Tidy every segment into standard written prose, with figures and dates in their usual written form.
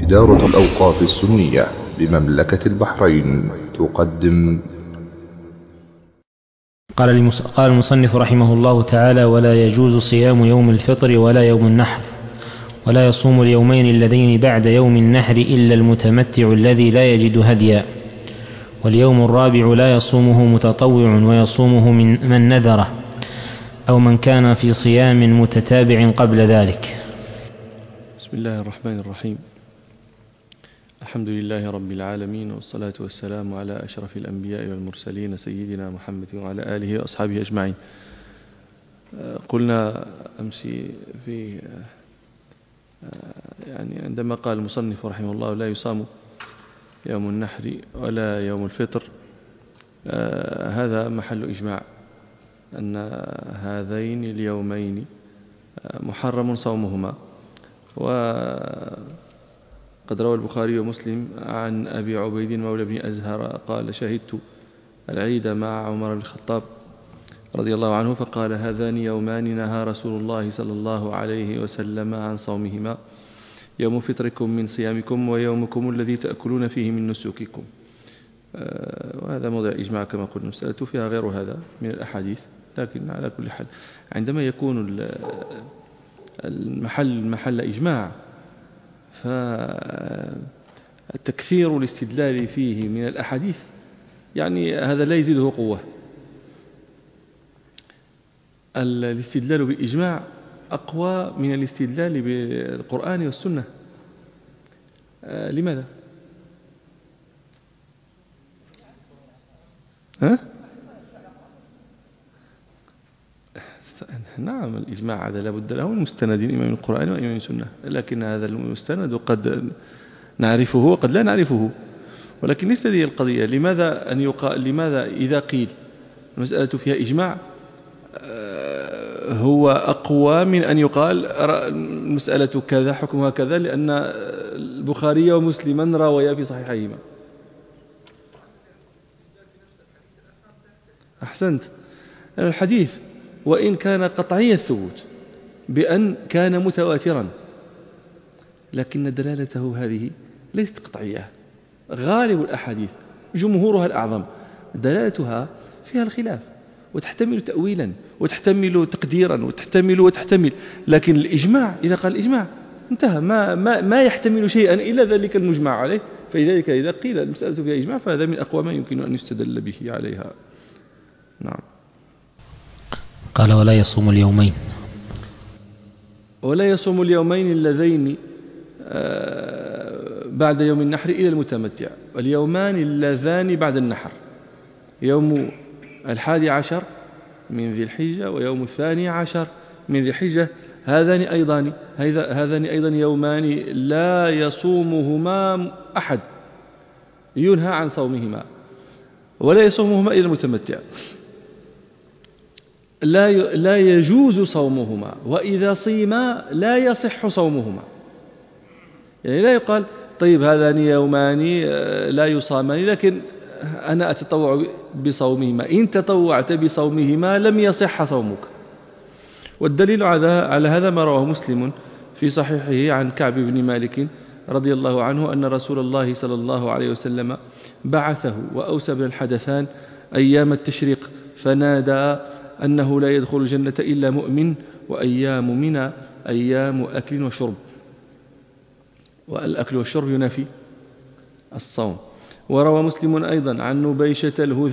إدارة الأوقاف السنية بمملكة البحرين تقدم. قال المصنف رحمه الله تعالى: ولا يجوز صيام يوم الفطر ولا يوم النحر، ولا يصوم اليومين اللذين بعد يوم النحر إلا المتمتع الذي لا يجد هديا، واليوم الرابع لا يصومه متطوع ويصومه من نذره أو من كان في صيام متتابع قبل ذلك. بسم الله الرحمن الرحيم. الحمد لله رب العالمين، والصلاة والسلام على أشرف الأنبياء والمرسلين سيدنا محمد وعلى آله وأصحابه أجمعين. قلنا أمس في عندما قال المصنف رحمه الله لا يصام يوم النحر ولا يوم الفطر، هذا محل إجماع أن هذين اليومين محرم صومهما. وقد روى البخاري ومسلم عن أبي عبيد مولى بن أزهر قال: شهدت العيد مع عمر بن الخطاب رضي الله عنه فقال: هذان يومان نهى رسول الله صلى الله عليه وسلم عن صومهما، يوم فطركم من صيامكم ويومكم الذي تأكلون فيه من نسككم. وهذا موضع إجماع كما قلنا، المسألة فيها غير هذا من الأحاديث، لكن على كل حال عندما يكون المحل إجماع فالتكثير الاستدلال فيه من الأحاديث يعني هذا لا يزيده قوة. الاستدلال بالإجماع أقوى من الاستدلال بالقرآن والسنة. لماذا؟ نعم، الإجماع هذا لابد له من مستند، إما من القرآن وإما من السنة، لكن هذا المستند قد نعرفه وقد لا نعرفه. ولكن ليس هذه القضية. لماذا إذا قيل المسألة فيها إجماع هو أقوى من أن يقال المسألة كذا حكمها كذا، لأن البخاري ومسلما راويا في صحيحيهما. أحسنت. الحديث وإن كان قطعي الثبوت بأن كان متواترا، لكن دلالته هذه ليست قطعية. غالب الأحاديث جمهورها الأعظم دلالتها فيها الخلاف، وتحتمل تأويلا وتحتمل تقديرا وتحتمل، لكن الإجماع إذا قال الإجماع انتهى، ما يحتمل شيئا إلا ذلك المجمع عليه. فلذلك إذا قيل المسألة فيها إجماع فهذا من أقوى ما يمكن أن يستدل به عليها. نعم. قال: ولا يصوم اليومين اللذين بعد يوم النحر إلى المتمتع، واليومان اللذان بعد النحر يوم 11 من ذي الحجة ويوم 12 من ذي الحجة. هذان أيضا يومان لا يصومهما أحد، ينهى عن صومهما، ولا يصومهما إلى المتمتع. لا يجوز صومهما، وإذا صيما لا يصح صومهما. يعني لا يقال طيب هذان يومان لا يصامان لكن أنا أتطوع بصومهما، إن تطوعت بصومهما لم يصح صومك. والدليل على هذا ما رواه مسلم في صحيحه عن كعب بن مالك رضي الله عنه أن رسول الله صلى الله عليه وسلم بعثه وأوسى بن الحدثان أيام التشريق، فنادى أنه لا يدخل الجنة إلا مؤمن، وأيام منى أيام أكل وشرب، والأكل والشرب ينافي الصوم. وروى مسلم أيضا عن نبيشة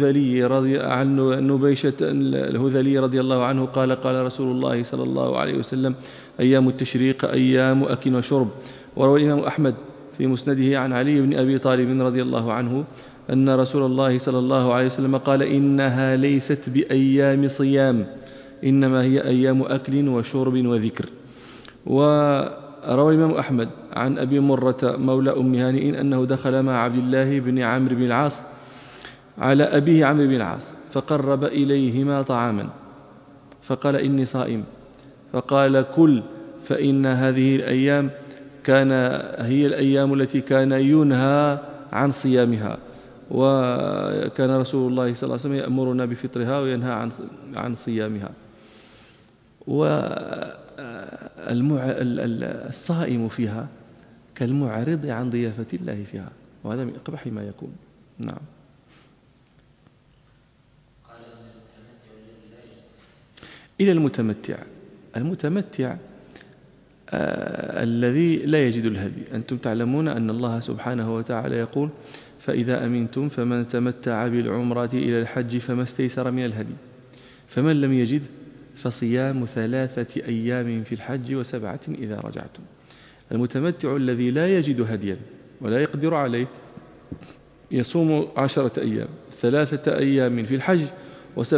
الهذلي رضي الله عنه قال رسول الله صلى الله عليه وسلم: أيام التشريق أيام أكل وشرب. وروى الإمام أحمد في مسنده عن علي بن أبي طالب رضي الله عنه أن رسول الله صلى الله عليه وسلم قال: إنها ليست بأيام صيام، إنما هي أيام أكل وشرب وذكر. وروى الإمام أحمد عن أبي مرة مولى أم هانئ أنه دخل مع عبد الله بن عمرو بن العاص على أبيه عمرو بن العاص فقرب إليهما طعاما فقال: إني صائم. فقال: كل، فإن هذه الأيام هي الأيام التي كان ينهى عن صيامها، وكان رسول الله صلى الله عليه وسلم يأمرنا بفطرها وينهى عن صيامها. والصائم فيها كالمعرض عن ضيافة الله فيها، وهذا من أقبح ما يكون. نعم. إلى المتمتع. المتمتع الذي لا يجد الهدي. أنتم تعلمون أن الله سبحانه وتعالى يقول: فإذا أمنتم فمن تمتع بالعمرة إلى الحج فما استيسر من الهدي، فمن لم يجد فصيام 3 أيام في الحج و7 إذا رجعتم. المتمتع الذي لا يجد هديا ولا يقدر عليه يصوم 10 أيام، 3 أيام في الحج و7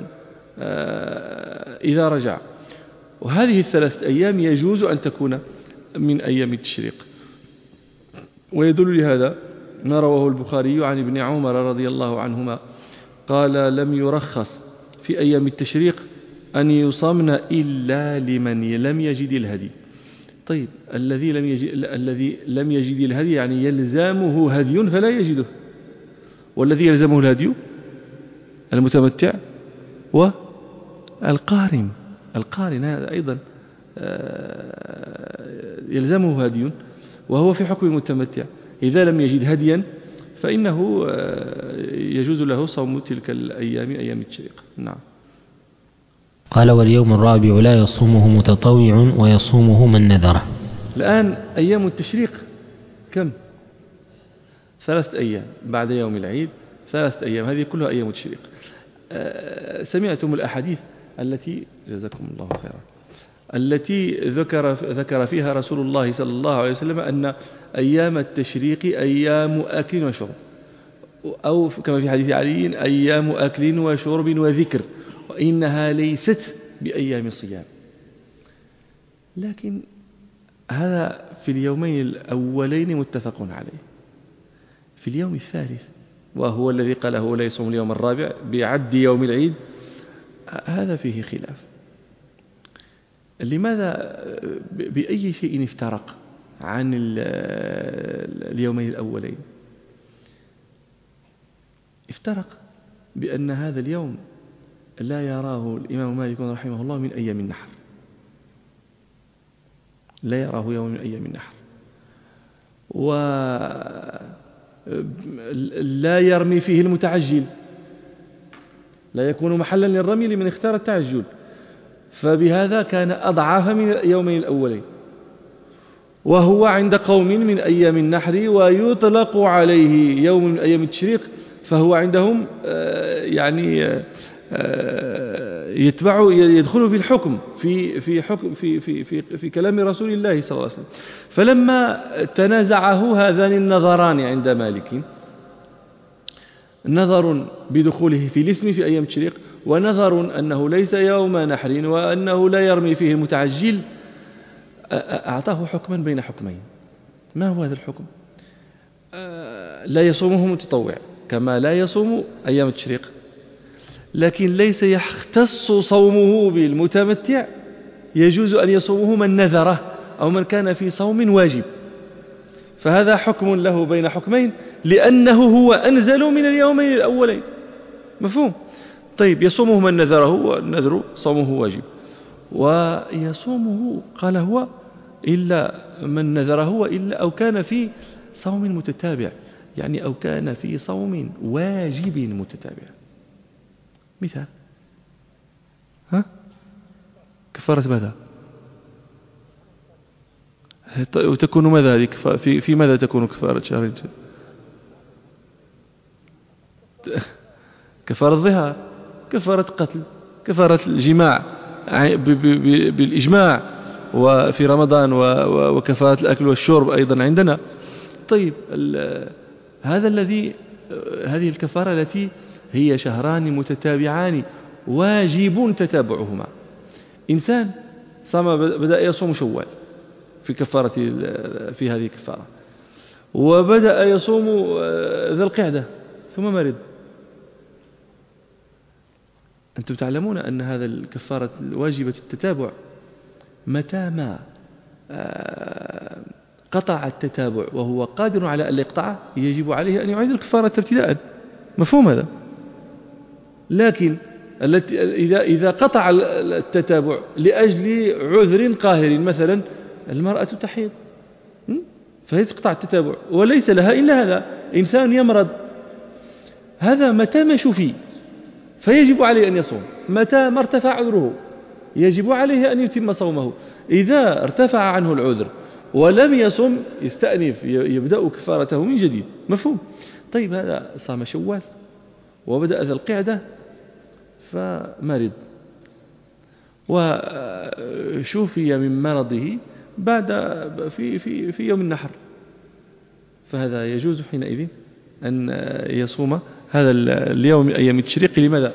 إذا رجع. وهذه 3 أيام يجوز أن تكون من أيام التشريق. ويدل لهذا ما رواه البخاري عن ابن عمر رضي الله عنهما قال: لم يرخص في أيام التشريق أن يصامن إلا لمن لم يجد الهدي. طيب، الذي لم يجد الهدي يعني يلزمه هدي فلا يجده، والذي يلزمه الهدي المتمتع والقارن. القارن هذا أيضا يلزمه هدي وهو في حكم المتمتع. إذا لم يجد هديا فإنه يجوز له صوم تلك الأيام، أيام التشريق. نعم. قال: واليوم الرابع لا يصومه متطوع ويصومه من نذره. الآن أيام التشريق كم؟ 3 أيام بعد يوم العيد، 3 أيام، هذه كلها أيام التشريق. سمعتم الأحاديث التي جزاكم الله خيرا التي ذكر فيها رسول الله صلى الله عليه وسلم أن أيام التشريق أيام أكل وشرب، أو كما في حديث علي: أيام أكل وشرب وذكر، وإنها ليست بأيام صيام. لكن هذا في اليومين الأولين متفق عليه. في اليوم الثالث، وهو الذي قاله لا يصوم اليوم الرابع بعد يوم العيد، هذا فيه خلاف. لماذا؟ بأي شيء افترق عن اليومين الأولين؟ افترق بأن هذا اليوم لا يراه الإمام مالك رحمه الله من أيام النحر، لا يراه يوم من أيام النحر، ولا يرمي فيه المتعجل، لا يكون محلا للرمي لمن اختار التعجل، فبهذا كان أضعاف من اليومين الأولين، وهو عند قوم من أيام النحر ويطلق عليه يوم من أيام التشريق، فهو عندهم يدخل في الحكم في كلام رسول الله صلى الله عليه وسلم. فلما تنازعه هذان النظران عند مالك، نظر بدخوله في الاسم في أيام التشريق، ونظر أنه ليس يوم نحر وأنه لا يرمي فيه المتعجل، أعطاه حكما بين حكمين. ما هو هذا الحكم؟ لا يصومه متطوع كما لا يصوم أيام التشريق، لكن ليس يختص صومه بالمتمتع، يجوز أن يصومه من نذره أو من كان في صوم واجب. فهذا حكم له بين حكمين، لأنه هو أنزل من اليومين الأولين. مفهوم؟ طيب، يصومه من نذره، والنذر صومه واجب، ويصومه قال هو إلا من نذره إلا أو كان في صوم متتابع، يعني أو كان في صوم واجب متتابع. مثال: كفارة ماذا؟ وتكون ماذا هذه؟ في ماذا تكون كفارة شهر؟ كفارة الظهار، كفارة قتل، كفارة الجماع بالإجماع، وفي رمضان، وكفارة الأكل والشرب أيضا عندنا. طيب، هذه الكفارة التي هي شهران متتابعان واجب تتابعهما. إنسان بدأ يصوم شوال في هذه الكفارة، وبدأ يصوم ذي القعدة ثم مرض. أنتم تعلمون أن هذا الكفارة الواجبة التتابع متى ما قطع التتابع وهو قادر على أن يقطعه، يجب عليه أن يعيد الكفارة ابتداء. مفهوم هذا؟ لكن إذا قطع التتابع لأجل عذر قاهر، مثلا المرأة تحيض فهي تقطع التتابع، وليس لها إلا هذا. إنسان يمرض، هذا متى ما شفي فيجب عليه أن يصوم، متى ما ارتفع عذره يجب عليه أن يتم صومه. إذا ارتفع عنه العذر ولم يصم يستأنف، يبدأ كفارته من جديد. مفهوم؟ طيب هذا صام شوال وبدأ ذا القعدة فمرض وشوفي من مرضه بعد في يوم النحر، فهذا يجوز حينئذ أن يصوم هذا اليوم من أيام التشريق. لماذا؟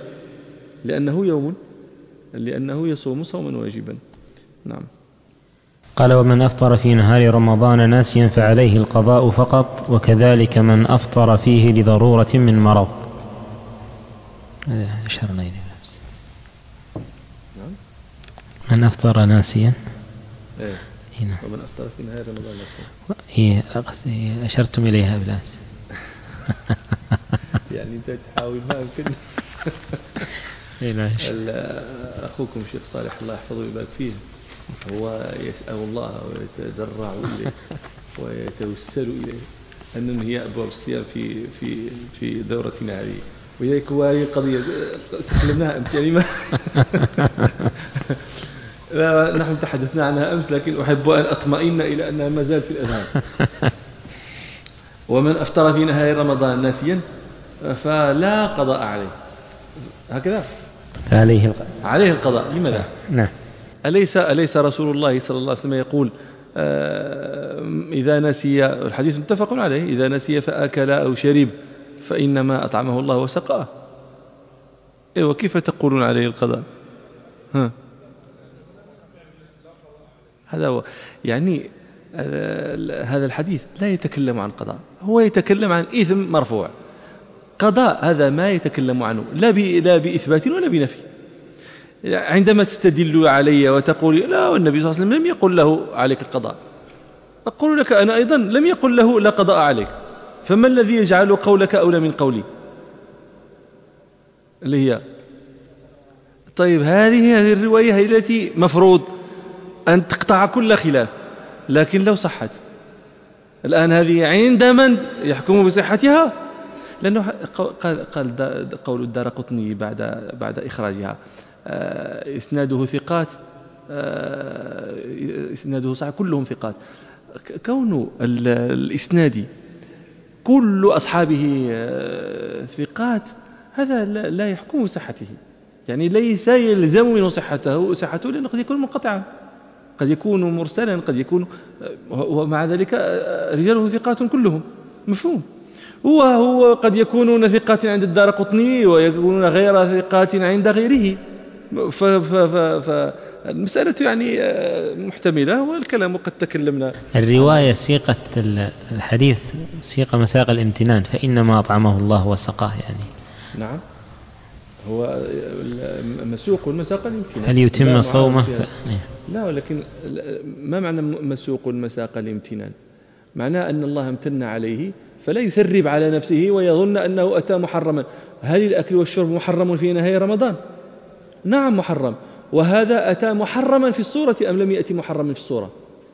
لأنه يصوم صوما واجبا. نعم. قال: ومن أفطر في نهار رمضان ناسيا فعليه القضاء فقط، وكذلك من أفطر فيه لضرورة من مرض. أشرنا إليه بس. من أفطر ناسيا. هنا. ومن أفطر في نهار رمضان ناسيا. أشرتم إليها بالأمس. يعني أنت تحاول ما يمكن. أخوكم الشيخ صالح الله يحفظه ويبارك فيه، هو يسأل الله ويتضرع إليه ويتوسل إليه أن ننهي أبواب الصيام في دورتنا هذه، وإليك هذه قضية تكلمناها أمس يعني لا نحن تحدثنا عنها أمس، لكن أحب أن أطمئن إلى أنها ما زالت في الأذهان. ومن أفطر في نهار رمضان ناسيا فلا قضاء عليه، هكذا عليه القضاء. لماذا؟ نعم. أليس رسول الله صلى الله عليه وسلم يقول إذا نسي، الحديث متفق عليه، إذا نسي فأكل أو شرب فإنما أطعمه الله وسقاه. وكيف تقولون عليه القضاء؟ هذا هو يعني هذا الحديث لا يتكلم عن قضاء، هو يتكلم عن إثم مرفوع. قضاء هذا ما يتكلم عنه لا بإثبات ولا بنفي. عندما تستدل علي وتقول لا، والنبي صلى الله عليه وسلم لم يقل له عليك القضاء، أقول لك أنا أيضا لم يقل له لا قضاء عليك، فما الذي يجعل قولك أولى من قولي؟ اللي هي طيب هذه الرواية هي التي مفروض أن تقطع كل خلاف، لكن لو صحت الآن هذه عند من يحكم بصحتها؟ لأنه قال قول الدارقطني بعد إخراجها إسناده ثقات، إسناده صحيح، كلهم ثقات. كون الإسناد كل أصحابه ثقات هذا لا يحكم بصحته، يعني ليس يلزم منه صحته، لأنه قد يكون منقطعا، قد يكون مرسلا، قد يكون، ومع ذلك رجاله ثقات كلهم. مفهوم؟ هو قد يكونون ثقات عند الدارقطني ويكونون غير ثقات عند غيره، فالمسألة يعني محتملة، والكلام قد تكلمنا. الرواية سيقة الحديث سيقة مساق الامتنان، فإنما أطعمه الله وسقاه يعني. نعم، هو مسوق المساق الامتنان. هل يتم صومه؟ لا، ولكن ما معنى مسوق المساق الامتنان؟ معناه أن الله امتن عليه فلا يثرب على نفسه ويظن أنه أتى محرما. هل الأكل والشرب محرم في نهاية رمضان؟ نعم محرم، وهذا أتى محرما في الصورة أم لم يأتي محرما في الصورة؟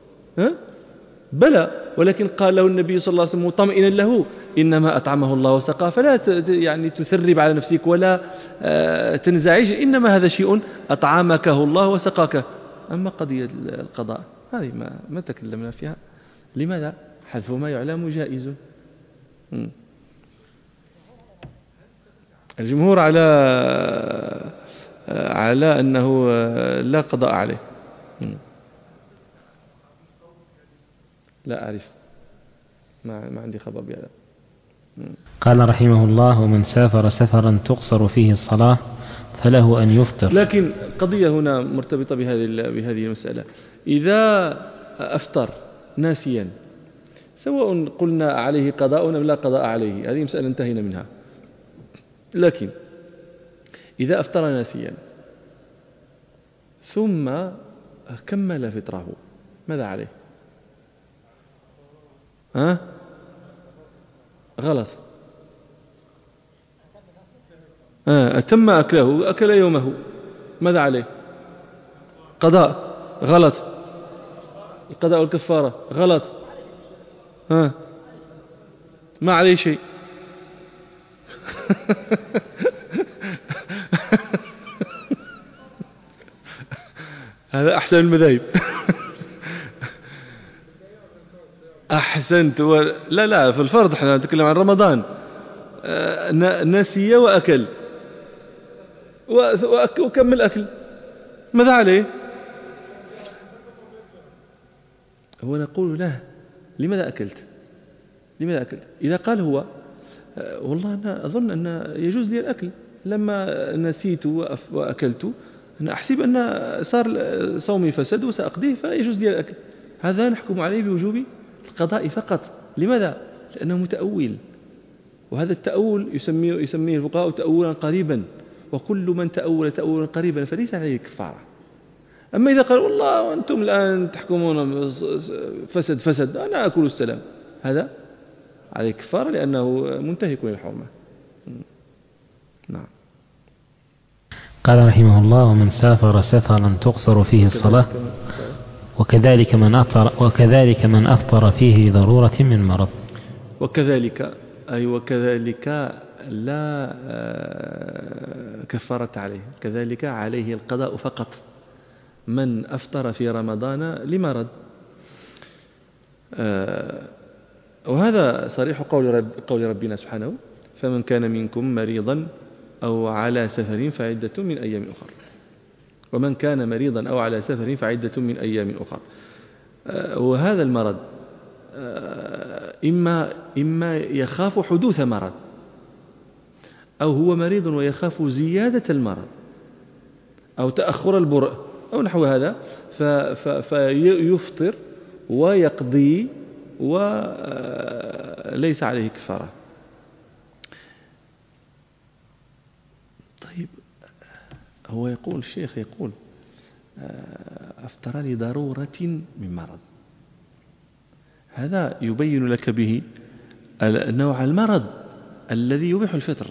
بلى، ولكن قال له النبي صلى الله عليه وسلم مطمئنا له إنما أطعمه الله وسقاه، فلا يعني تثرب على نفسك ولا تنزعج، إنما هذا شيء أطعمكه الله وسقاك. أما قضية القضاء هذه ما تكلمنا فيها. لماذا؟ حذف ما يعلم جائز. الجمهور على أنه لا قضاء عليه. لا أعرف، ما عندي خبر بهذا. قال رحمه الله: ومن سافر سفرا تقصر فيه الصلاة فله أن يفطر. لكن قضية هنا مرتبطة بهذه المسألة. إذا أفطر ناسيا، سواء قلنا عليه قضاء أم لا قضاء عليه، هذه مسألة انتهينا منها. لكن إذا أفطر ناسيا ثم كمل فطره، ماذا عليه؟ غلط. أتم أكله، أكل يومه، ماذا عليه؟ قضاء. غلط. القضاء والكفارة غلط. ما عليه شيء. هذا أحسن المذاهب. أحسنت. لا في الفرض احنا نتكلم عن رمضان. نسي وأكل وكمل أكل، ماذا عليه؟ هو نقول له لماذا أكلت؟ إذا قال هو والله أنا أظن أن يجوز لي الأكل، لما نسيت وأكلت أنا أحسب أن صار صومي فسد وسأقضيه فيجوز لي الأكل، هذا نحكم عليه بوجوب القضاء فقط. لماذا؟ لأنه متأول، وهذا التأول يسميه الفقهاء تأولا قريبا، وكل من تأول تأولا قريبا فليس عليه كفارة. أما إذا قال والله أنتم الآن تحكمون فسد أنا أكل السلام، هذا عليه كفارة لأنه منتهك للحرمة. نعم. قال رحمه الله: ومن سافر سفرا تقصر فيه الصلاة وكذلك من أفطر فيه ضرورة من مرض. وكذلك لا كفارة عليه، كذلك عليه القضاء فقط من أفطر في رمضان لمرض. وهذا صريح قول ربنا سبحانه: فمن كان منكم مريضا أو على سفر فعدة من أيام أخر. ومن كان مريضا أو على سفر فعدة من أيام أخر. وهذا المرض إما يخاف حدوث مرض، أو هو مريض ويخاف زيادة المرض أو تأخر البرء أو نحو هذا، فيفطر ويقضي وليس عليه كفارة. طيب، هو يقول الشيخ أفطر لضرورة من مرض، هذا يبين لك به نوع المرض الذي يبيح الفطر.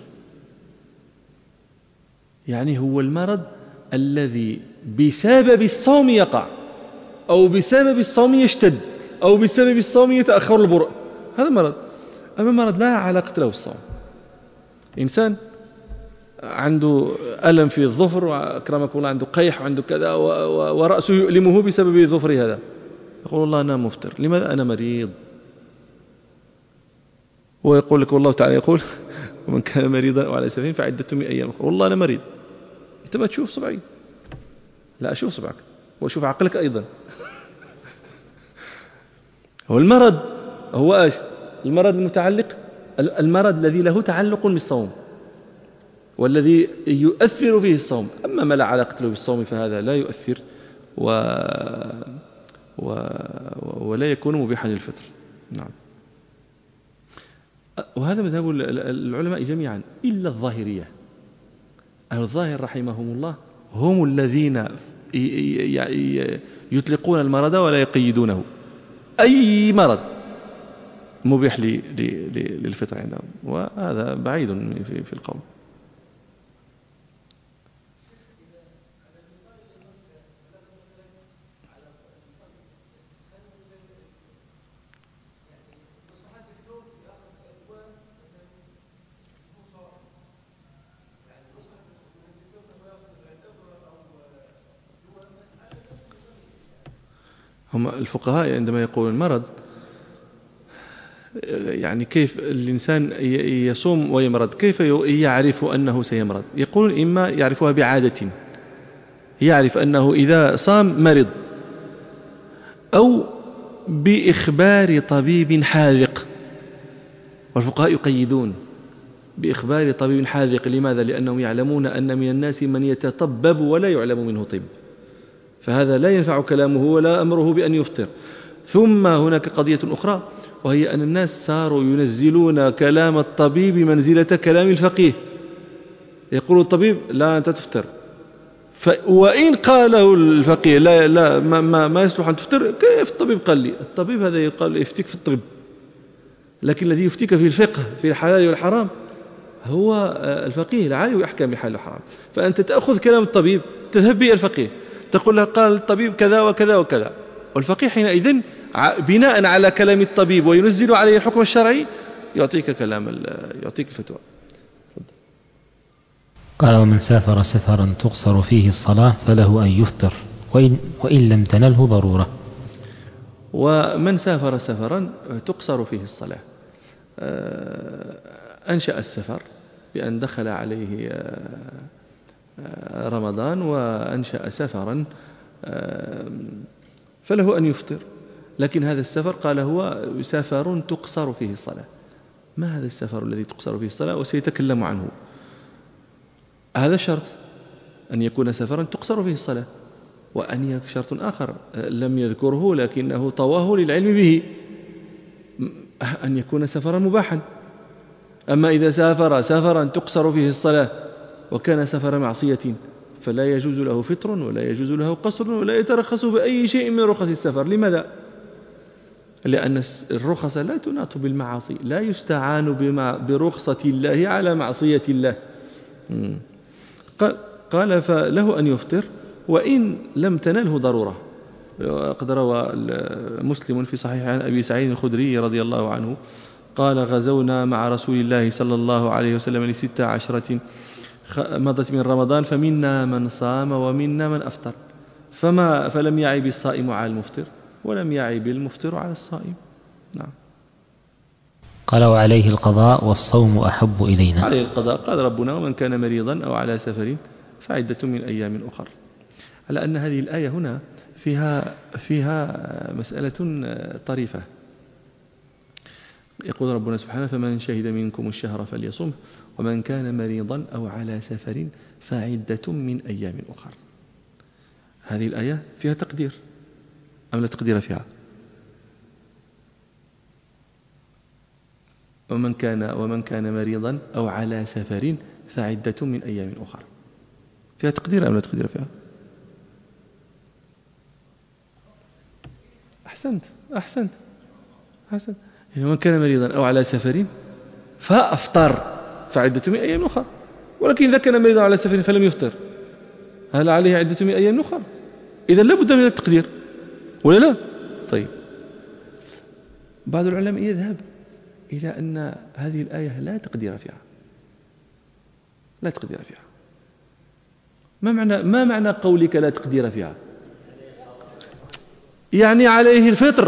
يعني هو المرض الذي بسبب الصوم يقع، أو بسبب الصوم يشتد، أو بسبب الصوم يتأخر البرء، هذا مرض. أما مرض لا علاقة له بالصوم، إنسان عنده ألم في الظفر وأكرمكم الله عنده قيح وعنده كذا ورأسه يؤلمه بسبب الظفر هذا، يقول والله أنا مفطر. لماذا؟ أنا مريض. ويقول لك والله تعالى يقول: ومن كان مريضا أو على سفر فعدة من أيام أخرى. والله أنا مريض. أنت ما تشوف صبعي؟ لا أشوف صبعك وأشوف عقلك أيضا. هو المرض هو إيش؟ المرض المتعلق، المرض الذي له تعلق بالصوم والذي يؤثر فيه الصوم. أما ما لا علاقة له بالصوم فهذا لا يؤثر ولا يكون مبيحا للفطر. نعم. وهذا مذهب العلماء جميعا إلا الظاهرية. الظاهر رحمهم الله هم الذين يطلقون المرض ولا يقيدونه، أي مرض مبيح للفطر عندهم، وهذا بعيد في القول. هم الفقهاء عندما يقولون المرض، يعني كيف الإنسان يصوم ويمرض، كيف يعرف أنه سيمرض؟ يقولون إما يعرفها بعادة، يعرف أنه إذا صام مرض، أو بإخبار طبيب حاذق. والفقهاء يقيدون بإخبار طبيب حاذق. لماذا؟ لأنهم يعلمون أن من الناس من يتطبب ولا يعلم منه طب، فهذا لا ينفع كلامه ولا أمره بأن يفطر. ثم هناك قضية أخرى، وهي أن الناس صاروا ينزلون كلام الطبيب منزلة كلام الفقيه. يقول الطبيب: لا أنت تفطر، وإن قاله الفقيه لا ما يصلح أن تفطر، كيف الطبيب قال لي؟ الطبيب هذا يقال يفتيك في الطب، لكن الذي يفتيك في الفقه في الحلال والحرام هو الفقيه العالم بأحكام الحلال والحرام. فأنت تأخذ كلام الطبيب تذهب به الفقيه، تقول له قال الطبيب كذا وكذا وكذا، والفقيه حينئذ بناء على كلام الطبيب وينزل عليه الحكم الشرعي يعطيك الفتوى. قال: ومن سافر سفرا تقصر فيه الصلاة فله أن يفطر وإن لم تنله ضرورة. ومن سافر سفرا تقصر فيه الصلاة، أنشأ السفر بأن دخل عليه رمضان وأنشأ سفرا فله أن يفطر، لكن هذا السفر قال هو سفر تقصر فيه الصلاة. ما هذا السفر الذي تقصر فيه الصلاة؟ وسيتكلم عنه. هذا شرط أن يكون سفرا تقصر فيه الصلاة، وأن يكون شرط آخر لم يذكره لكنه طواه للعلم به، أن يكون سفرا مباحا. أما إذا سافر سفرا تقصر فيه الصلاة وكان سفر معصية فلا يجوز له فطر ولا يجوز له قصر ولا يترخص بأي شيء من رخص السفر. لماذا؟ لأن الرخص لا تناط بالمعاصي، لا يستعان برخصة الله على معصية الله. قال فله أن يفطر وإن لم تنله ضرورة. قد روى مسلم في صحيح عن أبي سعيد الخدري رضي الله عنه قال: غزونا مع رسول الله صلى الله عليه وسلم ل16 مضت من رمضان، فمنا من صام ومنا من أفطر، فلم يعب الصائم على المفطر ولم يعب المفطر على الصائم. نعم. قال: وعليه القضاء والصوم أحب إلينا. عليه القضاء، قال ربنا: ومن كان مريضا أو على سفر فعدة من أيام أخر. على أن هذه الآية هنا فيها مسألة طريفة. يقول ربنا سبحانه: فمن شهد منكم الشهر فليصمه ومن كان مريضا أو على سفر فعدة من أيام أخر. هذه الآية فيها تقدير أم لا تقدير فيها؟ ومن كان مريضا أو على سفر فعدة من أيام أخر. فيها تقدير أم لا تقدير فيها؟ أحسنت. ومن كان مريضا أو على سفر فأفطر فعدة من أيام أخر. ولكن إذا كان مريضا على سفر فلم يفطر هل عليه عدة من أيام أخر؟ إذا لابد من التقدير ولا لا؟ طيب، بعض العلماء يذهب إلى أن هذه الآية لا تقدير فيها. ما معنى قولك لا تقدير فيها؟ يعني عليه الفطر،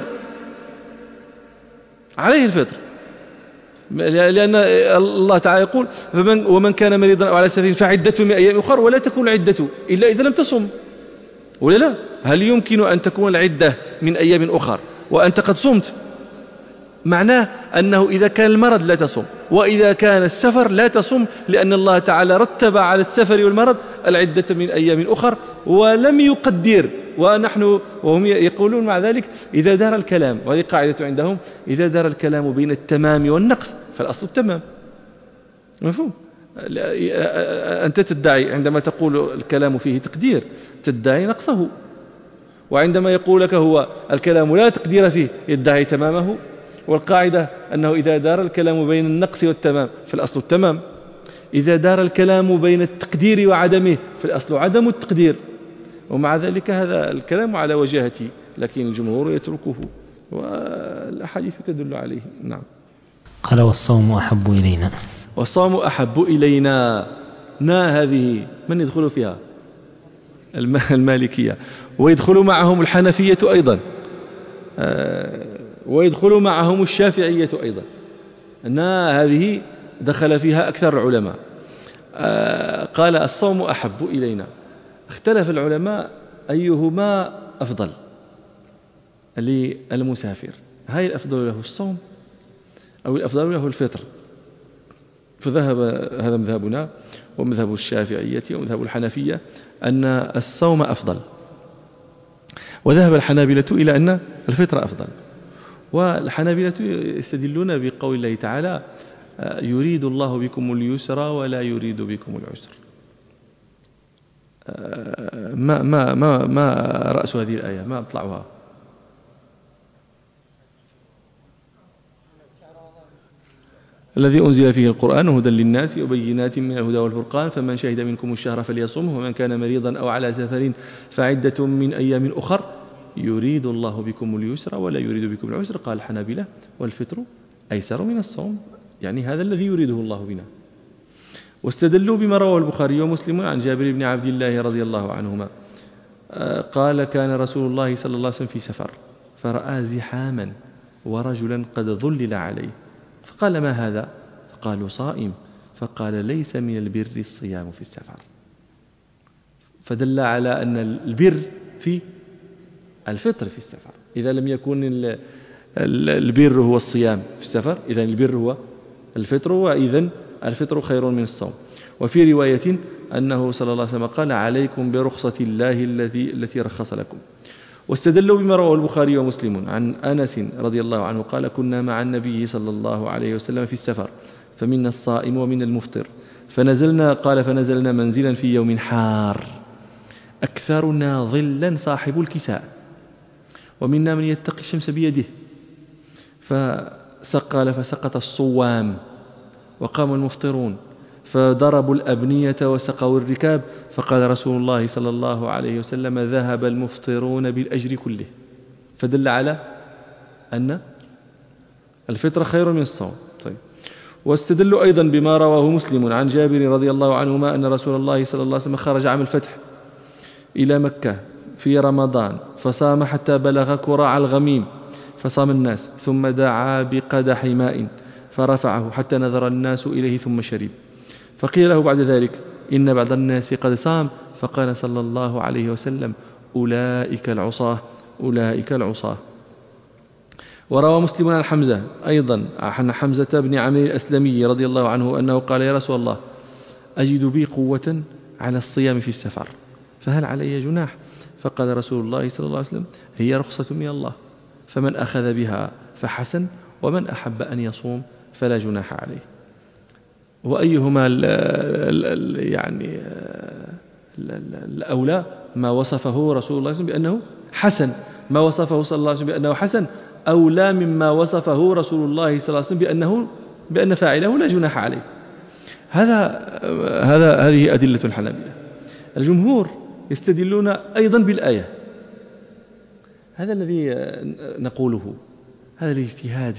لأن الله تعالى يقول: ومن كان مريضا أو على سفر فعدة من أيام أخر، ولا تكون العدة إلا إذا لم تصم، ولا لا؟ هل يمكن أن تكون العدة من أيام أخر وأنت قد صمت؟ معناه أنه إذا كان المرض لا تصم، وإذا كان السفر لا تصم، لأن الله تعالى رتب على السفر والمرض العدة من أيام أخر ولم يقدر. وهم يقولون مع ذلك: إذا دار الكلام، وهذه قاعدة عندهم، إذا دار الكلام بين التمام والنقص فالأصل التمام. مفهوم؟ أنت تدعي عندما تقول الكلام فيه تقدير تدعي نقصه، وعندما يقول لك هو الكلام لا تقدير فيه يدعي تمامه. والقاعدة أنه إذا دار الكلام بين النقص والتمام فالأصل التمام، إذا دار الكلام بين التقدير وعدمه فالأصل عدم التقدير. ومع ذلك هذا الكلام على وجاهته، لكن الجمهور يتركه والأحاديث تدل عليه. نعم. قال: والصوم أحب إلينا. والصوم أحب إلينا. هذه من يدخل فيها؟ المالكية، ويدخل معهم الحنفية أيضا، ويدخل معهم الشافعية أيضا. هذه دخل فيها أكثر العلماء. قال: الصوم أحب إلينا. اختلف العلماء أيهما أفضل للمسافر، هل الأفضل له الصوم أو الأفضل له الفطر؟ فذهب هذا مذهبنا ومذهب الشافعية ومذهب الحنفية أن الصوم أفضل، وذهب الحنابلة إلى أن الفطر أفضل. والحنابلة يستدلون بقول الله تعالى: يريد الله بكم اليسر ولا يريد بكم العسر. ما رأس هذه الآية؟ ما أطلعها؟ الذي أنزل فيه القرآن هدى للناس وبينات من الهدى والفرقان، فمن شهد منكم الشهر فليصمه ومن كان مريضا أو على سفر فعدة من أيام أخر. يريد الله بكم اليسر ولا يريد بكم العسر. قال الحنابلة والفطر أيسر من الصوم، يعني هذا الذي يريده الله بنا. واستدلوا بما رواه البخاري ومسلم عن جابر بن عبد الله رضي الله عنهما قال كان رسول الله صلى الله عليه وسلم في سفر فرأى زحاما ورجلا قد ظلل عليه فقال ما هذا؟ فقالوا صائم. فقال ليس من البر الصيام في السفر. فدل على أن البر في الفطر في السفر. إذا لم يكن البر هو الصيام في السفر إذن البر هو الفطر، وإذن الفطر خير من الصوم. وفي رواية أنه صلى الله عليه وسلم قال عليكم برخصة الله التي رخص لكم. واستدلوا بما رواه البخاري ومسلم عن أنس رضي الله عنه قال كنا مع النبي صلى الله عليه وسلم في السفر فمنا الصائم ومنا المفطر فنزلنا منزلا في يوم حار أكثرنا ظلا صاحب الكساء ومنا من يتقي الشمس بيده فسقط الصوام وقام المفطرون فضربوا الأبنية وسقوا الركاب فقال رسول الله صلى الله عليه وسلم ذهب المفطرون بالأجر كله. فدل على أن الفطر خير من الصوم. طيب. واستدلوا أيضا بما رواه مسلم عن جابر رضي الله عنهما أن رسول الله صلى الله عليه وسلم خرج عام الفتح إلى مكة في رمضان فصام حتى بلغ كراع الغميم فصام الناس ثم دعا بقدح ماء فرفعه حتى نظر الناس إليه ثم شرب. فقيل له بعد ذلك إن بعض الناس قد صام فقال صلى الله عليه وسلم أولئك العصاة أولئك العصاة. وروى مسلم عن حمزة أيضا عن حمزة بن عمرو الأسلمي رضي الله عنه أنه قال يا رسول الله أجد بي قوة على الصيام في السفر فهل علي جناح؟ فقال رسول الله صلى الله عليه وسلم هي رخصة من الله فمن أخذ بها فحسن ومن أحب أن يصوم فلا جناح عليه. وأيهما يعني الأولى ما وصفه رسول الله صلى الله عليه وسلم بأنه حسن، ما وصفه صلى الله عليه وسلم بأنه حسن أولى مما وصفه رسول الله صلى الله عليه وسلم بأن فاعله لا جناح عليه. هذه أدلة الحنابلة. الجمهور يستدلون أيضا بالآية. هذا الذي نقوله، هذا الاجتهاد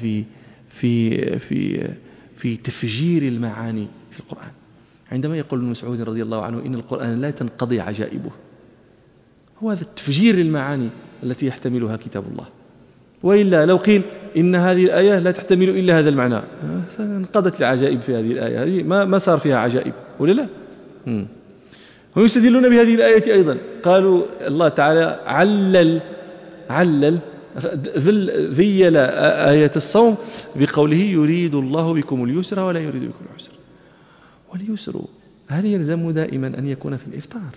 في تفجير المعاني في القرآن. عندما يقول ابن مسعود رضي الله عنه إن القرآن لا تنقضي عجائبه، هو هذا التفجير المعاني التي يحتملها كتاب الله. وإلا لو قيل إن هذه الآية لا تحتمل إلا هذا المعنى انقضت العجائب في هذه الآية، هذه ما صار فيها عجائب ولا لا. هم يستدلون بهذه الآية أيضا، قالوا الله تعالى علل ذيل آية الصوم بقوله يريد الله بكم اليسر ولا يريد بكم العسر. واليسر هل يلزم دائما أن يكون في الإفطار؟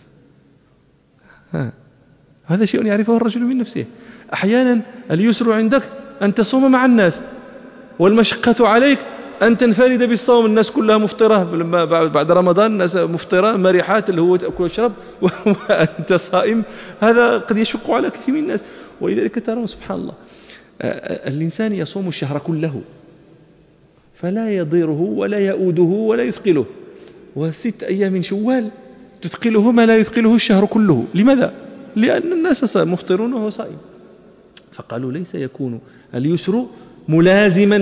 هذا شيء يعرفه الرجل من نفسه. أحيانا اليسر عندك أن تصوم مع الناس، والمشقة عليك أن تنفرد بالصوم، الناس كلها مفطرة بعد رمضان، الناس مفطرة مريحات اللي هو تأكل وتشرب وأنت صائم، هذا قد يشق على كثير من الناس. ولذلك ترون سبحان الله الإنسان يصوم الشهر كله فلا يضيره ولا يؤوده ولا يثقله، و6 أيام من شوال تثقله ما لا يثقله الشهر كله. لماذا؟ لأن الناس مفطرون وهو صائم. فقالوا ليس يكون اليسر ملازما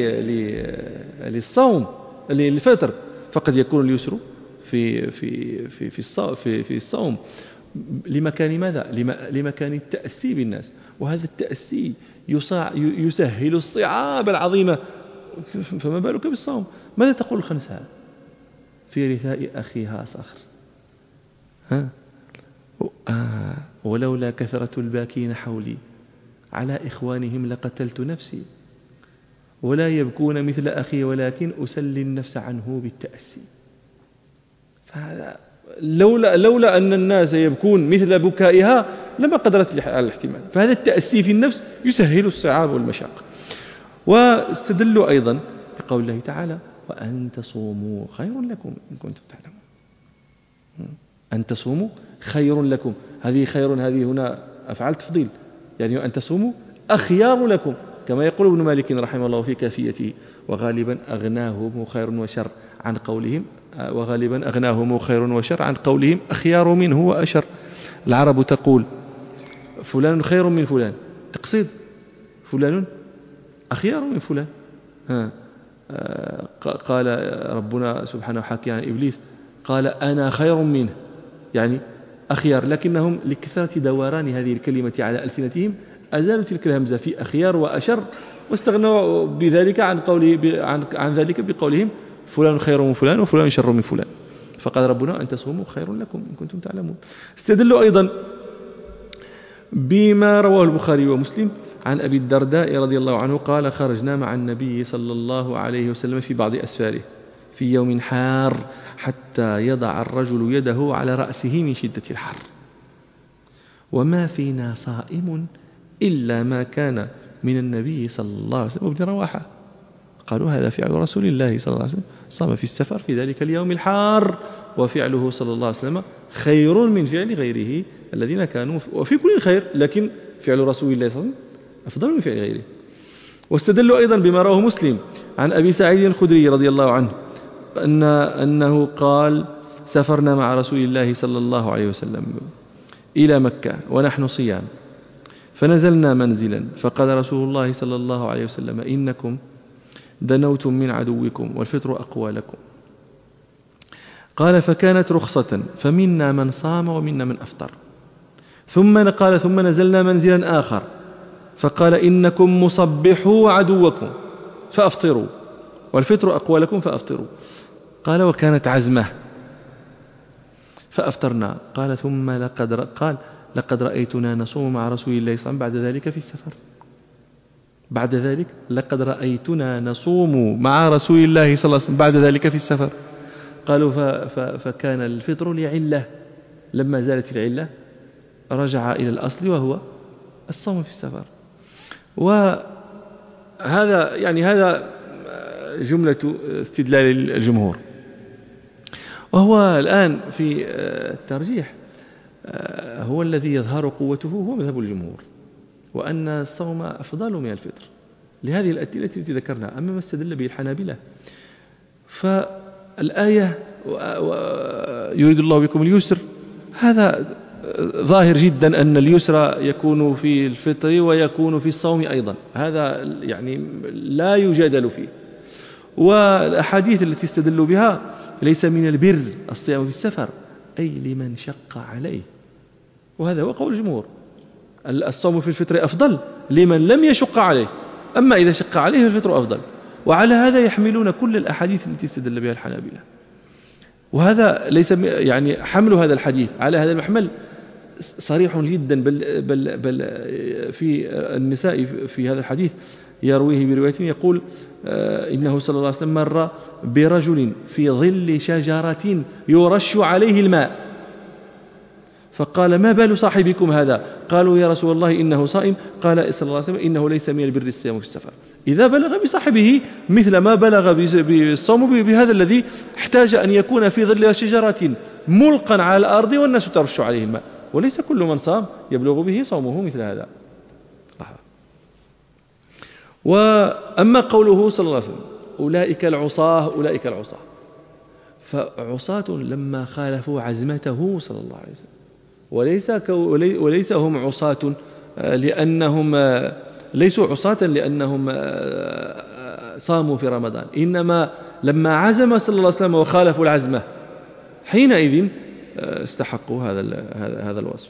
للصوم للفطر، فقد يكون اليسر في الصوم لمكان ماذا؟ لمكان التأسي بالناس، وهذا التأسي يسهل الصعاب العظيمة، فما بالك بالصوم؟ ماذا تقول الخنساء في رثاء أخيها صخر؟ ولولا كثرة الباكين حولي على إخوانهم لقتلت نفسي ولا يبكون مثل أخي ولكن أسلي النفس عنه بالتأسي. فهذا لولا أن الناس يبكون مثل بكائها لما قدرت على الاحتمال. فهذا التأسي في النفس يسهل الصعاب والمشاق. واستدلوا أيضا بقول الله تعالى وأن تصوموا خير لكم إن كنتم تعلمون. أن تصوموا خير لكم، هذه خير، هذه هنا أفعال تفضيل، يعني أن تصوموا أخيار لكم، كما يقول ابن مالك رحمه الله في كافيته وغالبا أغناهم خير وشر عن قولهم، وغالبا أغناهم خير وشر عن قولهم أخيار منه وأشر. العرب تقول فلان خير من فلان، تقصيد فلان أخيار من فلان. قال ربنا سبحانه حكي عن إبليس قال أنا خير منه، يعني أخيار، لكنهم لكثرة دوران هذه الكلمة على ألسنتهم أزالوا تلك الهمزة في أخيار وأشر، واستغنوا بذلك عن ذلك بقولهم فلان خير من فلان وفلان شر من فلان. فقال ربنا أن تصوموا خير لكم إن كنتم تعلمون. استدلوا أيضا بما رواه البخاري ومسلم عن أبي الدرداء رضي الله عنه قال خرجنا مع النبي صلى الله عليه وسلم في بعض أسفاره في يوم حار حتى يضع الرجل يده على رأسه من شدة الحر، وما فينا صائم إلا ما كان من النبي صلى الله عليه وسلم وابن رواحة. قالوا هذا فعل رسول الله صلى الله عليه وسلم، صام في السفر في ذلك اليوم الحار، وفعله صلى الله عليه وسلم خير من فعل غيره الذين كانوا وفي كل خير، لكن فعل رسول الله صلى الله عليه وسلم أفضل من فعل غيره. واستدلوا أيضا بما رواه مسلم عن أبي سعيد الخدري رضي الله عنه أنه قال سافرنا مع رسول الله صلى الله عليه وسلم إلى مكة ونحن صيام، فنزلنا منزلا، فقال رسول الله صلى الله عليه وسلم إنكم دنوتم من عدوكم والفطر أقوى لكم. قال فكانت رخصة، فمنا من صام ومنا من أفطر. ثم نزلنا منزلا آخر، فقال إنكم مصبحوا عدوكم فأفطروا والفطر أقوى لكم فأفطروا. قال وكانت عزمة فأفطرنا. قال ثم لقد رأيتنا نصوم مع رسول الله صلى الله عليه وسلم بعد ذلك في السفر. بعد ذلك لقد رأيتنا نصوم مع رسول الله صلى الله عليه وسلم بعد ذلك في السفر. قالوا فكان الفطر لعلة، لما زالت العلة رجع إلى الأصل وهو الصوم في السفر. وهذا هذا جملة استدلال الجمهور. وهو الآن في الترجيح هو الذي يظهر قوته هو مذهب الجمهور، وأن الصوم أفضل من الفطر لهذه الأدلة التي ذكرنا. أما ما استدل به الحنابلة فالآية يريد الله بكم اليسر، هذا ظاهر جدا أن اليسر يكون في الفطر ويكون في الصوم أيضا، هذا لا يجادل فيه. والأحاديث التي استدلوا بها ليس من البر الصيام في السفر أي لمن شق عليه، وهذا هو قول الجمهور. الصوم في الفطر أفضل لمن لم يشق عليه، أما إذا شق عليه الفطر أفضل. وعلى هذا يحملون كل الأحاديث التي استدل بها الحنابلة. وهذا ليس حمل هذا الحديث على هذا المحمل صريح جدا، بل في النساء في هذا الحديث يرويه برواية يقول إنه صلى الله عليه وسلم مر برجل في ظل شجرة يرش عليه الماء، فقال ما بال صاحبكم هذا؟ قالوا يا رسول الله إنه صائم. قال صلى الله عليه وسلم إنه ليس من البر الصيام في السفر. إذا بلغ بصاحبه مثل ما بلغ بالصوم بهذا الذي احتاج أن يكون في ظل شجرة ملقا على الأرض والناس ترش عليه الماء، وليس كل من صام يبلغ به صومه مثل هذا. وأما قوله صلى الله عليه وسلم أولئك العصاة، فعصاة لما خالفوا عزمته صلى الله عليه وسلم، وليس هم عصاة لأنهم ليسوا عصاة لأنهم صاموا في رمضان، إنما لما عزم صلى الله عليه وسلم وخالفوا العزمة حينئذ استحقوا هذا الوصف.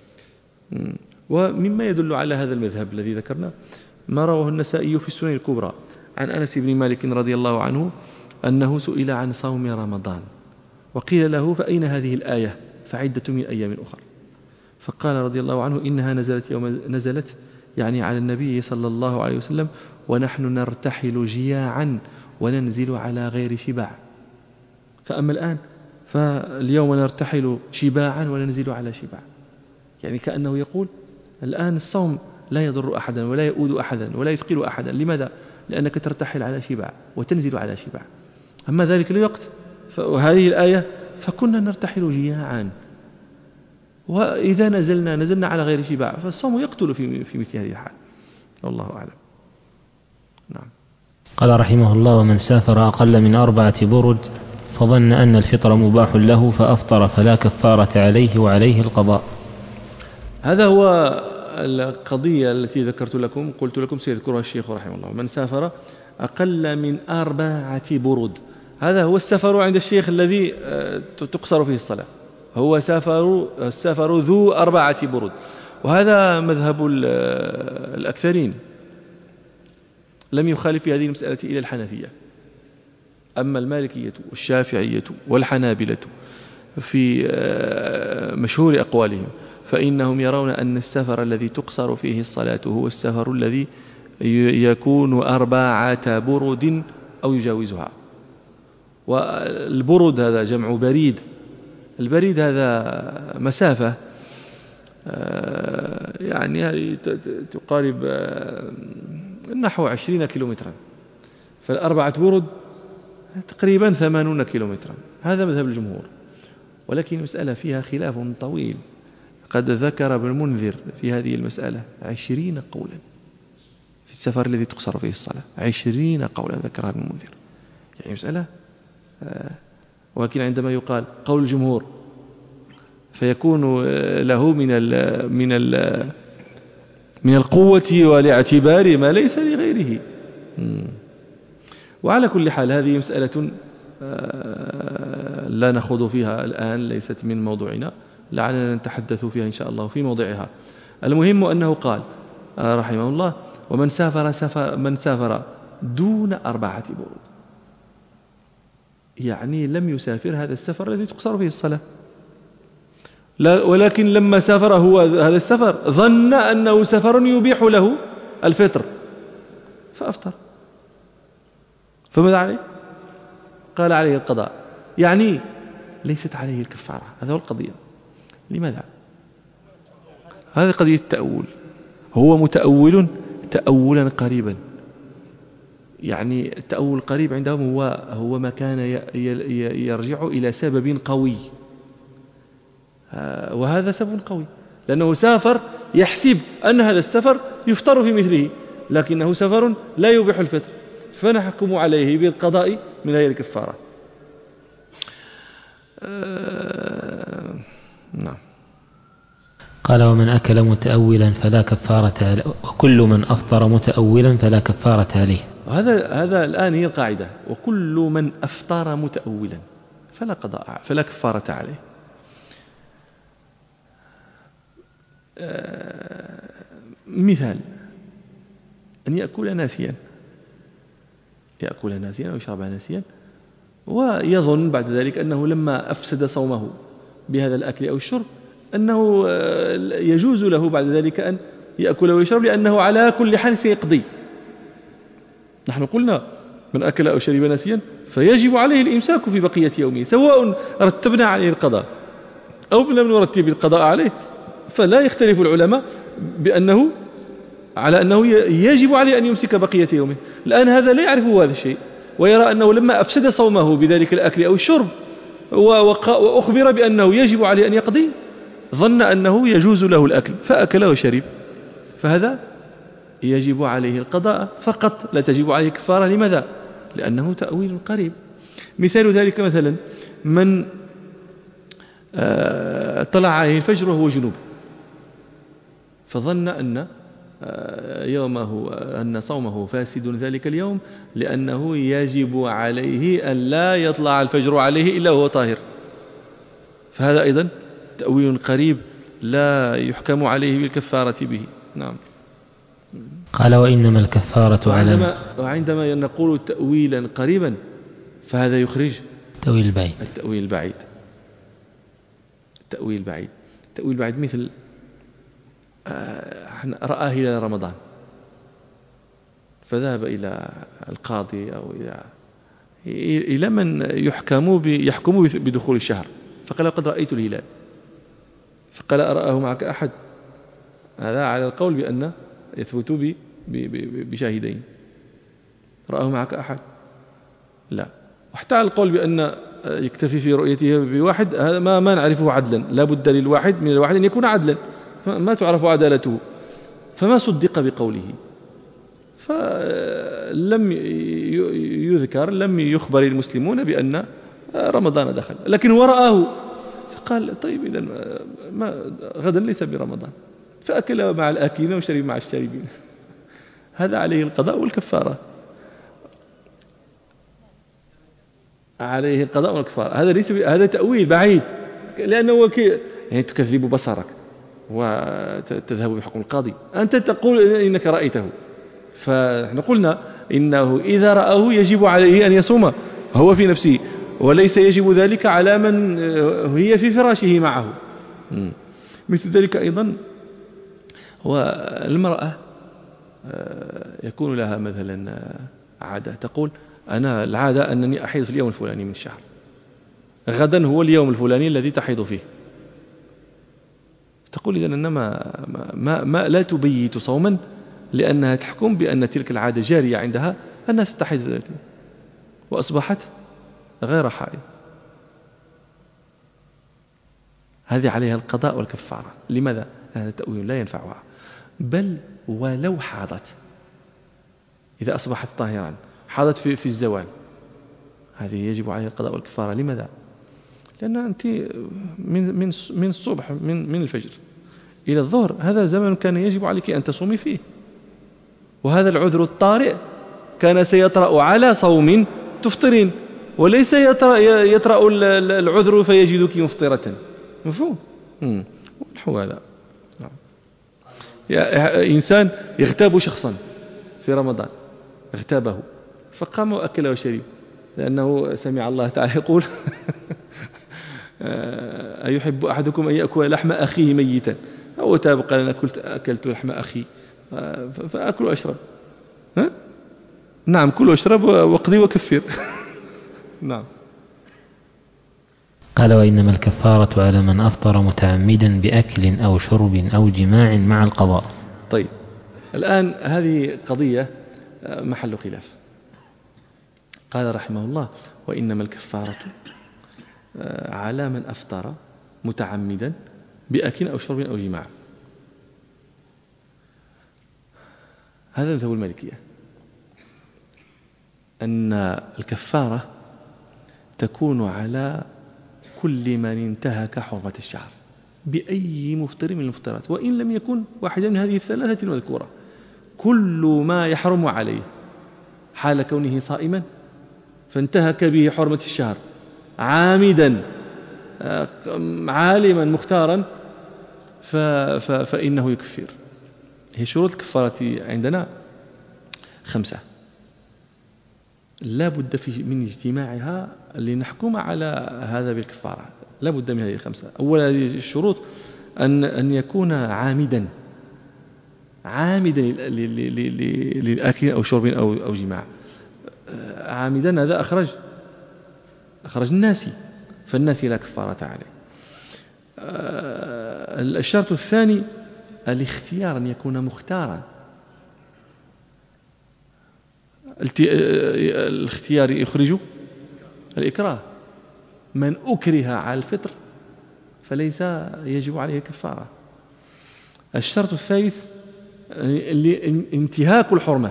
ومما يدل على هذا المذهب الذي ذكرنا ما رواه النسائي في السنن الكبرى عن أنس بن مالك رضي الله عنه أنه سئل عن صوم رمضان وقيل له فأين هذه الآية؟ فعدة من أيام أخرى. فقال رضي الله عنه إنها نزلت على النبي صلى الله عليه وسلم ونحن نرتحل جياعا وننزل على غير شباع. فأما الآن فاليوم نرتحل شباعا وننزل على شباع، كأنه يقول الآن الصوم لا يضر أحدا ولا يؤود أحدا ولا يثقل أحدا. لماذا؟ لأنك ترتحل على شباع وتنزل على شباع. أما ذلك الوقت وهذه الآية فكنا نرتحل جياعا، وإذا نزلنا على غير شباع، فالصوم يقتل في مثل هذه الحال. والله أعلم. نعم. قال رحمه الله ومن سافر أقل من 4 برد فظن أن الفطر مباح له فأفطر فلا كفارة عليه وعليه القضاء. هذا هو والقضية التي ذكرت لكم قلت لكم سيذكرها الشيخ رحمه الله: من سافر أقل من 4 برود، هذا هو السفر عند الشيخ الذي تقصر فيه الصلاة، هو السفر ذو 4 برود، وهذا مذهب الأكثرين، لم يخالف في هذه المسألة إلى الحنفية. أما المالكية والشافعية والحنابلة في مشهور أقوالهم فإنهم يرون أن السفر الذي تقصر فيه الصلاة هو السفر الذي يكون 4 برود أو يجاوزها. والبرود هذا جمع بريد، البريد هذا مسافة يعني تقارب نحو 20 كيلومترا، ف4 برود تقريبا 80 كيلومترا، هذا مذهب الجمهور. ولكن المسألة فيها خلاف طويل، قد ذكر ابن المنذر في هذه المسألة 20 قولا في السفر الذي تقصر فيه الصلاة، 20 قولا ذكرها ابن المنذر، يعني مسألة. ولكن عندما يقال قول الجمهور فيكون له من القوة والاعتبار ما ليس لغيره. وعلى كل حال هذه مسألة لا نخوض فيها الآن، ليست من موضوعنا، لعلنا نتحدث فيها إن شاء الله في موضعها. المهم أنه قال رحمه الله: ومن سافر دون 4 برود، يعني لم يسافر هذا السفر الذي تقصر فيه الصلاة، ولكن لما سافر هو هذا السفر ظن أنه سفر يبيح له الفطر فأفطر، فماذا عليه؟ قال عليه القضاء، يعني ليست عليه الكفارة. هذا هو القضية. لماذا؟ هذه قضية التأول، هو متأول تأولا قريبا، يعني التأول القريب عندهم هو ما كان يرجع إلى سبب قوي، وهذا سبب قوي، لأنه سافر يحسب أن هذا السفر يفطر في مثله، لكنه سفر لا يبيح الفطر، فنحكم عليه بالقضاء من غير كفارة. نعم. قال: ومن أكل متأولا فلا كفارة عليه، وكل من أفطر متأولا فلا كفارة عليه. هذا الآن هي القاعدة: وكل من أفطر متأولا فلا كفارة عليه. مثال: أن يأكل ناسيا أو يشرب ناسيا، ويظن بعد ذلك أنه لما أفسد صومه بهذا الأكل أو الشرب أنه يجوز له بعد ذلك أن يأكل ويشرب، لأنه على كل حال سيقضي. نحن قلنا: من أكل أو شرب ناسيا فيجب عليه الإمساك في بقية يومه، سواء رتبنا عليه القضاء أو لم نرتب القضاء عليه، فلا يختلف العلماء على أنه يجب عليه أن يمسك بقية يومه. الآن هذا لا يعرف هذا الشيء، ويرى أنه لما أفسد صومه بذلك الأكل أو الشرب وأخبر بأنه يجب عليه أن يقضي، ظن أنه يجوز له الأكل فأكل وشرب، فهذا يجب عليه القضاء فقط، لا تجب عليه كفارة. لماذا؟ لأنه تأويل قريب. مثال ذلك مثلا: من طلع عليه الفجر وهو جنوب، فظن أن صومه فاسد ذلك اليوم، لأنه يجب عليه أن لا يطلع الفجر عليه إلا وهو طاهر، فهذا أيضا تأويل قريب لا يحكم عليه بالكفارة به. نعم. قال: وإنما الكفارة على وعندما نقول تأويلا قريبا فهذا يخرج التأويل البعيد. التأويل البعيد مثل رأى هلال رمضان فذهب إلى القاضي أو إلى من يحكم بدخول الشهر، فقال: قد رأيت الهلال، فقال: أرآه معك أحد؟ هذا على القول بأن يثبت بشاهدين. رآه معك أحد؟ لا. وحتى على القول بأن يكتفي في رؤيته بواحد، هذا ما نعرفه عدلا، لا بد للواحد من الواحد أن يكون عدلا، ما تعرف عدالته، فما صدق بقوله، فلم لم يخبر المسلمون بأن رمضان دخل، لكن هو رآه فقال: طيب إذن غدا ليس برمضان، فأكل مع الآكلين وشرب مع الشاربين. هذا عليه القضاء والكفارة. عليه القضاء والكفارة. هذا ليس هذا تأويل بعيد، لأنه يعني تكذب بصرك وتذهب بحكم القاضي. أنت تقول إنك رأيته، فنحن قلنا إنه إذا رأه يجب عليه أن يصوم هو في نفسه، وليس يجب ذلك على من هي في فراشه معه. مثل ذلك أيضا والمرأة يكون لها مثلا عادة، تقول أنا العادة أنني أحيض في اليوم الفلاني من الشهر، غدا هو اليوم الفلاني الذي تحيض فيه. تقول إذن أنما لا تبيت صوما، لأنها تحكم بأن تلك العادة جارية عندها، أنها ستحيض ذلك وأصبحت غير حائض. هذه عليها القضاء والكفارة. لماذا؟ هذا تأويل لا ينفعها. بل ولو حاضت، إذا أصبحت طاهرا حاضت في الزوال، هذه يجب عليها القضاء والكفارة. لماذا؟ لأن أنت من الصبح من الفجر إلى الظهر هذا زمن كان يجب عليك أن تصومي فيه، وهذا العذر الطارئ كان سيطرأ على صوم تفطرين، وليس يطرأ العذر فيجدك مفطرة. مفهوم؟ نحو هذا. إنسان يغتاب شخصا في رمضان، اغتابه فقام وأكل وشرب، لأنه سمع الله تعالى يقول أيحب أحدكم أن يأكل لحم أخيه ميتا، أو تاب قال أنا أكلت لحم أخي فأكل وأشرب. نعم، كل واشرب واقضي وكفر. نعم. قال وإنما الكفارة على من أفطر متعمدا بأكل أو شرب أو جماع مع القضاء. طيب، الآن هذه قضية محل خلاف. قال رحمه الله وإنما الكفارة على من أفطر متعمدا بأكل أو شرب أو جماع. هذا مذهب المالكية، أن الكفارة تكون على كل من انتهك حرمة الشهر بأي مفطر من المفطرات، وإن لم يكن واحدا من هذه الثلاثة المذكورة. كل ما يحرم عليه حال كونه صائما فانتهك به حرمة الشهر عامدا عالما مختارا فإنه يكفر. هي شروط الكفارة عندنا 5 لا بد من اجتماعها لنحكم على هذا بالكفارة. لا بد من هذه 5. أولا الشروط أن يكون عامدا للأكل أو شرب أو جماع. عامدا هذا أخرج الناسي، فالناسي لا كفارة عليه. الشرط الثاني الاختيار، أن يكون مختارا. الاختيار يخرج الإكراه. من أكره على الفطر فليس يجب عليه كفارة. الشرط الثالث انتهاك الحرمة.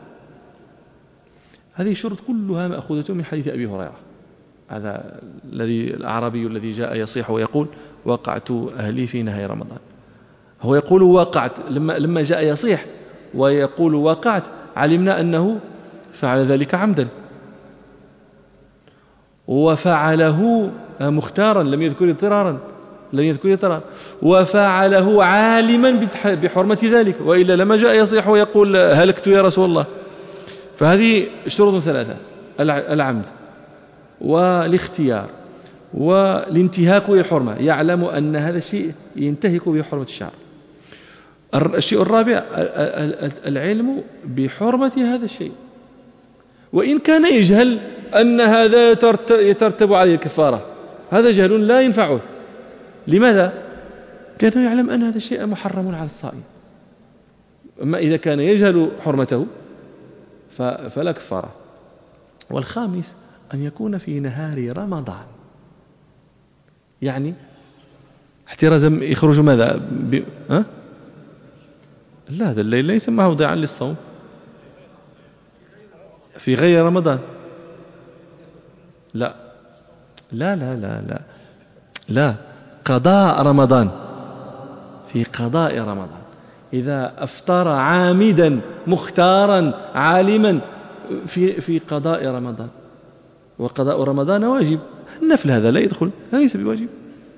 هذه الشروط كلها مأخوذة من حديث أبي هريرة، هذا الأعرابي الذي جاء يصيح ويقول وقعت أهلي في نهاية رمضان. هو يقول وقعت، لما جاء يصيح ويقول وقعت علمنا أنه فعل ذلك عمدا، وفعله مختارا لم يذكر اضطرارا، وفعله عالما بحرمة ذلك، وإلا لما جاء يصيح ويقول هلكت يا رسول الله. فهذه شروط 3: العمد والاختيار والانتهاك للحرمة، يعلم أن هذا الشيء ينتهك به حرمة الشعر. الشيء الرابع العلم بحرمة هذا الشيء، وإن كان يجهل أن هذا يترتب عليه الكفارة، هذا جهل لا ينفعه. لماذا؟ كان يعلم أن هذا الشيء محرم على الصائم. أما إذا كان يجهل حرمته فلا كفارة. والخامس أن يكون في نهار رمضان، يعني احترازا يخرج ماذا لا، هذا الليل ليس موضعا للصوم في غير رمضان. لا لا لا لا لا لا، قضاء رمضان في قضاء رمضان. إذا أفطر عامدا مختارا عالما في قضاء رمضان، وقضاء رمضان واجب، النفل هذا لا يدخل، ليس بواجب.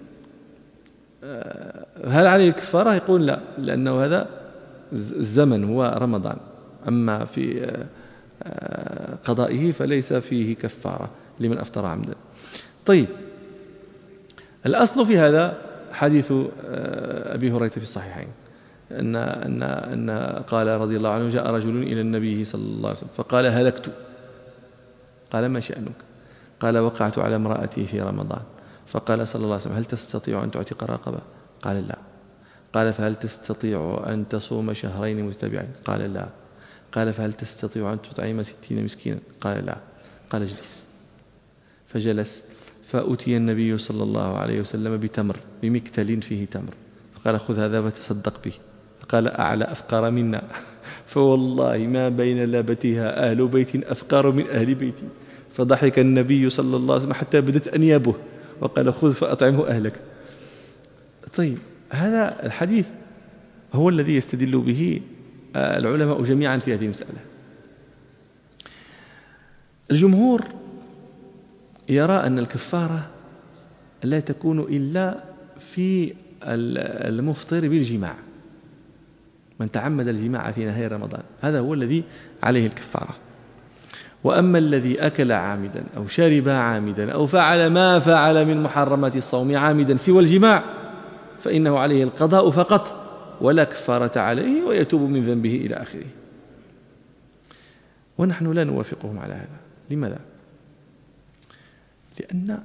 هل عليه كفارة؟ يقول لا، لأنه هذا الزمن هو رمضان، أما في قضائه فليس فيه كفارة لمن أفطر عمدا. طيب، الأصل في هذا حديث أبي هريرة في الصحيحين أن قال رضي الله عنه: جاء رجل إلى النبي صلى الله عليه وسلم فقال: هلكت. قال: ما شأنك؟ قال: وقعت على امرأتي في رمضان. فقال صلى الله عليه وسلم: هل تستطيع أن تعتق رقبة؟ قال: لا. قال: فهل تستطيع أن تصوم شهرين متتابعين؟ قال: لا. قال: فهل تستطيع أن تطعم 60 مسكينا؟ قال: لا. قال: اجلس. فجلس، فأتي النبي صلى الله عليه وسلم بتمر، بمكتل فيه تمر، فقال: خذ هذا وتصدق به. فقال: أعلى أفقر منا، فوالله ما بين لابتها أهل بيت أفقر من أهل بيتي. فضحك النبي صلى الله عليه وسلم حتى بدت أنيابه، وقال: خذ فأطعمه أهلك. طيب، هذا الحديث هو الذي يستدل به العلماء جميعا في هذه المسألة. الجمهور يرى أن الكفارة لا تكون إلا في المفطر بالجماع، من تعمد الجماع في نهاية رمضان، هذا هو الذي عليه الكفارة. وأما الذي أكل عامدا أو شرب عامدا أو فعل ما فعل من محرمات الصوم عامدا سوى الجماع فإنه عليه القضاء فقط ولا كفارة عليه، ويتوب من ذنبه إلى آخره. ونحن لا نوافقهم على هذا. لماذا؟ لأن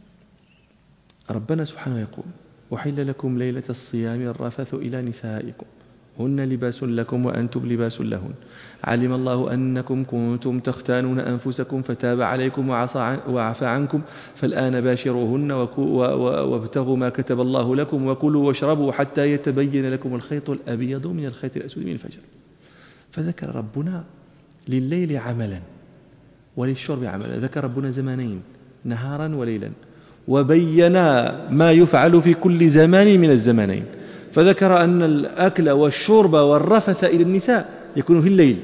ربنا سبحانه يقول: وحل لكم ليلة الصيام الرفث إلى نسائكم هن لباس لكم وأنتم لباس لهن، علم الله أنكم كنتم تختانون أنفسكم فتاب عليكم وعفى عنكم، فالآن باشروهن وابتغوا ما كتب الله لكم وكلوا واشربوا حتى يتبين لكم الخيط الأبيض من الخيط الأسود من الفجر. فذكر ربنا لليل عملا وللشرب عملا، ذكر ربنا زمانين، نهارا وليلا، وبين ما يفعل في كل زمان من الزمانين. فذكر أن الأكل والشرب والرفث إلى النساء يكون في الليل،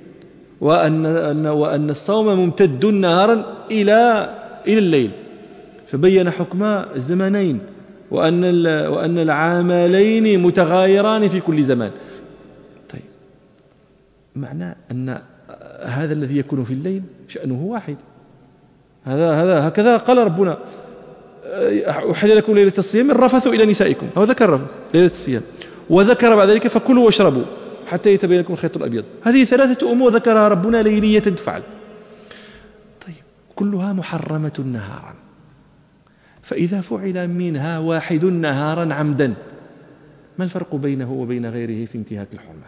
وأن الصوم ممتد نهارا إلى الليل، فبين حكم الزمانين، وأن العاملين متغايران في كل زمان. طيب، معنى أن هذا الذي يكون في الليل شأنه واحد. هذا هكذا قال ربنا: أحل لكم ليلة الصيام الرفث إلى نسائكم، هو ذكر ليلة الصيام، وذكر بعد ذلك فكلوا واشربوا حتى يتبين لكم الخيط الأبيض. هذه 3 أمور ذكرها ربنا ليلية تفعل. طيب، كلها محرمة نهارا، فإذا فعل منها واحد نهارا عمدا ما الفرق بينه وبين غيره في انتهاك الحرمة؟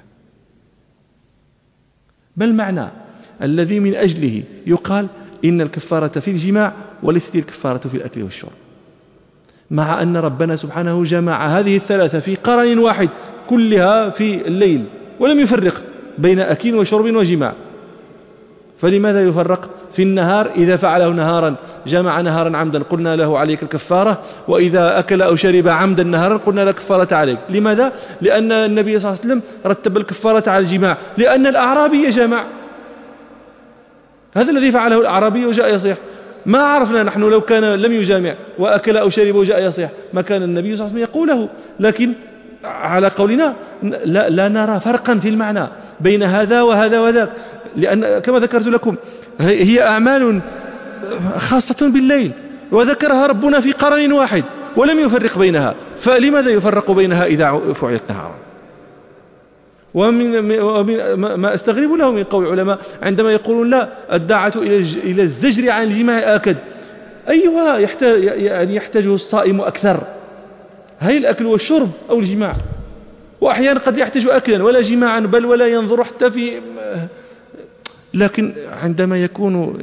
ما المعنى الذي من أجله يقال إن الكفارة في الجماع وليست الكفارة في الأكل والشرب، مع أن ربنا سبحانه جمع هذه 3 في قرن واحد كلها في الليل، ولم يفرق بين أكل وشرب وجماع؟ فلماذا يفرق في النهار؟ إذا فعله نهارا جمع نهارا عمدا قلنا له عليك الكفارة، وإذا أكل أو شرب عمدا نهارا قلنا لا كفارة عليك. لماذا؟ لأن النبي صلى الله عليه وسلم رتب الكفارة على الجماع، لأن الأعرابي جمع، هذا الذي فعله الأعرابي وجاء يصيح. ما عرفنا نحن لو كان لم يجامع وأكل أو شرب وجاء يصيح ما كان النبي صلى الله عليه وسلم يقوله. لكن على قولنا لا نرى فرقا في المعنى بين هذا وهذا وذاك، لأن كما ذكرت لكم هي أعمال خاصة بالليل، وذكرها ربنا في قرن واحد ولم يفرق بينها، فلماذا يفرق بينها إذا فعلت نهارا؟ ومن ما أستغرب له من قول العلماء عندما يقولون لا، الداعة إلى الزجر عن الجماع آكد. أيها يحتاجه الصائم أكثر، هل الأكل والشرب أو الجماع؟ وأحيانا قد يحتاج أكلا ولا جماعا، بل ولا ينظر حتى في، لكن عندما يكون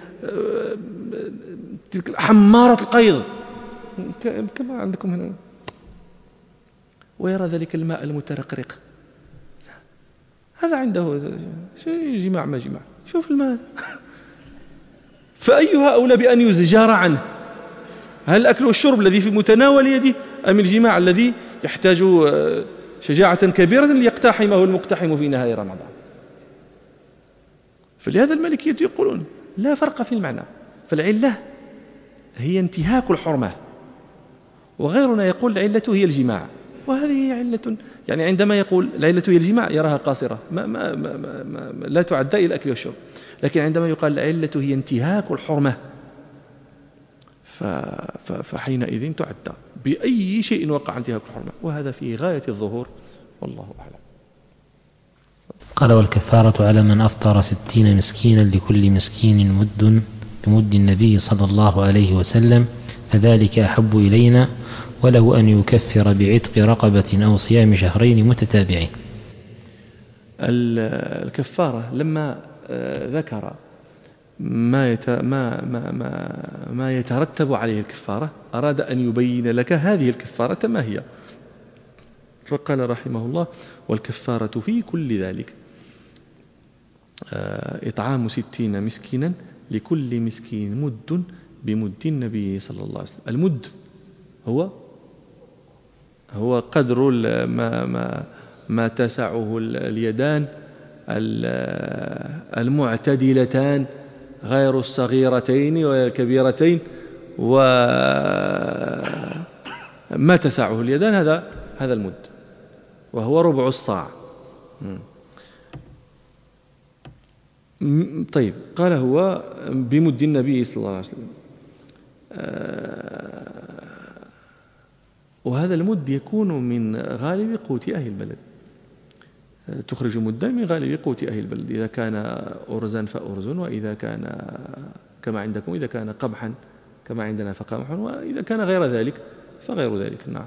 تلك حمارة القيض كما عندكم هنا، ويرى ذلك الماء المترقرق، هذا عنده شيء جماع ما جماع، شوف الماء. فأيها أولى بأن يزجار عنه؟ هل الأكل والشرب الذي في متناول يده أم الجماع الذي يحتاج شجاعة كبيرة ليقتحمه المقتحم في نهاية رمضان. فلهذا المالكية يقولون لا فرق في المعنى، فالعلة هي انتهاك الحرمة، وغيرنا يقول العلة هي الجماع، وهذه هي علة. يعني عندما يقول العلة هي الجماع يراها قاصرة لا تعدى إلى الأكل والشرب، لكن عندما يقال العلة هي انتهاك الحرمة فحينئذ تعدى بأي شيء وقع انتهاك الحرمة، وهذا في غاية الظهور، والله أعلم. قال: والكفارة على من أفطر 60 مسكينا لكل مسكين مد بمد النبي صلى الله عليه وسلم، فذلك أحب إلينا، وله أن يكفر بعتق رقبة أو صيام شهرين متتابعين. الكفارة لما ذكر ما يترتب عليه الكفارة أراد أن يبين لك هذه الكفارة ما هي، فقال رحمه الله: والكفارة في كل ذلك إطعام 60 مسكينا لكل مسكين مد بمد النبي صلى الله عليه وسلم. المد هو قدر ما تسعه اليدان المعتدلتان غير الصغيرتين والكبيرتين، وما تسعه اليدان هذا المد، وهو ربع الصاع. طيب، قال هو بمد النبي صلى الله عليه وسلم، وهذا المد يكون من غالب قوت أهل البلد، تخرج مدا من غالب قوت أهل البلد، إذا كان أرزا فأرز، وإذا كان كما عندكم إذا كان قمحا كما عندنا فقمح، وإذا كان غير ذلك فغير ذلك. نعم.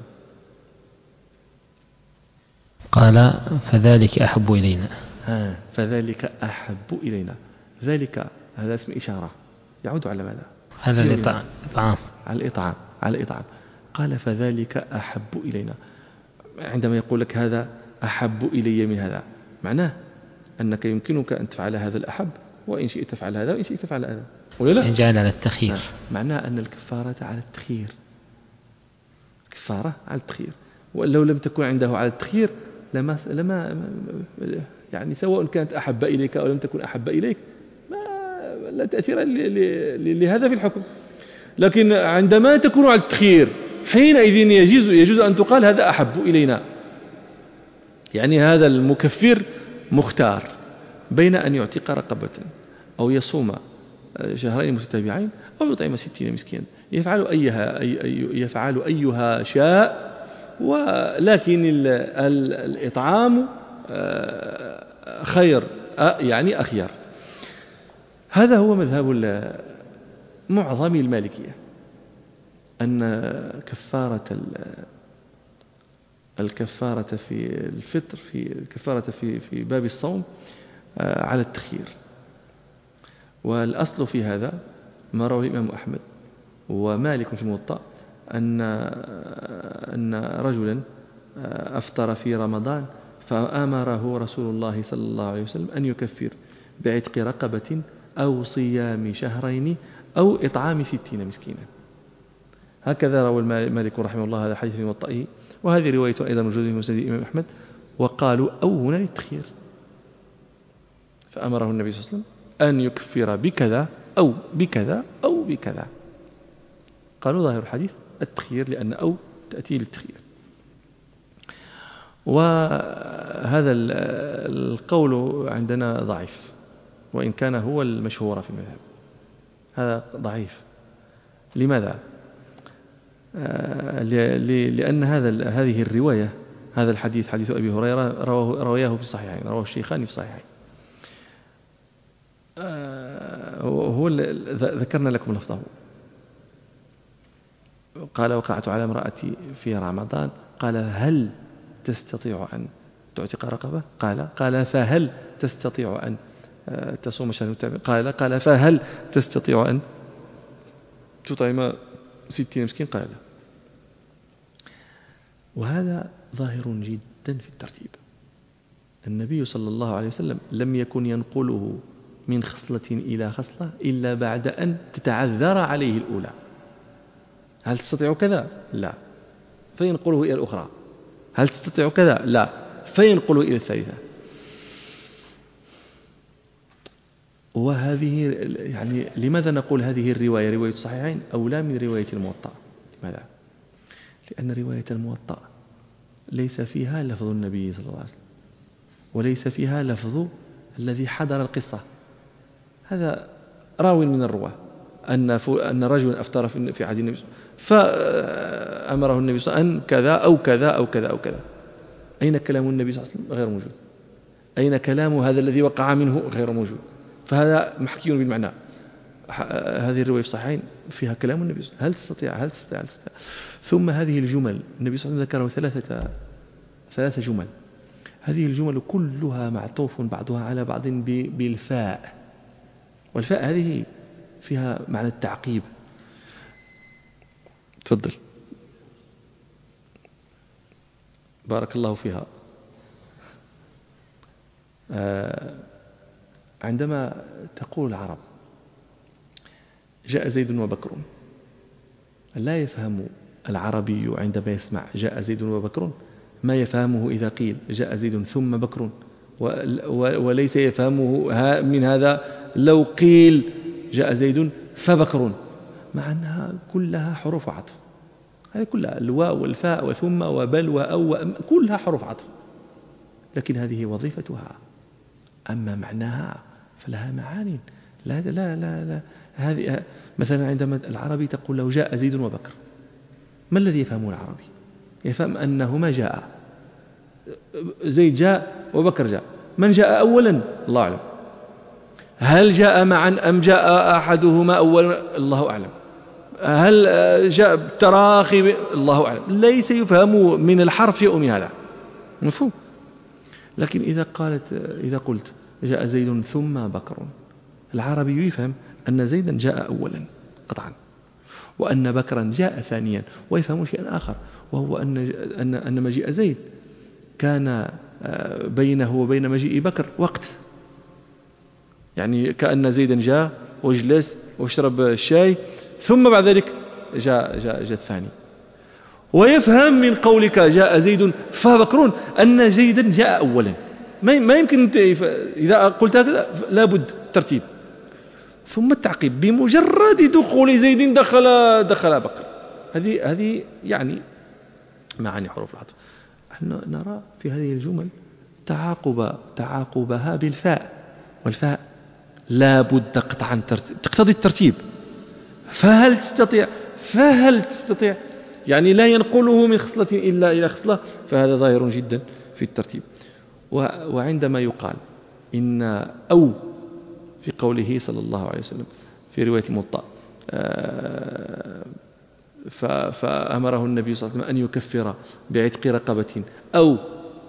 قال: فذلك أحب إلينا. فذلك أحب إلينا، ذلك هذا اسم إشارة يعود على ماذا؟ على الإطعام. على الإطعام. قال: فذلك أحب إلينا. عندما يقول لك هذا أحب إلي من هذا، معناه أنك يمكنك أن تفعل هذا الأحب، وإن شئت تفعل هذا، وإن شئت تفعل هذا، ولا لا؟ جعل على التخيير. معناه أن الكفارة على التخيير، كفارة على التخيير، ولو لم تكن عنده على التخيير لما يعني سواء كانت أحب إليك أو لم تكن أحب إليك لا تأثير لهذا في الحكم. لكن عندما تكون على التخيير حينئذ يجوز أن تقال هذا أحب إلينا، يعني هذا المكفر مختار بين أن يعتق رقبة أو يصوم شهرين متتابعين أو يطعم 60 مسكينا، يفعل أيها شاء، ولكن الإطعام خير، يعني أخير. هذا هو مذهب معظم المالكية، أن الكفارة في الفطر الكفارة في باب الصوم على التخيير. والأصل في هذا ما رواه الإمام أحمد ومالك في الموطأ أن رجلا أفطر في رمضان فأمره رسول الله صلى الله عليه وسلم أن يكفر بعتق رقبة أو صيام شهرين أو إطعام 60 مسكينا. هكذا روى مالك رحمه الله هذا الحديث في موطئه، وهذه رواية أيضا موجودة في مسند الإمام أحمد، وقالوا أو هنا للتخيير، فأمره النبي صلى الله عليه وسلم أن يكفر بكذا أو بكذا أو بكذا. قالوا ظاهر الحديث التخيير، لأن أو تأتي للتخيير. وهذا القول عندنا ضعيف، وإن كان هو المشهور في المذهب، هذا ضعيف. لماذا؟ لأن هذه الرواية، هذا الحديث حديث أبي هريرة رواه في الصحيحين، رواه الشيخان في الصحيحين. هو ذكرنا لكم لفظه. قال: وقعت على امرأتي في رمضان، قال: هل تستطيع أن تعتق رقبة؟ قال: فهل تستطيع أن تصوم شهر متابع؟ قال: فهل تستطيع أن تطعم 60 مسكين؟ قال: لا. وهذا ظاهر جدا في الترتيب. النبي صلى الله عليه وسلم لم يكن ينقله من خصلة إلى خصلة إلا بعد أن تتعذر عليه الأولى. هل تستطيع كذا؟ لا، فينقله إلى الأخرى. هل تستطيع كذا؟ لا. فينقل إلى الثالثة. وهذه يعني لماذا نقول هذه الرواية رواية الصحيحين أولى من رواية الموطأ؟ لماذا؟ لأن رواية الموطأ ليس فيها لفظ النبي صلى الله عليه وسلم، وليس فيها لفظ الذي حضر القصة. هذا راوي من الرواة أن رجلا أفطر في عهد النبي فأمره النبي صلى الله عليه وسلم أن كذا أو كذا أو كذا أو كذا. أين كلام النبي صلى الله عليه وسلم؟ غير موجود. أين كلام هذا الذي وقع منه؟ غير موجود. فهذا محكي بالمعنى. هذه الرواية في الصحيحين فيها كلام النبي صلى الله عليه وسلم. هل تستطيع ثم هذه الجمل النبي صلى الله عليه وسلم ذكره ثلاث جمل. هذه الجمل كلها معطوف بعضها على بعض بالفاء، والفاء هذه فيها معنى التعقيب. تفضل. بارك الله فيها. عندما تقول العرب جاء زيد وبكر، لا يفهم العربي عندما يسمع جاء زيد وبكر ما يفهمه إذا قيل جاء زيد ثم بكر، وليس يفهمه من هذا لو قيل جاء زيد فبكر، مع أنها كلها حروف عطف. هذه كلها الواو والفاء وثم وبل وأو كلها حروف عطف، لكن هذه وظيفتها. أما معناها فلها معاني. لا لا لا لا. هذه مثلا عندما العربي تقول له جاء زيد وبكر، ما الذي يفهمه العربي؟ يفهم أنهما جاء، زيد جاء وبكر جاء. من جاء أولا؟ الله أعلم. هل جاء معا أم جاء أحدهما أولا؟ الله أعلم. هل جاء بالتراخي؟ الله أعلم. ليس يفهم من الحرف شيء من هذا، مفهوم. لكن إذا قلت جاء زيد ثم بكر، العربي يفهم أن زيدا جاء أولا قطعا، وأن بكرا جاء ثانيا، ويفهم شيئا آخر، وهو أن مجيء زيد كان بينه وبين مجيء بكر وقت، يعني كأن زيدا جاء وجلس واشرب الشاي ثم بعد ذلك جاء الثاني. ويفهم من قولك جاء زيد فبكر أن زيدا جاء أولا. ما يمكن إذا قلت هكذا لابد ترتيب ثم التعقيب. بمجرد دخول زيد دخل بكر. هذه يعني معاني حروف العطف. نحن نرى في هذه الجمل تعاقبها بالفاء، والفاء لابد قطعا تقتضي الترتيب. فهل تستطيع يعني لا ينقله من خصلة إلا إلى خصلة، فهذا ظاهر جدا في الترتيب. وعندما يقال إن أو في قوله صلى الله عليه وسلم في رواية الموطأ فأمره النبي صلى الله عليه وسلم أن يكفر بعتق رقبة أو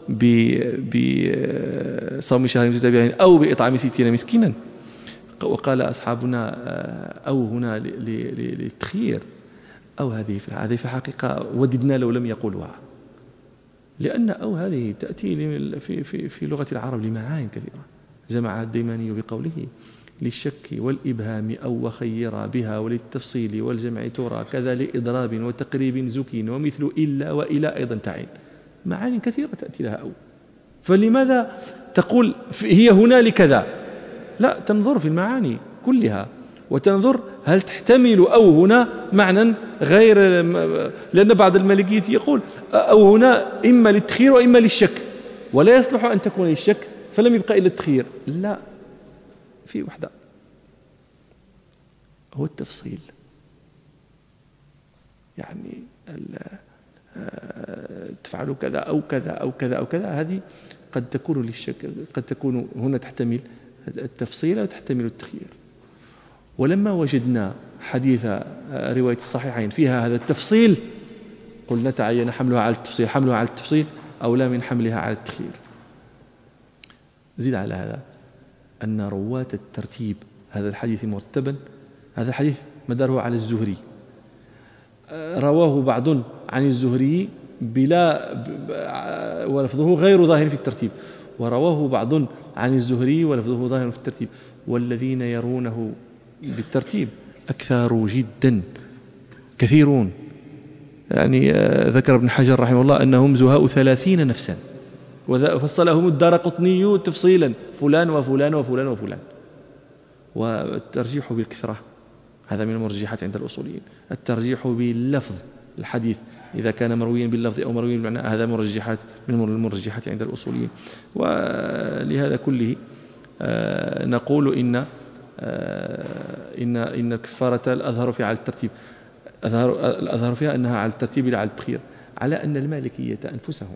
بصوم شهر متتابعين أو بإطعام 60 مسكينا. وقال أصحابنا أو هنا للتخيير، أو هذه في حقيقة وددنا لو لم يقولوها، لأن أو هذه تأتي في لغة العرب لمعاني كثيرة. جمع الديماني بقوله للشك والإبهام أو وخير بها، وللتفصيل والجمع ترى كذا لإضراب وتقريب زكين، ومثل إلا وإلى أيضا تعين. معاني كثيرة تأتي لها أو. فلماذا تقول هي هنا لكذا؟ لا، تنظر في المعاني كلها وتنظر هل تحتمل أو هنا معنى غير، لأن بعض المالكية يقول أو هنا إما للتخيير وإما للشك، ولا يصلح أن تكون للشك فلم يبقى إلا التخيير. لا، في وحدة، هو التفصيل. يعني تفعل كذا أو كذا أو كذا أو كذا، هذه قد تكون للشك، قد تكون هنا تحتمل التفصيل وتحتمل التخيير. ولما وجدنا حديث رواية الصحيحين فيها هذا التفصيل، قلنا تعين حملها على التفصيل أولى من حملها على التخيير. زيد على هذا أن رواة الترتيب هذا الحديث مرتبا، هذا الحديث مداره على الزهري، رواه بعض عن الزهري بلا ولفظه غير ظاهر في الترتيب، ورواه بعض عن الزهري ولفظه ظاهر في الترتيب. والذين يرونه بالترتيب أكثر جدا، كثيرون يعني ذكر ابن حجر رحمه الله أنهم زهاء 30 نفسا، وفصلهم الدارقطني تفصيلا، فلان وفلان وفلان وفلان. والترجيح بالكثرة هذا من المرجحات عند الأصوليين. الترجيح باللفظ الحديث إذا كان مرويا باللفظ أو مرويا بالمعنى هذا من المرجحات عند الأصوليين. ولهذا كله نقول إن الكفارة الأظهر فيها على الترتيب، الأظهر فيها أنها على الترتيب لا على التخيير، على أن المالكية أنفسهم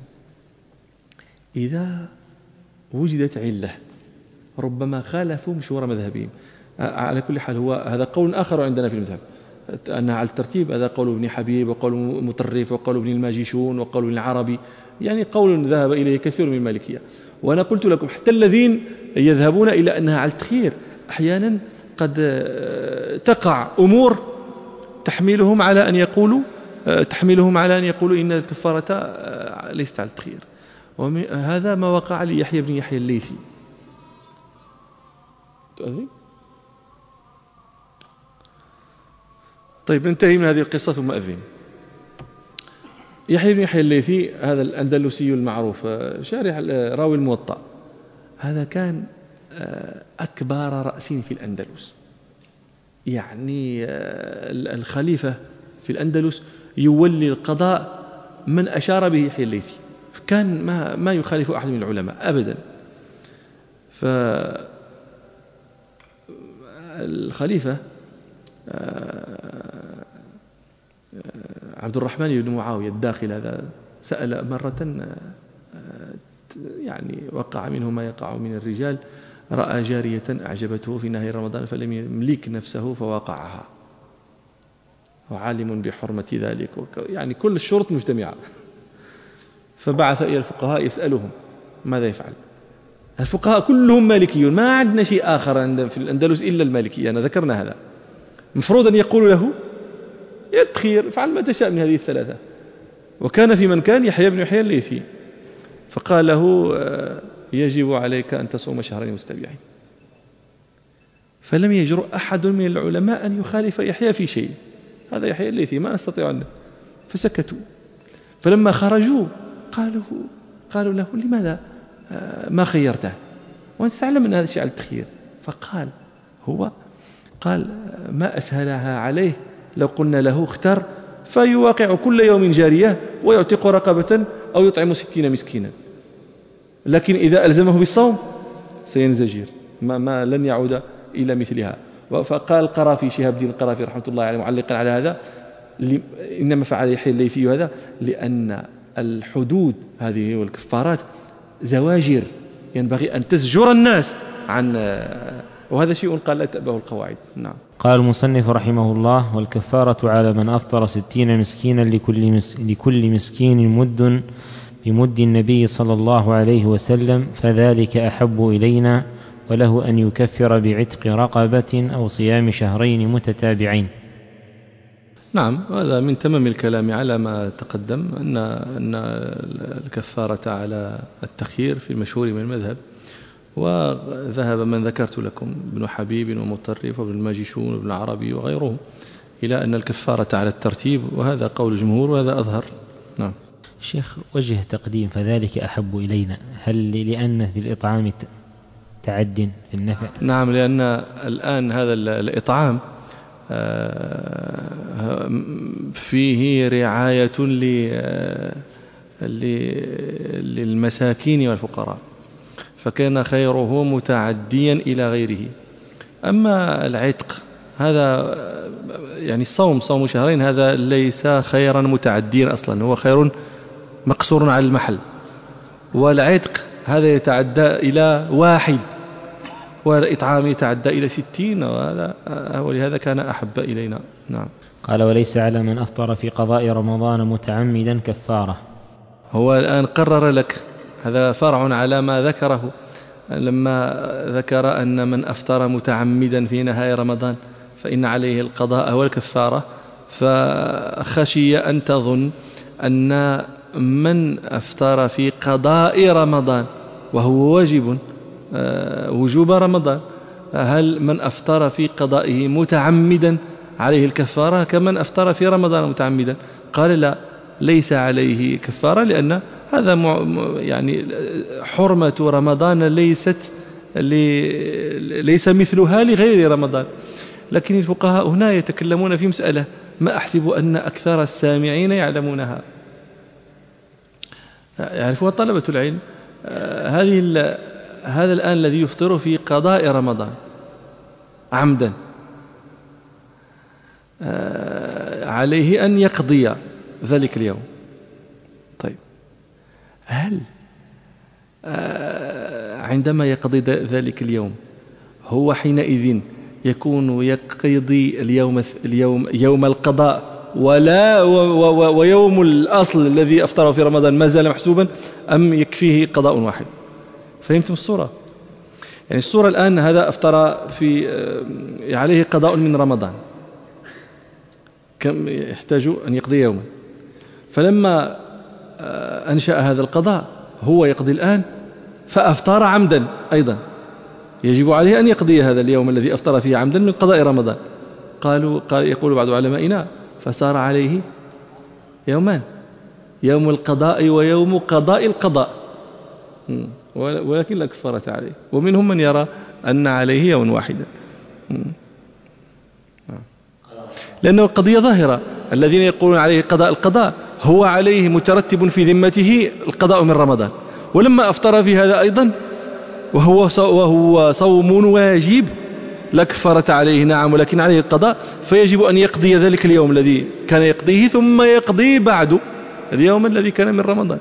إذا وجدت علة ربما خالفوا مشهور مذهبهم. على كل حال هو هذا قول آخر عندنا في المذهب أنها على الترتيب، هذا قول ابن حبيب وقول مطرف وقول ابن الماجشون وقول ابن العربي، يعني قول ذهب إليه كثير من المالكية. وأنا قلت لكم حتى الذين يذهبون إلى أنها على التخيير أحيانا قد تقع أمور تحملهم على أن يقولوا إن الكفارة ليست على التخيير. وهذا ما وقع ليحيى بن يحيى الليثي. طيب ننتهي من هذه القصة ثم أذن. يحيى بن يحيى الليثي هذا الأندلسي المعروف شارح راوي الموطأ، هذا كان أكبر رأس في الأندلس، يعني الخليفة في الأندلس يولي القضاء من أشار به يحيى الليثي، كان ما يخالف أحد من العلماء أبدا. فالخليفة عبد الرحمن بن معاوية الداخل هذا سأل مرة، يعني وقع منه ما يقع من الرجال، رأى جارية أعجبته في نهاية رمضان فلم يملك نفسه فواقعها، وعالم بحرمة ذلك، يعني كل الشروط مجتمعة. فبعث إلى الفقهاء يسألهم ماذا يفعل. الفقهاء كلهم مالكيون، ما عندنا شيء آخر في الأندلس إلا المالكية، أنا ذكرنا هذا. مفروض أن يقول له يا التخير فعل ما تشاء من هذه الثلاثة. وكان في من كان يحيى بن يحيى الليثي، فقال له يجب عليك أن تصوم شهرين متتابعين. فلم يجرؤ أحد من العلماء أن يخالف يحيى في شيء، هذا يحيى الليثي ما نستطيع أن، فسكتوا. فلما خرجوا قالوا له لماذا ما خيرته وأنت تعلم أن هذا الشيء على التخيير؟ فقال قال ما أسهلها عليه لو قلنا له اختر فيواقع كل يوم جارية ويعتق رقبة أو يطعم 60 مسكينا، لكن إذا ألزمه بالصوم سينزجر، ما لن يعود إلى مثلها. فقال القرافي شهاب الدين القرافي رحمة الله عليه معلقا على هذا إنما فعل يحيى الليثي هذا لأن الحدود هذه والكفارات زواجر ينبغي أن تزجر الناس عن، وهذا شيء قال لا تأبه القواعد. نعم. قال المصنف رحمه الله: والكفارة على من أفطر 60 مسكينا لكل مسكين مد بمد النبي صلى الله عليه وسلم، فذلك أحب إلينا، وله أن يكفر بعتق رقبة أو صيام شهرين متتابعين. نعم، هذا من تمام الكلام على ما تقدم أن الكفارة على التخيير في المشهور من المذهب. وذهب من ذكرت لكم ابن حبيب ومطرف وابن الماجشون وابن العربي وغيرهم إلى أن الكفارة على الترتيب، وهذا قول الجمهور وهذا أظهر. نعم. شيخ، وجه تقديم فذلك أحب إلينا، هل لأن في الإطعام تعد في النفع؟ نعم، لأن الآن هذا الإطعام فيه رعاية للمساكين والفقراء، فكان خيره متعديا إلى غيره. أما العتق هذا يعني صوم شهرين هذا ليس خيرا متعديا أصلا، هو خير مقصور على المحل. والعتق هذا يتعدى إلى 1 والإطعام يتعدى إلى 60، ولهذا كان أحب إلينا. نعم. قال: وليس على من أفطر في قضاء رمضان متعمدا كفارة. هو الآن قرر لك، هذا فرع على ما ذكره لما ذكر أن من أفطر متعمدا في نهاية رمضان فإن عليه القضاء والكفارة، فخشي أن تظن أن من أفطر في قضاء رمضان وهو واجب وجوب رمضان، هل من أفطر في قضائه متعمدا عليه الكفارة كمن أفطر في رمضان متعمدا؟ قال لا، ليس عليه كفارة، لأن هذا يعني حرمة رمضان ليس مثلها لغير رمضان. لكن الفقهاء هنا يتكلمون في مسألة ما أحسب أن أكثر السامعين يعلمونها، يعرفها طلبة العلم. هذا الآن الذي يفطر في قضاء رمضان عمدا عليه أن يقضي ذلك اليوم. طيب، هل عندما يقضي ذلك اليوم هو حينئذ يكون يقضي يوم القضاء ويوم الأصل الذي أفطره في رمضان ما زال محسوبا، أم يكفيه قضاء واحد؟ فهمتم الصورة؟ يعني الصورة الآن هذا أفطر عليه قضاء من رمضان، كم يحتاج أن يقضي يوما، فلما أنشأ هذا القضاء هو يقضي الآن فأفطر عمدا أيضا، يجب عليه أن يقضي هذا اليوم الذي أفطر فيه عمدا من قضاء رمضان. يقول بعض علمائنا فصار عليه يومان، يوم القضاء ويوم قضاء القضاء، ولكن لا كفارة عليه. ومنهم من يرى أن عليه يوم واحدا، لأنه القضية ظاهرة. الذين يقولون عليه قضاء القضاء هو عليه مترتب في ذمته القضاء من رمضان، ولما أفطر في هذا أيضا وهو صوم واجب لا كفارة عليه، نعم، ولكن عليه القضاء، فيجب أن يقضي ذلك اليوم الذي كان يقضيه ثم يقضي بعد اليوم الذي كان من رمضان.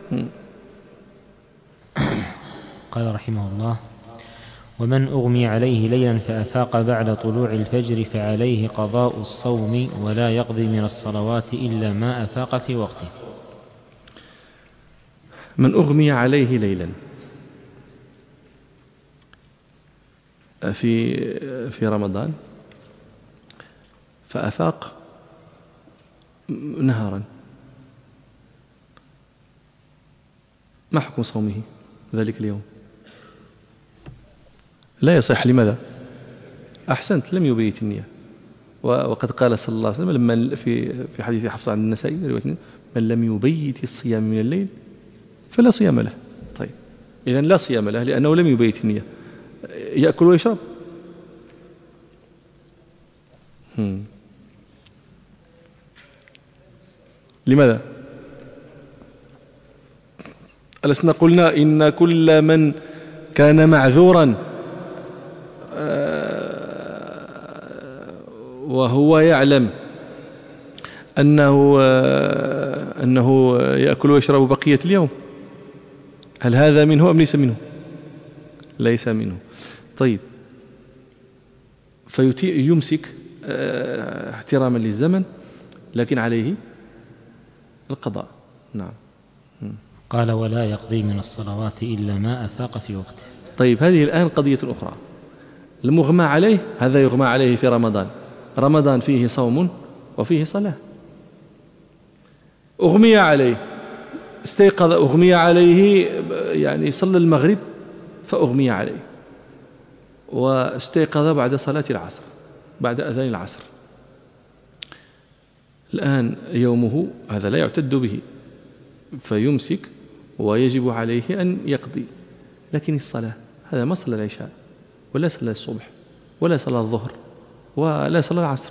قال رحمه الله: ومن أغمي عليه ليلا فأفاق بعد طلوع الفجر فعليه قضاء الصوم ولا يقضي من الصلوات إلا ما أفاق في وقته. من أغمي عليه ليلا في رمضان فأفاق نهارا، ما حكم صومه ذلك اليوم؟ لا يصح. لماذا؟ أحسنت، لم يبيت النية. وقد قال صلى الله عليه وسلم لما في حديث حفصة عن النسائي من لم يبيت الصيام من الليل فلا صيام له. طيب، إذن لا صيام له لأنه لم يبيت النية. يأكل ويشرب. لماذا؟ ألسنا قلنا إن كل من كان معذورا وهو يعلم أنه يأكل ويشرب بقية اليوم، هل هذا منه أم ليس منه؟ ليس منه. طيب، فيمسك احتراما للزمن، لكن عليه القضاء. نعم. قال: ولا يقضي من الصلوات إلا ما أفاق في وقته. طيب، هذه الآن قضية أخرى. المغمى عليه هذا يغمى عليه في رمضان فيه صوم وفيه صلاة. أغمي عليه، استيقظ، أغمي عليه، يعني صلى المغرب فأغمي عليه، واستيقظ بعد صلاة العصر، بعد أذان العصر. الآن يومه هذا لا يعتد به، فيمسك ويجب عليه أن يقضي. لكن الصلاة هذا ما صلى العشاء ولا صلى الصبح ولا صلى الظهر ولا صلى العصر،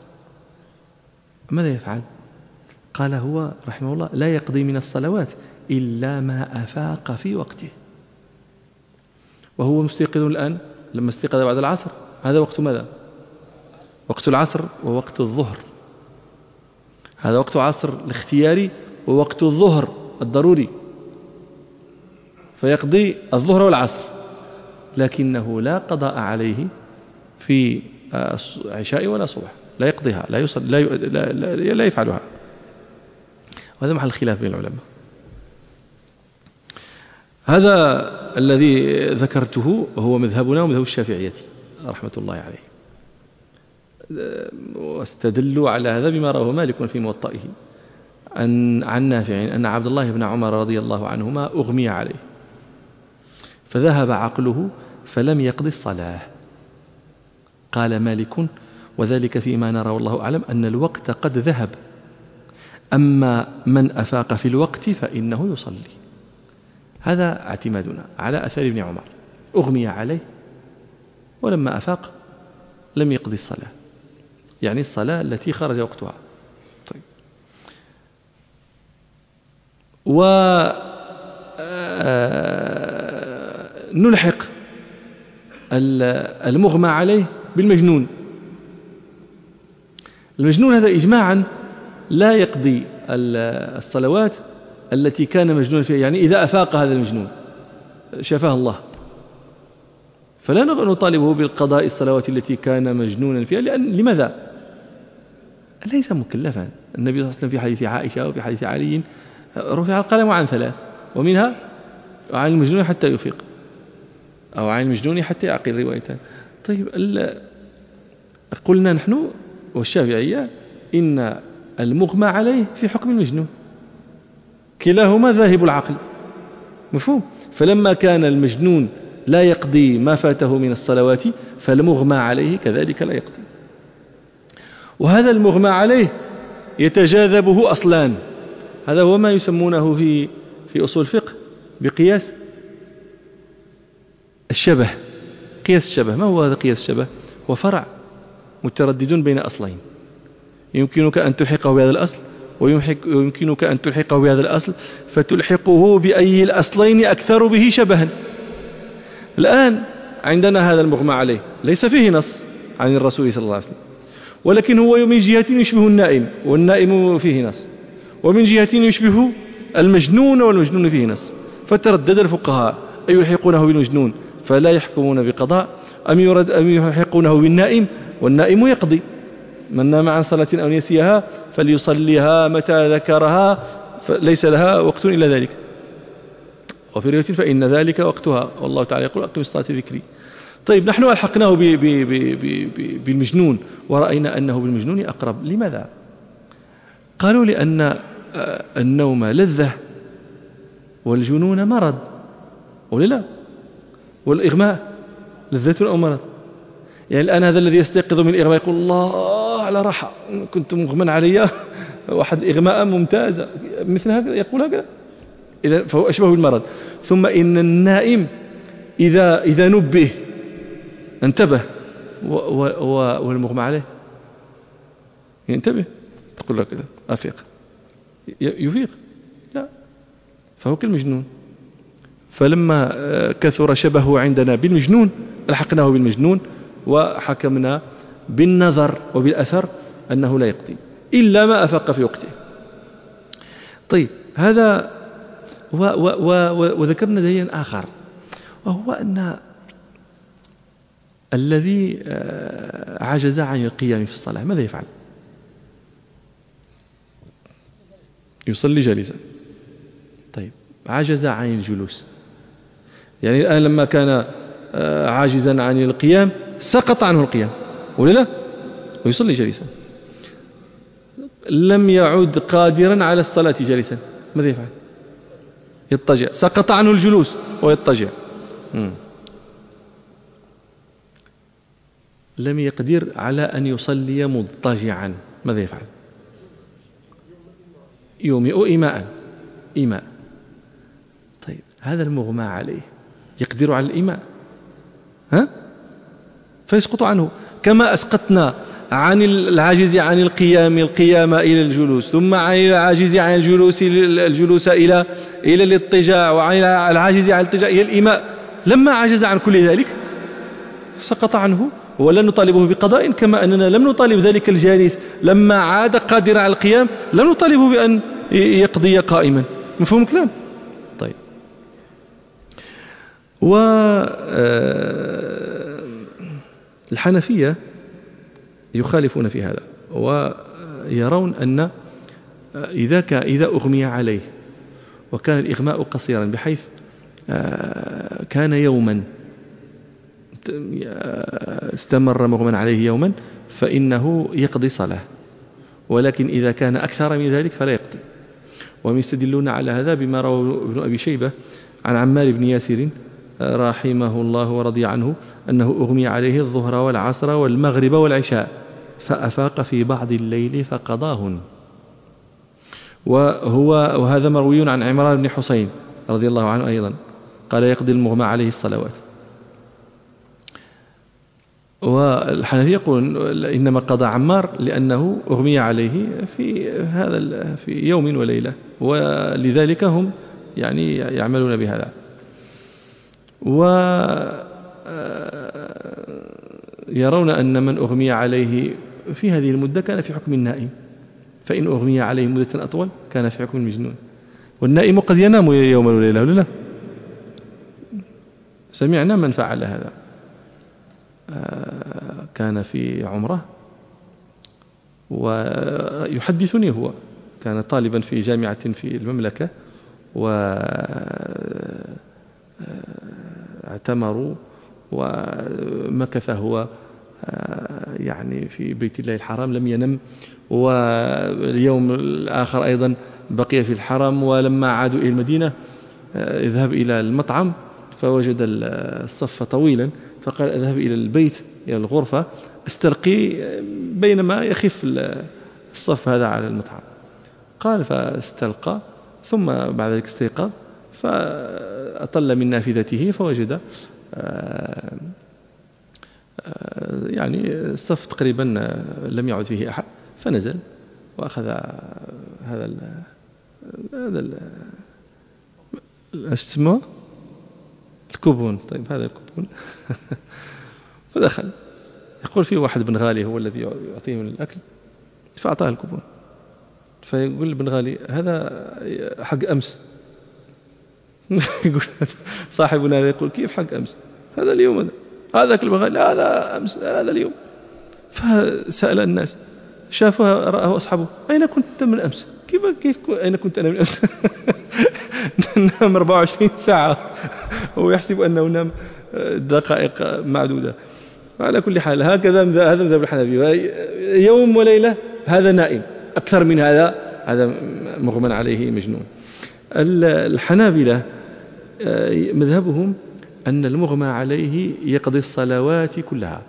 ماذا يفعل؟ قال هو رحمه الله: لا يقضي من الصلوات إلا ما أفاق في وقته. وهو مستيقظ الآن، لما استيقظ بعد العصر، هذا وقت ماذا؟ وقت العصر ووقت الظهر. هذا وقت عصر الاختياري ووقت الظهر الضروري، فيقضي الظهر والعصر، لكنه لا قضاء عليه في عشاء ولا صبح، لا يقضيها، لا يصل، لا يفعلها. وهذا محل خلاف بين العلماء. هذا الذي ذكرته هو مذهبنا ومذهب الشافعية رحمة الله عليه، واستدلوا على هذا بما رواه مالك في موطئه عن نافع أن عبد الله بن عمر رضي الله عنهما أغمي عليه فذهب عقله فلم يقضي الصلاة. قال مالك: وذلك فيما نرى والله أعلم أن الوقت قد ذهب، أما من أفاق في الوقت فإنه يصلي. هذا اعتمادنا على أثر ابن عمر، أغمي عليه ولما أفاق لم يقضي الصلاة، يعني الصلاة التي خرج وقتها. طيب. ونلحق المغمى عليه بالمجنون. المجنون هذا إجماعا لا يقضي الصلوات التي كان مجنونا فيها، يعني إذا أفاق هذا المجنون شفاه الله فلا نطالبه بالقضاء الصلوات التي كان مجنونا فيها، لماذا؟ ليس مكلفا. النبي صلى الله عليه وسلم في حديث عائشة وفي حديث علي رفع القلم عن 3، ومنها عن المجنون حتى يفيق، أو عن المجنون حتى يعقل روايتان. طيب، قلنا نحن والشافعية إن المغمى عليه في حكم المجنون، كلاهما ذاهب العقل، مفهوم؟ فلما كان المجنون لا يقضي ما فاته من الصلوات فالمغمى عليه كذلك لا يقضي. وهذا المغمى عليه يتجاذبه أصلان، هذا هو ما يسمونه في أصول الفقه بقياس الشبه. قياس الشبه، ما هو هذا قياس الشبه؟ هو فرع متردد بين أصلين، يمكنك أن تلحقه بهذا الأصل ويمكنك أن تلحقه بهذا الأصل، فتلحقه بأي الأصلين أكثر به شبها. الآن عندنا هذا المغمى عليه ليس فيه نص عن الرسول صلى الله عليه وسلم، ولكن هو من جهة يشبه النائم، والنائم فيه نص، ومن جهة يشبه المجنون، والمجنون فيه نص. فتردد الفقهاء أن يلحقونه بالمجنون فلا يحكمون بقضاء، أم يلحقونه بالنائم والنائم يقضي. من نام عن صلاة أو نسيها فليصليها متى ذكرها، فليس لها وقت إلا ذلك. وفي رواية فإن ذلك وقتها، والله تعالى يقول أقم الصلاة ذكري. طيب، نحن ألحقناه بالمجنون ورأينا أنه بالمجنون أقرب. لماذا؟ قالوا لأن النوم لذة والجنون مرض، ولا لا؟ والإغماء لذة أو مرض؟ يعني الآن هذا الذي يستيقظ من الإغماء يقول الله على راحة، كنت مغمى علي واحد إغماء ممتازة، مثل هذا يقول هكذا، إذا فهو أشبه بالمرض. ثم إن النائم إذا نبه انتبه، والمغمى عليه ينتبه، تقول لك كذا أفيق، يفيق؟ لا، فهو كالمجنون. فلما كثر شبهه عندنا بالمجنون ألحقناه بالمجنون، وحكمنا بالنظر وبالأثر أنه لا يقضي إلا ما أفاق في وقته. طيب، هذا وذكرنا دليلا آخر، وهو أن الذي عجز عن القيام في الصلاة ماذا يفعل؟ يصلي جالسا. طيب، عجز عن الجلوس، يعني الآن لما كان عاجزا عن القيام سقط عنه القيام، ولا لا؟ ويصلي جالسا. لم يعد قادرا على الصلاة جالسا، ماذا يفعل؟ يضطجع. سقط عنه الجلوس ويضطجع. لم يقدر على أن يصلي مضطجعا، ماذا يفعل؟ يومئ إيماء. طيب، هذا المغمى عليه يقدر على الإيماء، فيسقط عنه، كما أسقطنا عن العاجز عن القيام إلى الجلوس، ثم عن العاجز عن الجلوس إلى الاضطجاع، وعن العاجز عن الاضطجاع إلى الإيماء. لما عجز عن كل ذلك سقط عنه، ولا نطالبه بقضاء، كما أننا لم نطالب ذلك الجالس لما عاد قادرا على القيام لم نطالبه بأن يقضي قائما. مفهوم الكلام؟ طيب، والحنفية يخالفون في هذا، ويرون أن إذا أغمي عليه وكان الإغماء قصيرا بحيث كان يوما استمر مغمى عليه يوما فإنه يقضي صلاة، ولكن إذا كان أكثر من ذلك فلا يقضي. ويستدلون على هذا بما رواه ابن أبي شيبة عن عمار بن ياسر رحمه الله ورضي عنه أنه أغمي عليه الظهر والعصر والمغرب والعشاء فأفاق في بعض الليل فقضاهن. وهذا مروي عن عمران بن حسين رضي الله عنه أيضا قال يقضي المغمى عليه الصلوات. والحنفية يقول إنما قضى عمار لأنه أغمي عليه في يوم وليلة، ولذلك هم يعني يعملون بهذا. ويرون أن من أغمي عليه في هذه المدة كان في حكم النائم، فإن أغمي عليه مدة أطول كان في حكم المجنون. والنائم قد ينام يوم وليلة ولا لا؟ سمعنا من فعل هذا، كان في عمره ويحدثني، هو كان طالبا في جامعة في المملكة واعتمروا، ومكث هو يعني في بيت الله الحرام لم ينم، واليوم الآخر أيضا بقي في الحرم. ولما عادوا إلى المدينة اذهب إلى المطعم فوجد الصف طويلا، فقال اذهب إلى البيت إلى الغرفة استلقي بينما يخف الصف هذا على المطعم. قال فاستلقى، ثم بعد ذلك استيقظ فأطل من نافذته فوجد يعني الصف تقريبا لم يعد فيه أحد، فنزل وأخذ هذا اسمه الكوبون. طيب هذا الكوبون فدخل. يقول في واحد بنغالي هو الذي يعطيه من الأكل، فأعطاه الكوبون. فيقول البنغالي هذا حق أمس. يقول صاحبنا يقول كيف حق أمس؟ هذا اليوم، هذاك البنغالي هذا أمس، هذا اليوم. فسأل الناس شافوها، رآه أصحابه أين كنت من أمس؟ كيف أين كنت أنا من أمس؟ نام 24 ساعة ويحسب أنه نام دقائق معدودة. على كل حال هكذا هذا مذهب الحنفية، يوم وليلة هذا نائم، أكثر من هذا مغمى عليه مجنون. الحنابلة مذهبهم أن المغمى عليه يقضي الصلوات كلها،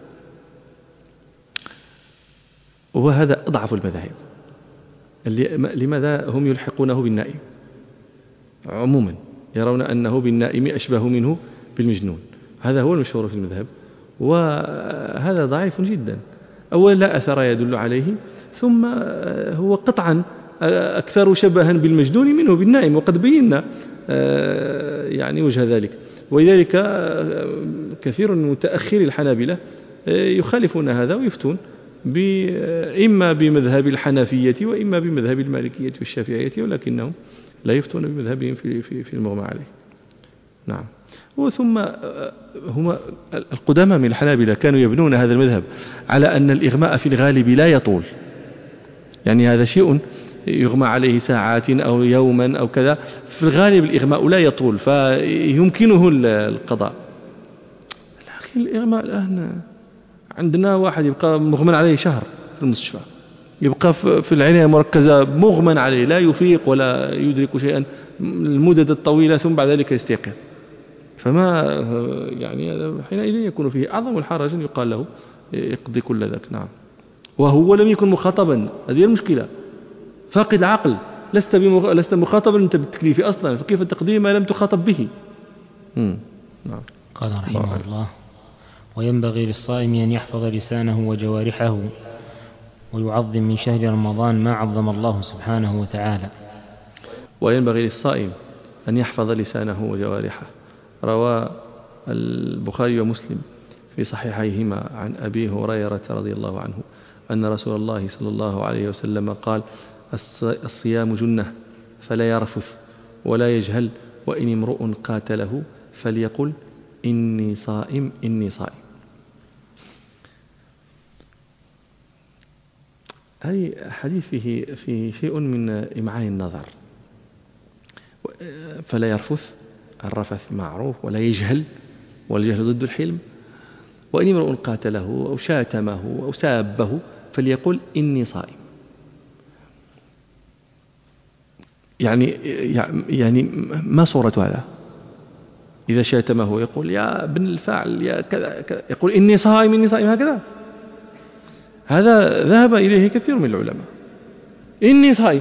وهذا أضعف المذاهب. لماذا هم يلحقونه بالنائم؟ عموما يرون أنه بالنائم أشبه منه بالمجنون، هذا هو المشهور في المذهب، وهذا ضعيف جدا. أولا لا أثر يدل عليه، ثم هو قطعا أكثر شبها بالمجنون منه بالنائم، وقد بينا يعني وجه ذلك. ولذلك كثير من متأخري الحنابلة يخالفون هذا ويفتون إما بمذهب الحنفية وإما بمذهب المالكية والشافعية، ولكنهم لا يفتون بمذهبهم في المغمى عليه. نعم. وثم هم القدامى من الحنابلة كانوا يبنون هذا المذهب على أن الإغماء في الغالب لا يطول، يعني هذا شيء يغمى عليه ساعات أو يوما أو كذا، في الغالب الإغماء لا يطول فيمكنه القضاء. لكن الإغماء الآن عندنا واحد يبقى مغمى عليه شهر في المستشفى، يبقى في العناية المركزة مغمى عليه لا يفيق ولا يدرك شيئا المدة الطويلة، ثم بعد ذلك يستيقظ. فما يعني حينئذ يكون فيه أعظم الحرج أن يقال له يقضي كل ذاك. نعم. وهو لم يكن مخاطبا، هذه المشكلة، فاقد عقل، لست مخاطبا أنت بالتكليف أصلا، فكيف تقضي ما لم تخاطب به؟ نعم. قال رحمه الله: وينبغي للصائم أن يحفظ لسانه وجوارحه ويعظم من شهر رمضان ما عظم الله سبحانه وتعالى. وينبغي للصائم أن يحفظ لسانه وجوارحه. روى البخاري ومسلم في صحيحيهما عن أبي هريرة رضي الله عنه أن رسول الله صلى الله عليه وسلم قال: الصيام جنة فلا يرفث ولا يجهل، وإن امرؤ قاتله فليقل إني صائم إني صائم. هذه حديث فيه شيء من إمعان النظر. فلا يرفث، الرفث معروف، ولا يجهل، والجهل ضد الحلم. وإن امرؤ قاتله أو شاتمه أو سابه فليقل إني صائم. يعني ما صورة هذا؟ إذا شاتمه يقول يا ابن الفاعل يا كذا كذا، يقول إني صائم إني صائم هكذا. هذا ذهب إليه كثير من العلماء. إني صائم،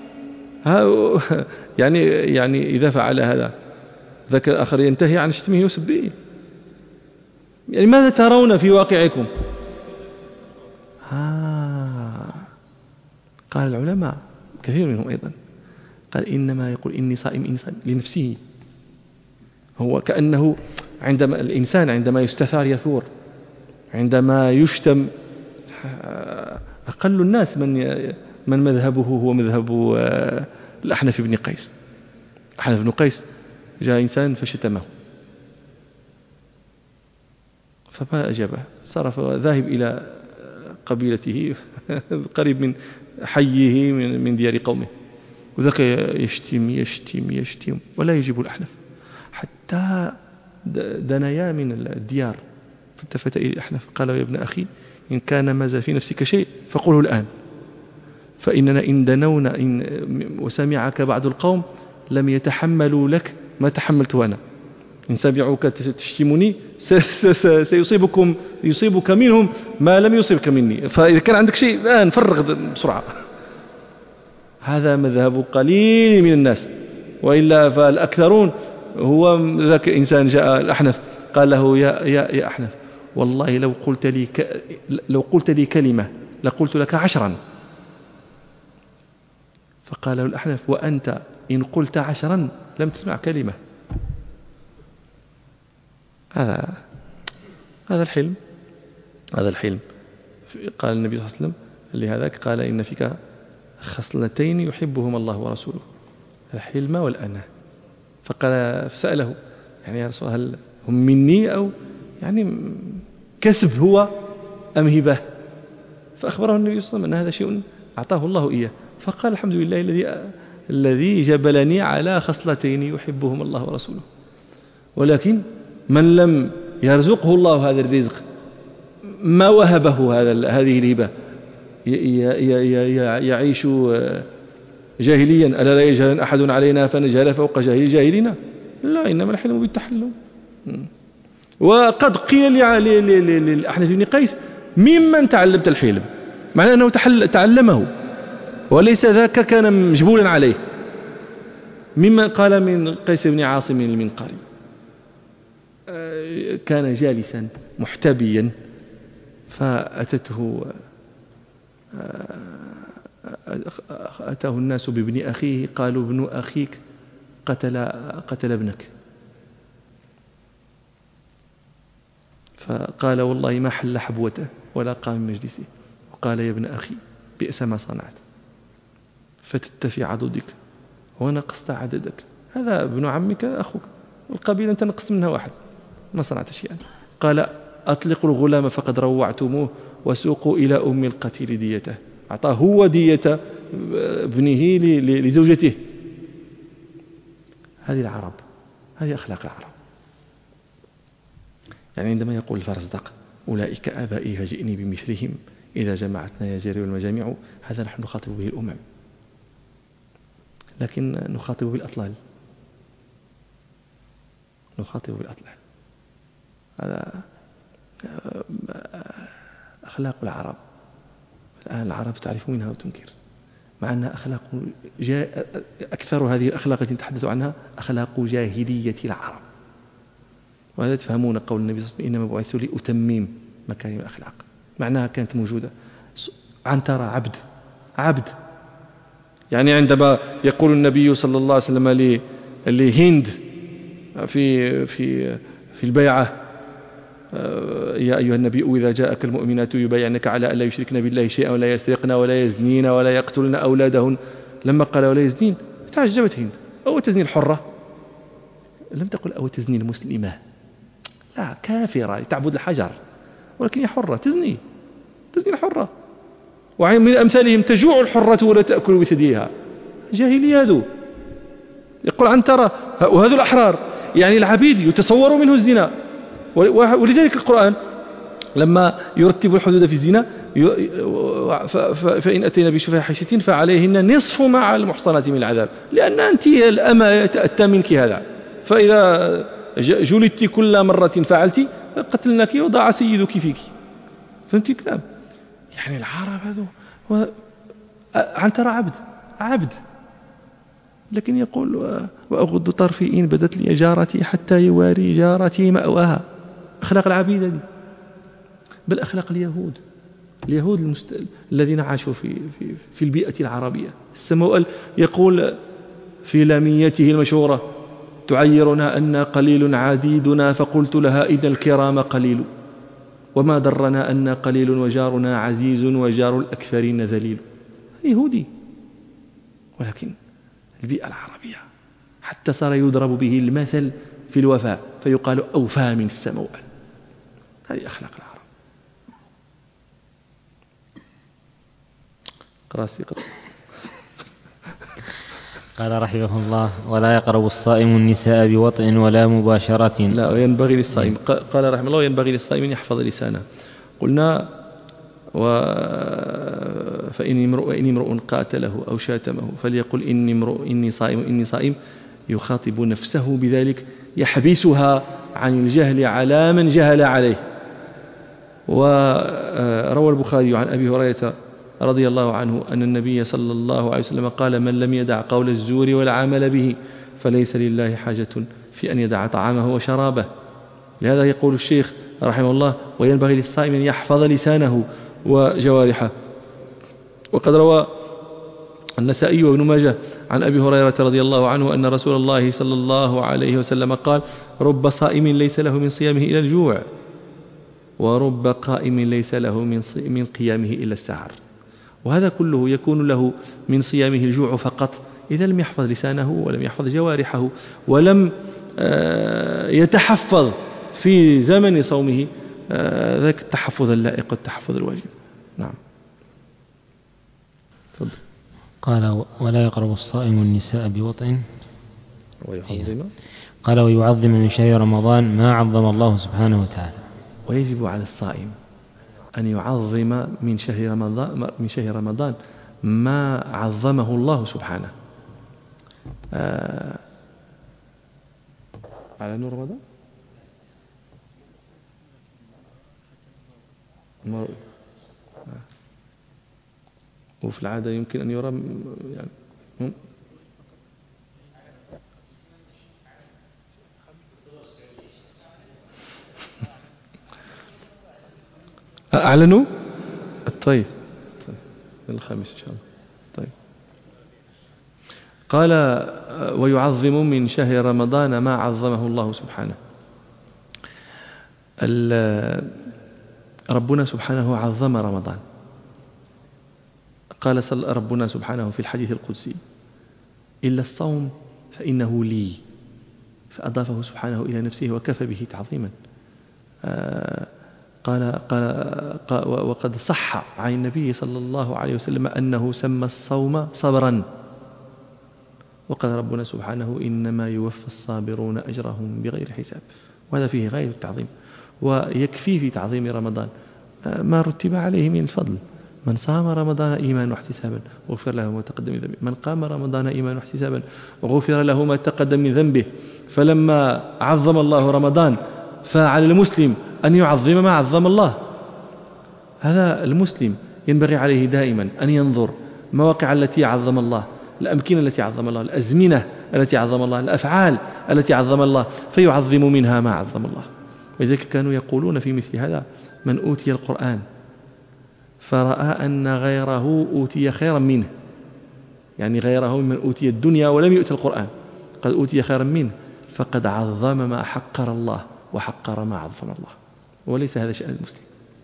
يعني إذا فعل هذا ذاك الآخر ينتهي عن شتمه وسبه. يعني ماذا ترون في واقعكم؟ قال العلماء كثير منهم أيضا قال إنما يقول إني صائم لنفسه. هو كأنه عندما الإنسان عندما يستثار يثور، عندما يشتم، أقل الناس من مذهبه هو مذهب الأحنف بن قيس. أحنف بن قيس جاء إنسان فشتمه فما أجابه، صرف ذاهب إلى قبيلته قريب من حيه من ديار قومه، وذاك يشتم يشتم يشتم ولا يجيب الأحنف حتى دنيا من الديار. فالتفت إلى الأحنف قال يا ابن أخي إن كان ما زال في نفسك شيء فقله الآن، فإننا إن دنونا وسمعك بعض القوم لم يتحملوا لك ما تحملته أنا. إن سمعوك تشتمني يصيبك منهم ما لم يصيبك مني، فإذا كان عندك شيء الآن فرغ بسرعة. هذا مذهب قليل من الناس، وإلا فالأكثرون هو ذاك إنسان جاء الأحنف قال له يا أحنف والله لو قلت لي كلمة لقلت لك 10. فقال له الأحنف وأنت إن قلت 10 لم تسمع كلمة. هذا الحلم. قال النبي صلى الله عليه وسلم لهذاك قال إن فيك خصلتين يحبهما الله ورسوله، الحلم والأناة. فسأله يعني يا رسول هل هم مني أو يعني كسب هو أم هبة؟ فأخبره النبي صلى الله عليه وسلم أن هذا شيء أعطاه الله إياه. فقال الحمد لله الذي جبلني على خصلتين يحبهما الله ورسوله. ولكن من لم يرزقه الله هذا الرزق ما وهبه هذه الهبة يعيش جاهليا. ألا لا يجهل أحد علينا فنجهل فوق جاهلنا؟ لا، إنما الحلم بالتحلم. وقد قيل للأحنف بن قيس ممن تعلمت الحلم، معنى أنه تعلمه وليس ذاك كان مجبولا عليه. مما قال من قيس بن عاصم المنقري كان جالسا محتبيا أتاه الناس بابن أخيه قالوا ابن أخيك قتل ابنك. فقال والله ما حل حبوته ولا قام من مجلسه، وقال يا ابن أخي بئس ما صنعت، فتت في عضدك ونقصت عددك. هذا ابن عمك أخوك، القبيلة أنت نقصت منها واحد، ما صنعت شيئا. قال أطلقوا الغلام فقد روعتموه وسوقوا إلى أم القتيل ديته. أعطاه هو دية ابنه لزوجته. هذه العرب، هذه أخلاق العرب. يعني عندما يقول الفرزدق أولئك آبائي فجئني بمثلهم إذا جمعتنا يا جري والمجامع، هذا نحن نخاطب به الأمم، لكن نخاطب بالأطلال. هذا أخلاق العرب. الآن العرب تعرف منها وتنكر، مع أنها أخلاق أكثر هذه الأخلاق التي نتحدث عنها أخلاق جاهلية العرب. وهذا تفهمون قول النبي صلى الله عليه وسلم إنما بعثت لأتمم مكارم الأخلاق، معناها كانت موجودة. عنترة عبد. يعني عندما يقول النبي صلى الله عليه وسلم لهند في البيعة يا أيها النبي إذا جاءك المؤمنات يبايعنك على أن لا يشركن بالله شيئا ولا يسرقن ولا يزنين ولا يقتلن أولادهن. لما قال ولا يزنين تعجبت هند، أو تزني الحرة؟ لم تقل أو تزني المسلمة، لا، كافرة تعبد الحجر، ولكن هي حرة تزني الحرة. ومن أمثالهم تجوع الحرة ولا تأكل بثديها. جاهلية هذو. يقول عنترة، وهذو الأحرار يعني العبيد يتصور منه الزنا. ولذلك القرآن لما يرتب الحدود في الزنا فإن أتينا بفاحشة فعليهن نصف ما على المحصنات من العذاب، لأن أنت الأمة يتأتى منك هذا. فإذا جلدت كل مرة فعلت قتلناك وضاع سيدك فيك. فهمت الكلام؟ يعني العرب هذو عنتر عبد لكن يقول وأغض طرفي إن بدت لي جارتي حتى يواري جارتي مأواها. أخلاق العبيد هذه، بل أخلاق اليهود الذين عاشوا في البيئة العربية. السماء يقول في لاميته المشهورة تعيرنا أن قليل عديدنا فقلت لها إذا الكرام قليل وما درنا أن قليل وجارنا عزيز وجار الأكثرين ذليل. يهودي، ولكن البيئة العربية حتى صار يضرب به المثل في الوفاء فيقال أوفى من السماء. هذه أخلاق العرب. قال رحمه الله: ولا يقرب الصائم النساء بوطء ولا مباشرة. لا، ينبغي للصائم، قال رحمه الله: ينبغي للصائم أن يحفظ لسانه. قلنا فإن امرؤ قاتله أو شاتمه فليقل إني صائم يخاطب نفسه بذلك يحبسها عن الجهل على من جهل عليه. وروى البخاري عن أبي هريرة رضي الله عنه أن النبي صلى الله عليه وسلم قال: من لم يدع قول الزور والعمل به فليس لله حاجة في أن يدع طعامه وشرابه. لهذا يقول الشيخ رحمه الله: وينبغي للصائم أن يحفظ لسانه وجوارحه. وقد روى النسائي وابن ماجه عن أبي هريرة رضي الله عنه أن رسول الله صلى الله عليه وسلم قال: رب صائم ليس له من صيامه إلا الجوع، ورب قائم ليس له من قيامه إلا السهر. وهذا كله يكون له من صيامه الجوع فقط إذا لم يحفظ لسانه ولم يحفظ جوارحه ولم يتحفظ في زمن صومه ذاك التحفظ اللائق والتحفظ الواجب. نعم. تفضل. قال: ولا يقرب الصائم النساء بوطء ويعظم. قال: ويعظم من شهر رمضان ما عظم الله سبحانه وتعالى. ويجب على الصائم أن يعظم من شهر رمضان ما عظمه الله سبحانه. على نور رمضان وفي العادة يمكن أن يرى يعني أعلنوا. طيب الخامس إن شاء الله. طيب. قال: ويعظم من شهر رمضان ما عظمه الله سبحانه. ربنا سبحانه عظم رمضان. قال ربنا سبحانه في الحديث القدسي: إلا الصوم فإنه لي، فأضافه سبحانه إلى نفسه وكفى به تعظيما. قال وقد صح عن النبي صلى الله عليه وسلم أنه سمى الصوم صبرا. وقال ربنا سبحانه: إنما يوفى الصابرون أجرهم بغير حساب. وهذا فيه غاية التعظيم. ويكفي في تعظيم رمضان ما رتب عليه من الفضل. من صام رمضان إيمانا واحتسابا غفر له ما تقدم من ذنبه، من قام رمضان إيمانا واحتسابا غفر له ما تقدم من ذنبه. فلما عظم الله رمضان فعلى المسلم أن يعظم ما عظم الله. هذا المسلم ينبغي عليه دائما أن ينظر مواقع التي عظم الله، الأمكنة التي عظم الله، الأزمنة التي عظم الله، الأفعال التي عظم الله، فيعظم منها ما عظم الله. ولذلك كانوا يقولون في مثل هذا: من أوتي القرآن فرأى أن غيره أوتي خيرا منه، يعني غيره من أوتي الدنيا ولم يؤت القرآن قد أوتي خيرا منه، فقد عظم ما حقر الله وحقر ما عظم الله. وليس هذا شأن المسلم.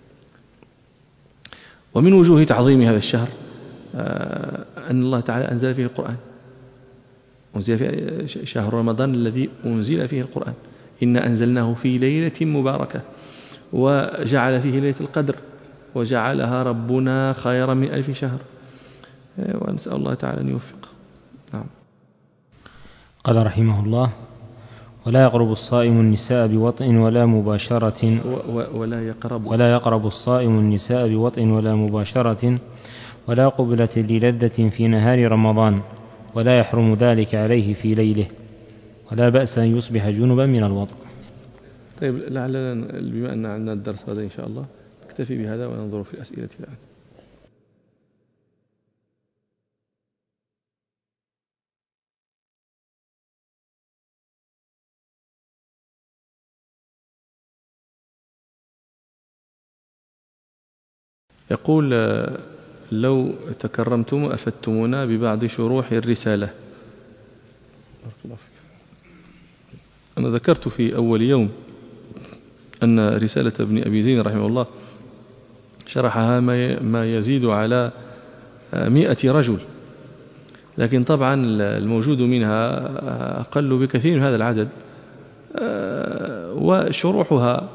ومن وجوه تعظيم هذا الشهر أن الله تعالى أنزل فيه القرآن. أنزل فيه شهر رمضان الذي أنزل فيه القرآن. إنا أنزلناه في ليلة مباركة وجعل فيه ليلة القدر وجعلها ربنا خيرا من 1000 شهر. ونسأل الله تعالى أن يوفق. نعم. قال رحمه الله: ولا يقرب الصائم النساء بوطء ولا مباشرة. ولا يقرب الصائم النساء بوطء ولا مباشرة ولا قبلة للذة في نهار رمضان، ولا يحرم ذلك عليه في ليله، ولا بأس أن يصبح جنبا من الوطء. طيب، لعلنا بما أن عندنا الدرس هذا إن شاء الله نكتفي بهذا وننظر في الأسئلة الآن. يقول لو تكرمتم أفدتمونا ببعض شروح الرسالة. أنا ذكرت في أول يوم أن رسالة ابن أبي زين رحمه الله شرحها ما يزيد على 100 رجل، لكن طبعا الموجود منها أقل بكثير من هذا العدد، وشروحها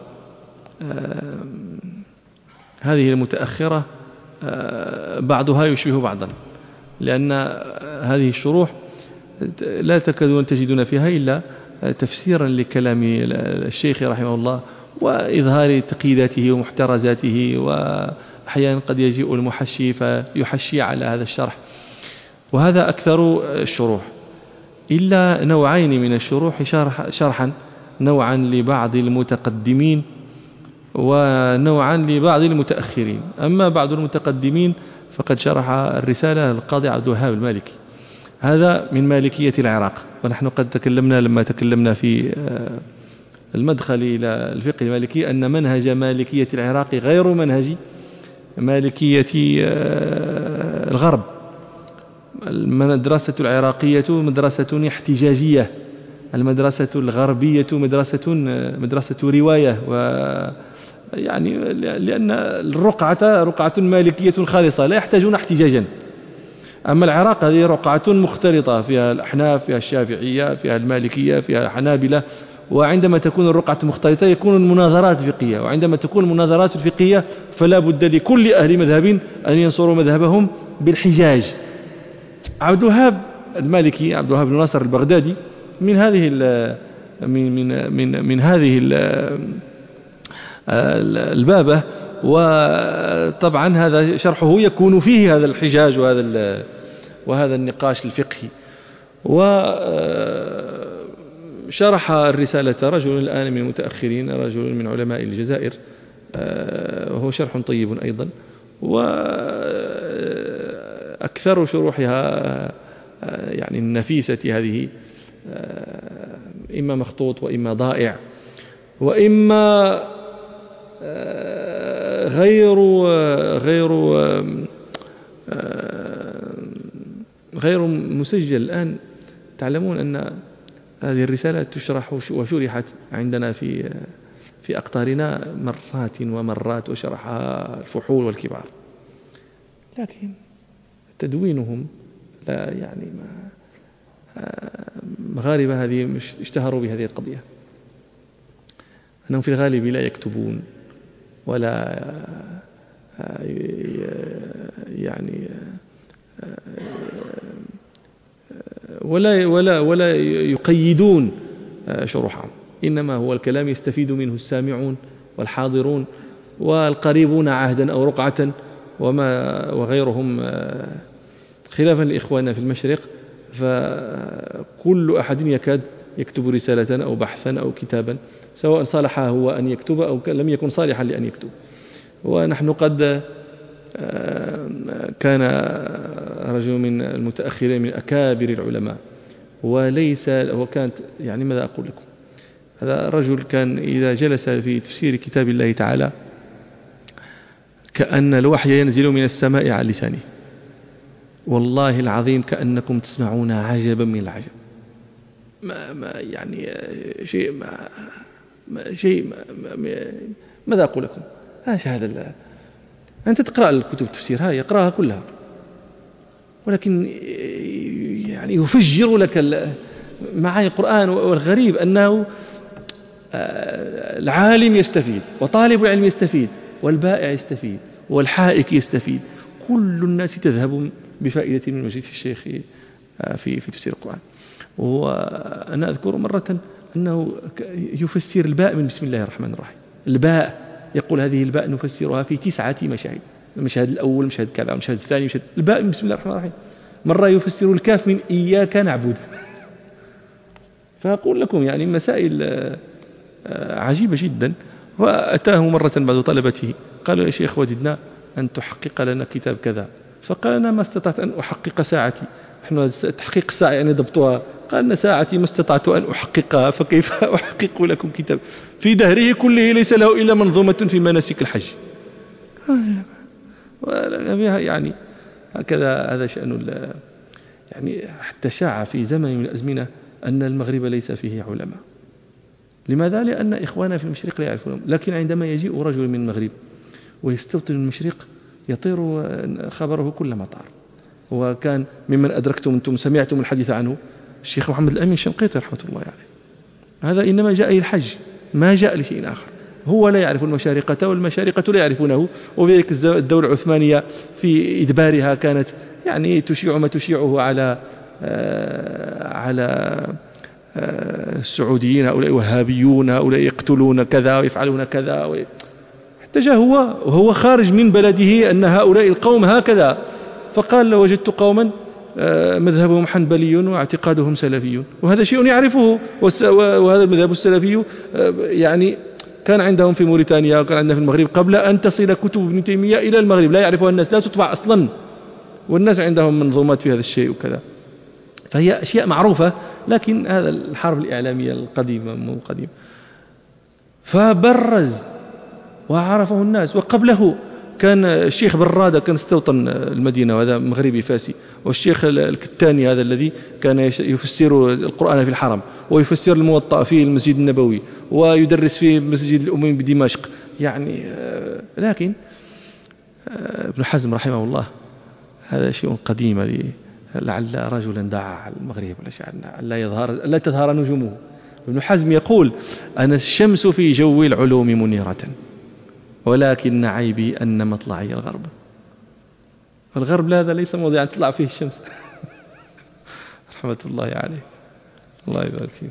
هذه المتأخرة بعضها يشبه بعضا، لأن هذه الشروح لا تكادون تجدون فيها إلا تفسيرا لكلام الشيخ رحمه الله وإظهار تقييداته ومحترزاته، وأحيانا قد يجيء المحشي فيحشي على هذا الشرح، وهذا أكثر الشروح، إلا نوعين من الشروح شرحا، نوعا لبعض المتقدمين ونوعا لبعض المتأخرين. أما بعض المتقدمين فقد شرح الرسالة القاضي عبد الوهاب المالكي، هذا من مالكية العراق، ونحن قد تكلمنا لما تكلمنا في المدخل إلى الفقه المالكي أن منهج مالكية العراق غير منهج مالكية الغرب. المدرسة العراقية مدرسة احتجاجية، المدرسة الغربية مدرسة رواية، يعني لأن الرقعة رقعة مالكية خالصة لا يحتاجون احتجاجا. أما العراق هذه رقعة مختلطة، فيها الأحناف، فيها الشافعية، فيها المالكية، فيها الحنابلة، وعندما تكون الرقعة مختلطة يكون المناظرات فقهية، وعندما تكون المناظرات الفقهية فلا بد لكل أهل مذهب أن ينصروا مذهبهم بالحجاج. عبد الوهاب المالكي، عبد الوهاب بن ناصر البغدادي، من هذه من هذه البابة، وطبعا هذا شرحه يكون فيه هذا الحجاج وهذا النقاش الفقهي. وشرح الرسالة رجل الآن من المتأخرين، رجل من علماء الجزائر، وهو شرح طيب أيضا، وأكثر شروحها يعني النفيسة هذه إما مخطوط وإما ضائع وإما غير مسجل. الآن تعلمون أن هذه الرسالة تشرح وشرحت عندنا في أقطارنا مرات ومرات، وشرحها الفحول والكبار، لكن تدوينهم لا، يعني مغاربة هذه مش اشتهروا بهذه القضية، أنهم في الغالب لا يكتبون ولا يعني ولا يقيدون شروحهم، إنما هو الكلام يستفيد منه السامعون والحاضرون والقريبون عهدا أو رقعة وغيرهم، خلافا لإخواننا في المشرق، فكل أحد يكاد يكتب رسالة أو بحثا أو كتابا، سواء صالح هو أن يكتب أو لم يكن صالحا لأن يكتب. ونحن قد كان رجل من المتأخرين من أكابر العلماء، وليس وكانت يعني ماذا أقول لكم، هذا رجل كان إذا جلس في تفسير كتاب الله تعالى كأن الوحي ينزل من السماء على لسانه، والله العظيم كأنكم تسمعون عجبا من العجب، ما يعني ماذا أقول لكم، هذا أنت تقرأ الكتب التفسير هاي يقرأها كلها، ولكن يعني يفجر لك معاني القرآن. والغريب أنه العالم يستفيد، وطالب العلم يستفيد، والبائع يستفيد، والحائك يستفيد، كل الناس تذهب بفائدة من مجلس الشيخ في تفسير القرآن. وأنا أذكر مرة أنه يفسر الباء من بسم الله الرحمن الرحيم، الباء يقول هذه الباء نفسرها في 9 مشاهد، المشهد الأول، مشهد كذا، المشهد الثاني، مشهد الباء من بسم الله الرحمن الرحيم. مرة يفسر الكاف من إياك نعبد. فأقول لكم يعني مسائل عجيبة جدا. وأتاه مرة بعض طلبته قالوا يا شيخ وددنا أن تحقق لنا كتاب كذا، فقال أنا ما استطعت أن أحقق ساعتي، نحن تحقيق الساعة يعني ضبطها، قال أن ساعتي ما استطعت أن أحققها، فكيف أحقق لكم كتاب في دهره كله ليس له إلا منظومة في مناسك الحج. يعني هكذا هذا شأن يعني حتى شاع في زمن من الأزمنة أن المغرب ليس فيه علماء. لماذا؟ لأن إخوانا في المشرق لا يعرفونهم، لكن عندما يجيء رجل من المغرب ويستوطن المشرق يطير خبره كل مطار. وكان ممن أدركتم أنتم سمعتم الحديث عنه الشيخ محمد الأمين الشنقيطي رحمة الله عليه. هذا إنما جاء للحج، ما جاء لشيء آخر. هو لا يعرف المشارقة والمشارقة لا يعرفونه. وبذلك الدولة العثمانية في إدبارها كانت يعني تشيع ما تشيعه على السعوديين، هؤلاء وهابيون، هؤلاء يقتلون كذا ويفعلون كذا، حتى جاء وهو خارج من بلده أن هؤلاء القوم هكذا، فقال لو وجدت قوما مذهبهم حنبلي واعتقادهم سلفي، وهذا شيء يعرفه. وهذا المذهب السلفي يعني كان عندهم في موريتانيا وكان عندنا في المغرب قبل أن تصل كتب ابن تيمية إلى المغرب، لا يعرفها الناس، لا تطبع أصلا، والناس عندهم منظومات في هذا الشيء وكذا. فهي أشياء معروفة، لكن هذا الحرب الإعلامية القديمة مو قديم. فبرز وعرفه الناس. وقبله كان الشيخ برادة كان استوطن المدينة، وهذا مغربي فاسي. والشيخ الكتاني هذا الذي كان يفسر القرآن في الحرم ويفسر الموطأ في المسجد النبوي ويدرس في مسجد الأموي بدمشق يعني. لكن ابن حزم رحمه الله هذا شيء قديم، لعل رجلا دعا المغرب لا تظهر نجومه. ابن حزم يقول أنا الشمس في جو العلوم منيرة، ولكن عيبي أن مطلعي الغرب. الغرب هذا ليس موضعا تطلع فيه الشمس. رحمة الله عليه، الله يبارك فيه.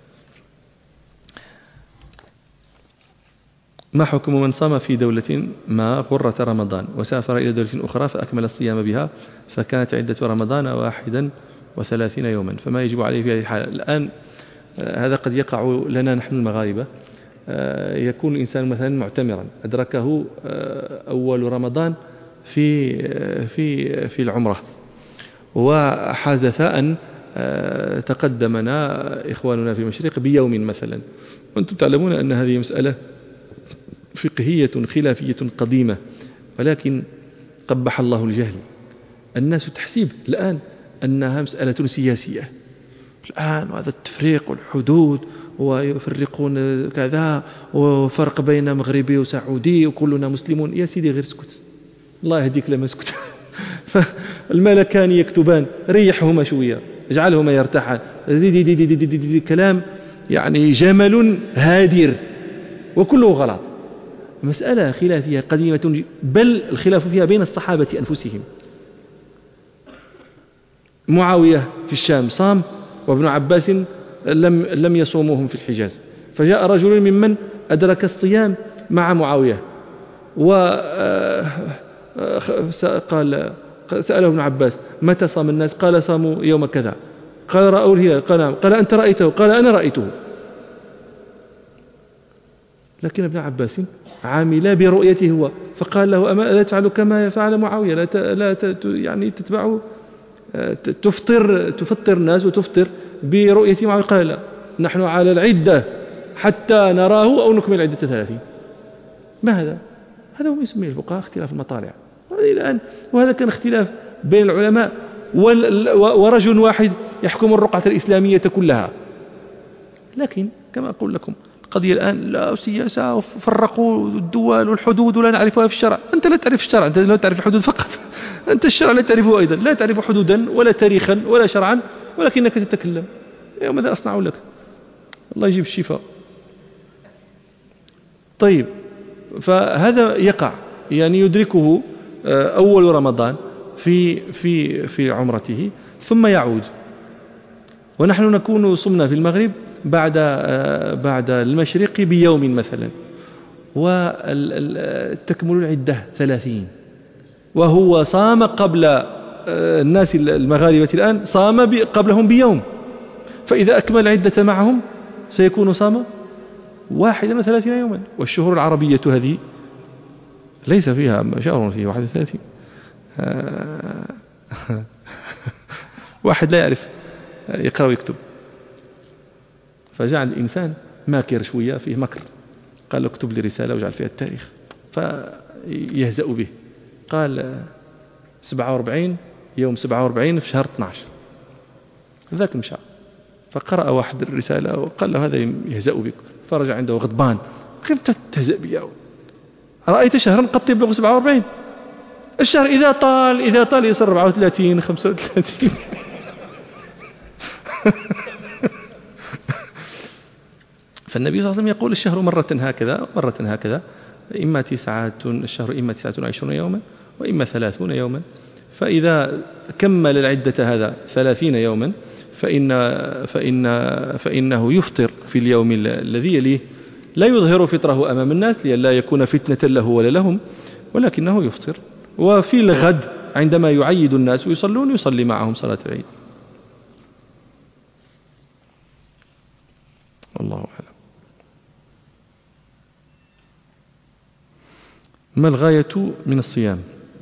ما حكم من صام في دولة ما غرة رمضان وسافر إلى دولة أخرى فأكمل الصيام بها فكانت عدة رمضان 31 يوما، فما يجب عليه في هذه الحالة؟ الآن هذا قد يقع لنا نحن المغاربة. يكون الإنسان مثلا معتمرا أدركه أول رمضان في العمرة، وحدث أن تقدمنا إخواننا في المشرق بيوم مثلا، وأنتم تعلمون أن هذه مسألة فقهية خلافية قديمة، ولكن قبح الله الجهل. الناس تحسب الآن أنها مسألة سياسية الآن، وهذا التفريق والحدود ويفرقون كذا وفرق بين مغربي وسعودي وكلنا مسلمون. يا سيدي غير اسكت، الله يهديك لما اسكت. فالملكان يكتبان، ريحهما شوية، اجعلهما يرتاحان. دي كلام يعني جمل هادر وكله غلط. مسألة خلافية قديمة، بل الخلاف فيها بين الصحابة أنفسهم. معاوية في الشام صام، وابن عباس لم يصوموهم في الحجاز. فجاء رجل ممن أدرك الصيام مع معاوية وقال سأله ابن عباس متى صام الناس؟ قال صاموا يوم كذا. قال رأوا الهلال؟ قال نعم. قال أنت رأيته؟ قال أنا رأيته. لكن ابن عباس عامل برؤيته هو، فقال له أما لا تفعل كما فعل معاوية؟ لا يعني تتبع تفطر الناس وتفطر برؤية معاوية؟ قال لا، نحن على العدة حتى نراه أو نكمل عدة 30. ما هذا؟ هذا هو يسميه الفقهاء اختلاف المطالع. وهذا كان اختلاف بين العلماء، ورجل واحد يحكم الرقعة الإسلامية كلها. لكن كما أقول لكم القضية الآن لا سياسة، وفرقوا الدول والحدود ولا نعرفها في الشرع. أنت لا تعرف الشرع، أنت لا تعرف الحدود فقط. أنت الشرع لا تعرفه أيضا، لا تعرف حدودا ولا تاريخا ولا شرعا، ولكنك تتكلم. ماذا أصنع لك؟ الله يجيب الشفاء. طيب، فهذا يقع يعني يدركه أول رمضان في عمرته ثم يعود، ونحن نكون صمنا في المغرب بعد المشرق بيوم مثلا، وتكمل العدة 30، وهو صام قبل الناس المغاربة الآن، صام قبلهم بيوم، فإذا أكمل العدة معهم سيكون صام 31 يوما. والشهور العربية هذه ليس فيها شهر فيه 31. واحد لا يعرف يقرأ ويكتب، فجعل الإنسان ماكر شوية، فيه مكر، قال له اكتب لي رسالة وجعل فيها التاريخ، فيهزأ به. قال 47 يوم 47 في شهر 12 ذاك مشى، فقرأ واحد الرسالة وقال له هذا يهزأ بك، فرجع عنده غضبان، كيف تهزأ بي؟ رأيت شهرا قد يبلغ 47؟ الشهر إذا طال يصير 34 35. فالنبي صلى الله عليه وسلم يقول الشهر مرة هكذا، إما الشهر إما 29 يوما وإما 30 يوما، فإذا كمل العدة هذا 30 يوما فإنه يفطر في اليوم الذي يليه، لا يظهر فطره أمام الناس لئلا يكون فتنة له ولا لهم، ولكنه يفطر. وفي الغد عندما يعيد الناس ويصلون يصلي معهم صلاة العيد. الله أعلم. ما الغاية من الصيام؟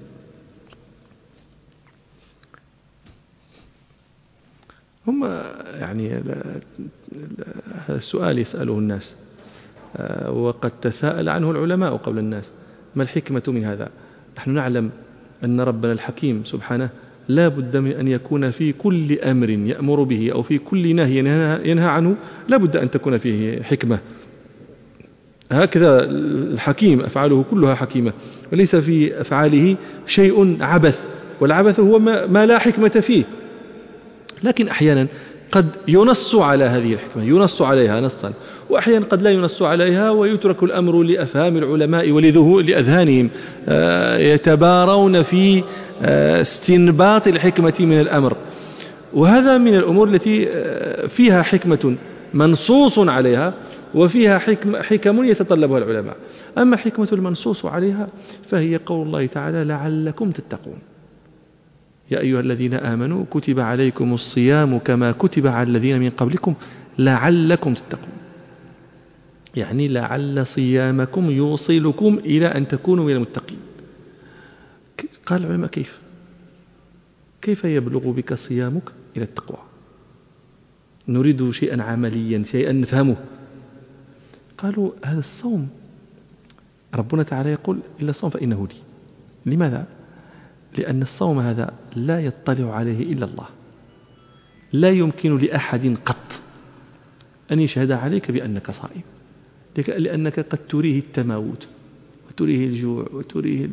هم يعني هذا السؤال يسأله الناس، وقد تساءل عنه العلماء قبل الناس. ما الحكمة من هذا؟ نحن نعلم أن ربنا الحكيم سبحانه لا بد من أن يكون في كل أمر يأمر به أو في كل نهي ينهى عنه لا بد أن تكون فيه حكمة. هكذا الحكيم أفعاله كلها حكيمة، وليس في أفعاله شيء عبث، والعبث هو ما لا حكمة فيه. لكن أحيانا قد ينص على هذه الحكمة، ينص عليها نصا، وأحيانا قد لا ينص عليها ويترك الأمر لأفهام العلماء لأذهانهم يتبارون في استنباط الحكمة من الأمر. وهذا من الأمور التي فيها حكمة منصوص عليها وفيها حكم يتطلبها العلماء. أما الحكمة المنصوص عليها فهي قول الله تعالى لعلكم تتقون. يا أيها الذين آمنوا كتب عليكم الصيام كما كتب على الذين من قبلكم لعلكم تتقون، يعني لعل صيامكم يوصلكم إلى أن تكونوا من المتقين. قال العلماء كيف يبلغ بك صيامك إلى التقوى؟ نريد شيئا عمليا، شيئا نفهمه. قالوا هذا الصوم ربنا تعالى يقول إلا الصوم فإنه لي. لماذا؟ لأن الصوم هذا لا يطلع عليه إلا الله، لا يمكن لأحد قط أن يشهد عليك بأنك صائم، لأنك قد تريه التماوت وتريه الجوع وتريه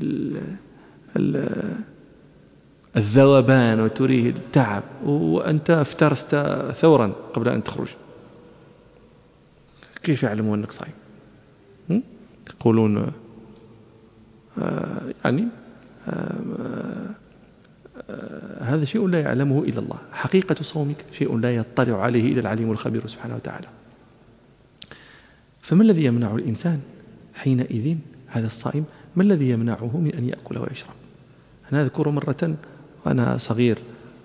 الذوبان وتريه التعب، وأنت افترست ثورا قبل أن تخرج. كيف يعلمون أنك صائم؟ يقولون هذا شيء لا يعلمه إلا الله. حقيقة صومك شيء لا يطلع عليه إلا العليم الخبير سبحانه وتعالى. فما الذي يمنع الإنسان حينئذ هذا الصائم؟ ما الذي يمنعه من أن يأكل ويشرب؟ أنا أذكر مرة وأنا صغير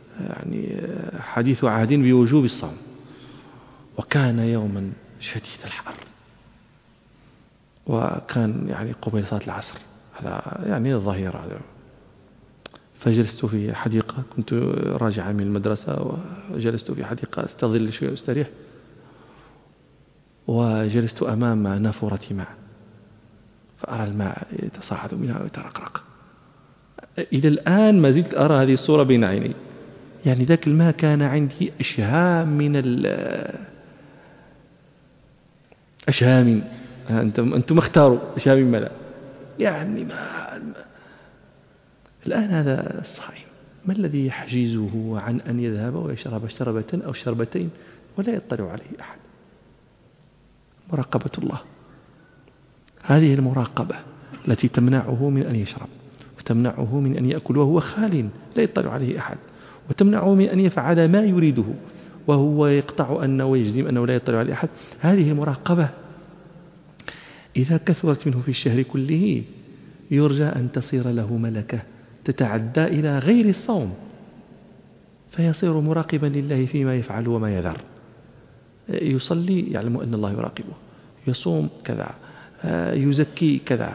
حديث عهد بوجوب الصوم، وكان يوما شديد الحر، وكان قبيل صلاة العصر، هذا الظهيرة. فجلست في حديقة، كنت راجعا من المدرسة وجلست في حديقة استظل شوية واستريح، وجلست أمام نافورة ماء فأرى الماء يتصاعد منها ويترقرق. إلى الآن ما زلت أرى هذه الصورة بين عيني. ذاك الماء كان عندي أشهام أنتم اختاروا أشهام ماذا؟ الآن هذا الصائم ما الذي يحجزه عن أن يذهب ويشرب شربة أو شربتين ولا يطلع عليه أحد؟ مراقبة الله. هذه المراقبة التي تمنعه من أن يشرب، وتمنعه من أن يأكل وهو خال لا يطلع عليه أحد، وتمنعه من أن يفعل ما يريده وهو يقطع أنه ويجزم أنه لا يطلع عليه أحد. هذه المراقبة إذا كثرت منه في الشهر كله يرجى أن تصير له ملكة تتعدى إلى غير الصوم، فيصير مراقبا لله فيما يفعل وما يذر. يصلي يعلم أن الله يراقبه، يصوم كذا، يزكي كذا،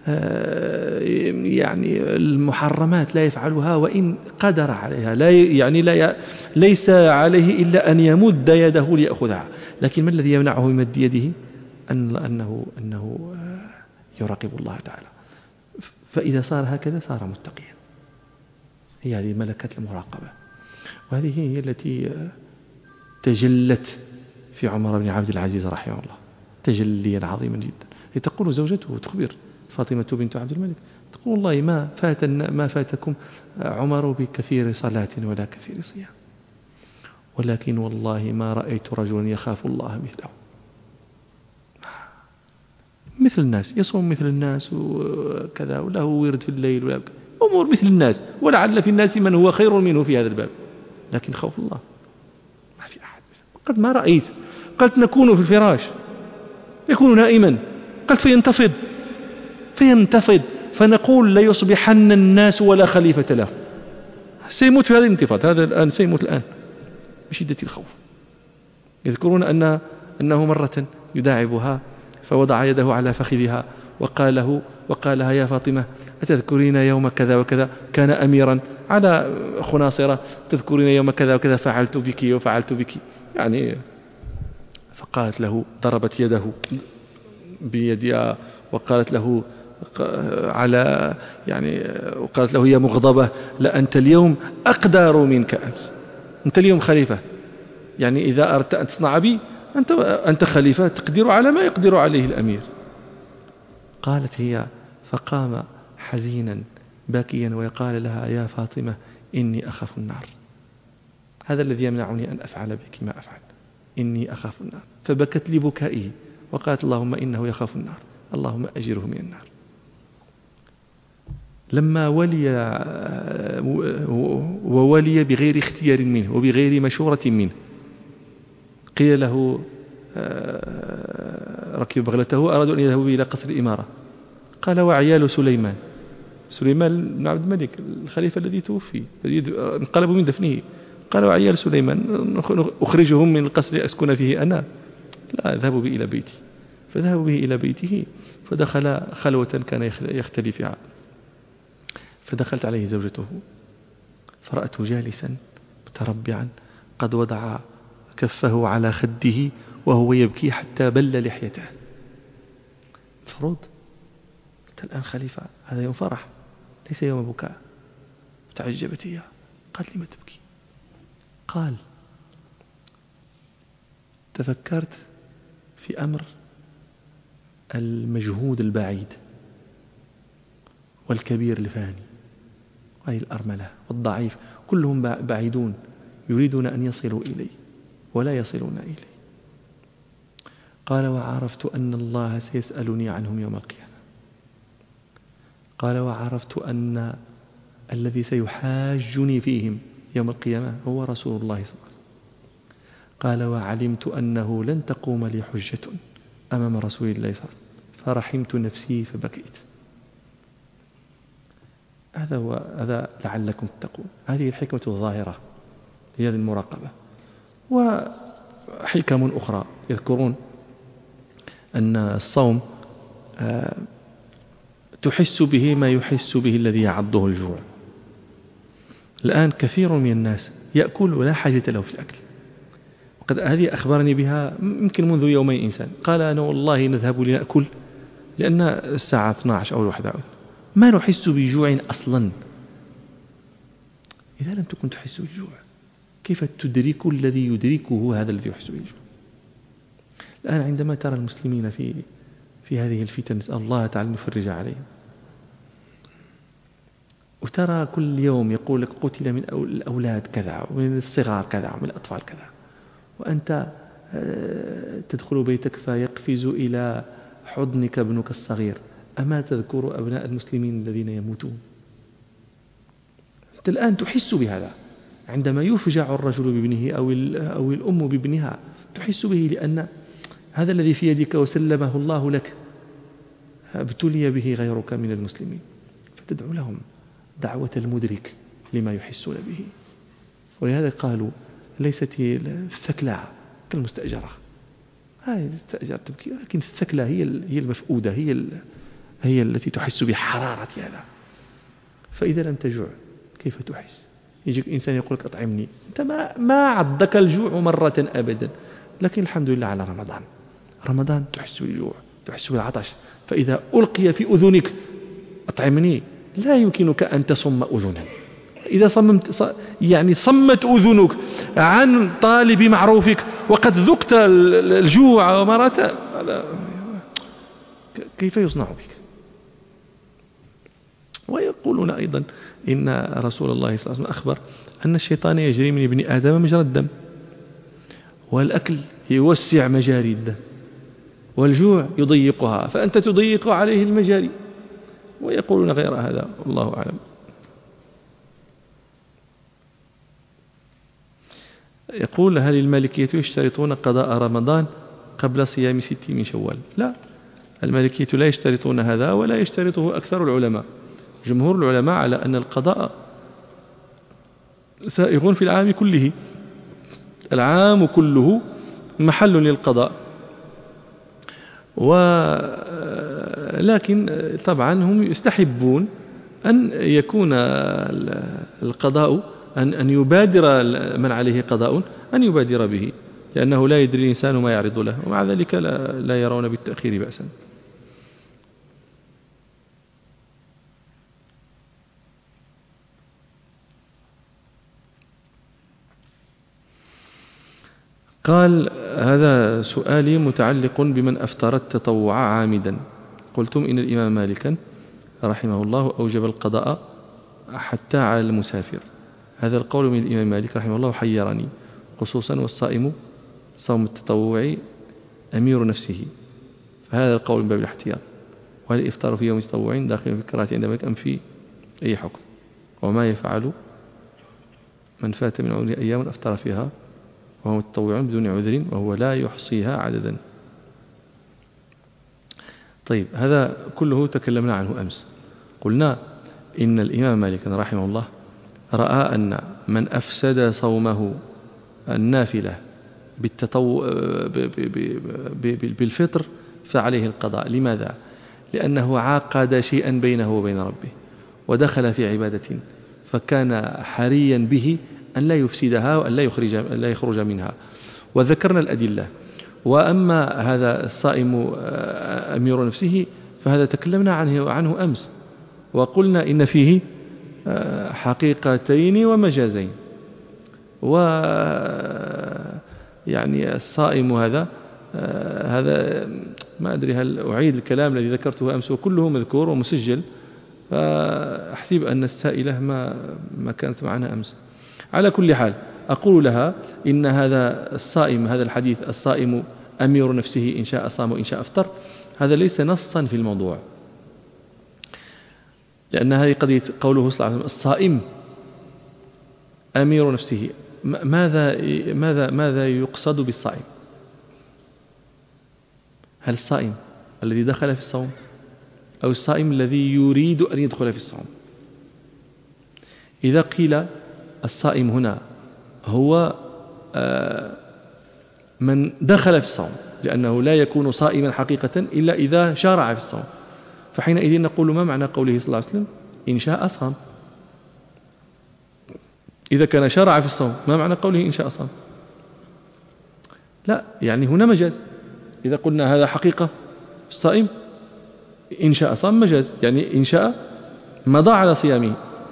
المحرمات لا يفعلها وإن قدر عليها، ليس عليه إلا أن يمد يده ليأخذها. لكن ما الذي يمنعه من مد يده؟ أنه يراقب الله تعالى. فإذا صار هكذا صار متقيا. هي هذه ملكة المراقبة، وهذه هي التي تجلت في عمر بن عبد العزيز رحمه الله تجليا عظيما جدا. هي تقول زوجته تخبر فاطمة بنت عبد الملك، تقول والله ما فاتكم عمر بكثير صلاة ولا كثير صيام، ولكن والله ما رأيت رجلا يخاف الله مثله. مثل الناس، يصوم مثل الناس وكذا، وله ورد في الليل ولا أمور مثل الناس، ولعل في الناس من هو خير منه في هذا الباب، لكن خوف الله ما في أحد. قد ما رأيت، قلت نكون في الفراش يكون نائما، قلت فينتفض فنقول ليصبحن الناس ولا خليفة له، سيموت في هذا الانتفاض، هذا الآن سيموت الآن بشدة الخوف. يذكرون أنه مرة يداعبها فوضع يده على فخذها وقال لها يا فاطمة أتذكرين يوم كذا وكذا كان أميرا على خناصرة، تذكرين يوم كذا وكذا فعلت بك وفعلت بك يعني. فقالت له، ضربت يده بيدها وقالت له وقالت له يا مغضبة لأنت اليوم أقدر منك أمس، أنت اليوم خليفة، يعني إذا أردت أن تصنع بي أنت خليفة تقدر على ما يقدر عليه الأمير. قالت هي فقام حزينا باكيا ويقال لها يا فاطمة إني أخاف النار، هذا الذي يمنعني أن أفعل بك ما أفعل، إني أخاف النار. فبكت لبكائه وقالت اللهم إنه يخاف النار، اللهم أجره من النار. لما ولي بغير اختيار منه وبغير مشورة منه، قيل له ركب بغلته أرادوا أن يذهبوا إلى قصر الإمارة، قال وعيال سليمان بن عبد الملك الخليفة الذي توفي انقلبوا من دفنه، قال وعيال سليمان أخرجهم من القصر أسكن فيه أنا، لا اذهبوا به إلى بيتي. فذهبوا به إلى بيته فدخل خلوة كان يختلي فيها، فدخلت عليه زوجته فرأته جالسا متربعا قد وضع كفه على خده وهو يبكي حتى بل لحيته. المفروض أنت الآن خليفة، هذا يوم فرح ليس يوم بكاء. تعجبت هي، قالت لي ما تبكي؟ قال تفكرت في أمر المجهود البعيد والكبير الفاني، هذه الأرملة والضعيف كلهم بعيدون يريدون أن يصلوا إلي ولا يصلون إلي. قال وعرفت أن الله سيسألني عنهم يوم القيامة. قال وعرفت أن الذي سيحاجني فيهم يوم القيامة هو رسول الله صلى الله عليه وسلم. قال وعلمت أنه لن تقوم لي حجة أمام رسول الله صلى الله عليه وسلم، فرحمت نفسي فبكيت. هذا لعلكم تتقون، هذه الحكمة الظاهرة هي المراقبة. وحكم أخرى يذكرون أن الصوم تحس به ما يحس به الذي يعضه الجوع. الآن كثير من الناس يأكل ولا حاجة له في الأكل، وقد هذه أخبرني بها يمكن منذ يومين إنسان قال أنا والله نذهب لنأكل لأن الساعة 12 أو 1 ما نحس بجوع أصلا. إذا لم تكن تحس بالجوع كيف تدرك الذي يدركه هذا الذي يحس بالجوع؟ الآن عندما ترى المسلمين في هذه الفتن، نسأل الله تعالى أن يفرج عليهم، وترى كل يوم يقول لك قتل من الأولاد كذا ومن الصغار كذا ومن الأطفال كذا، وأنت تدخل بيتك فيقفز إلى حضنك ابنك الصغير، أما تذكر أبناء المسلمين الذين يموتون؟ أنت الآن تحس بهذا عندما يفجع الرجل بابنه أو الأم بابنها، تحس به لأن هذا الذي في يدك وسلمه الله لك ابتلي به غيرك من المسلمين، فتدعو لهم دعوة المدرك لما يحسون به. ولهذا قالوا ليست الثكلى كالمستأجرة، هاي المستأجرة تبكي، لكن الثكلى هي المفؤودة، هي التي تحس بحرارة هذا. فإذا لم تجوع كيف تحس؟ يجيك إنسان يقول لك أطعمني، أنت ما عضك الجوع مرة أبدا، لكن الحمد لله على رمضان تحس بالجوع، تحس بالعطش، فإذا ألقي في أذنك أطعمني، لا يمكنك أن تصم أذنا. إذا صمت أذنك عن طالب معروفك وقد ذقت الجوع ومرات، كيف يصنع بك؟ ويقولون أيضا إن رسول الله صلى الله عليه وسلم أخبر أن الشيطان يجري من ابن آدم مجرى الدم، والأكل يوسع مجاري الدم، والجوع يضيقها، فأنت تضيق عليه المجاري. ويقولون غير هذا، والله أعلم. يقول: هل المالكية يشترطون قضاء رمضان قبل صيام 6 من شوال؟ لا، المالكية لا يشترطون هذا، ولا يشترطه أكثر العلماء. جمهور العلماء على أن القضاء سائغ في العام كله، العام كله محل للقضاء. ولكن طبعا هم يستحبون أن يكون القضاء، أن يبادر من عليه قضاء أن يبادر به، لأنه لا يدري الإنسان ما يعرض له، ومع ذلك لا يرون بالتأخير بأسا. قال: هذا سؤالي متعلق بمن أفطر التطوع عامدا. قلتم إن الإمام مالكا رحمه الله أوجب القضاء حتى على المسافر. هذا القول من الإمام مالك رحمه الله حيرني، خصوصا والصائم صوم التطوع أمير نفسه، فهذا القول من باب الاحتياط. وهل الإفطار في يوم تطوع داخل في الكراهة عند مالك أم في أي حكم؟ وما يفعل من فات من عمره أيام أفطر فيها وهو متطوع بدون عذر وهو لا يحصيها عددا؟ طيب، هذا كله تكلمنا عنه أمس. قلنا إن الإمام مالك رحمه الله رأى أن من أفسد صومه النافلة بالفطر فعليه القضاء. لماذا؟ لأنه عاقد شيئا بينه وبين ربه ودخل في عبادة، فكان حريا به أن لا يفسدها وأن لا يخرج منها. وذكرنا الأدلة. وأما هذا الصائم أمير نفسه فهذا تكلمنا عنه أمس، وقلنا إن فيه حقيقتين ومجازين. ويعني الصائم هذا ما أدري هل أعيد الكلام الذي ذكرته أمس، وكله مذكور ومسجل، فأحسب أن السائلة ما كانت معنا أمس. على كل حال أقول لها إن هذا الصائم، هذا الحديث الصائم أمير نفسه إن شاء صام وإن شاء أفطر، هذا ليس نصا في الموضوع، لأن هذه قضية قوله صلى الله عليه وسلم الصائم أمير نفسه. ماذا يقصد بالصائم؟ هل الصائم الذي دخل في الصوم أو الصائم الذي يريد أن يدخل في الصوم؟ إذا قيل الصائم هنا هو من دخل في الصوم، لأنه لا يكون صائما حقيقة إلا إذا شارع في الصوم، فحينئذ نقول: ما معنى قوله صلى الله عليه وسلم إن شاء صام؟ إذا كان شارع في الصوم ما معنى قوله إن شاء صام؟ لا، يعني هنا مجاز. إذا قلنا هذا حقيقة الصائم إن شاء صام، مجاز، يعني إن شاء مضى على صيامه.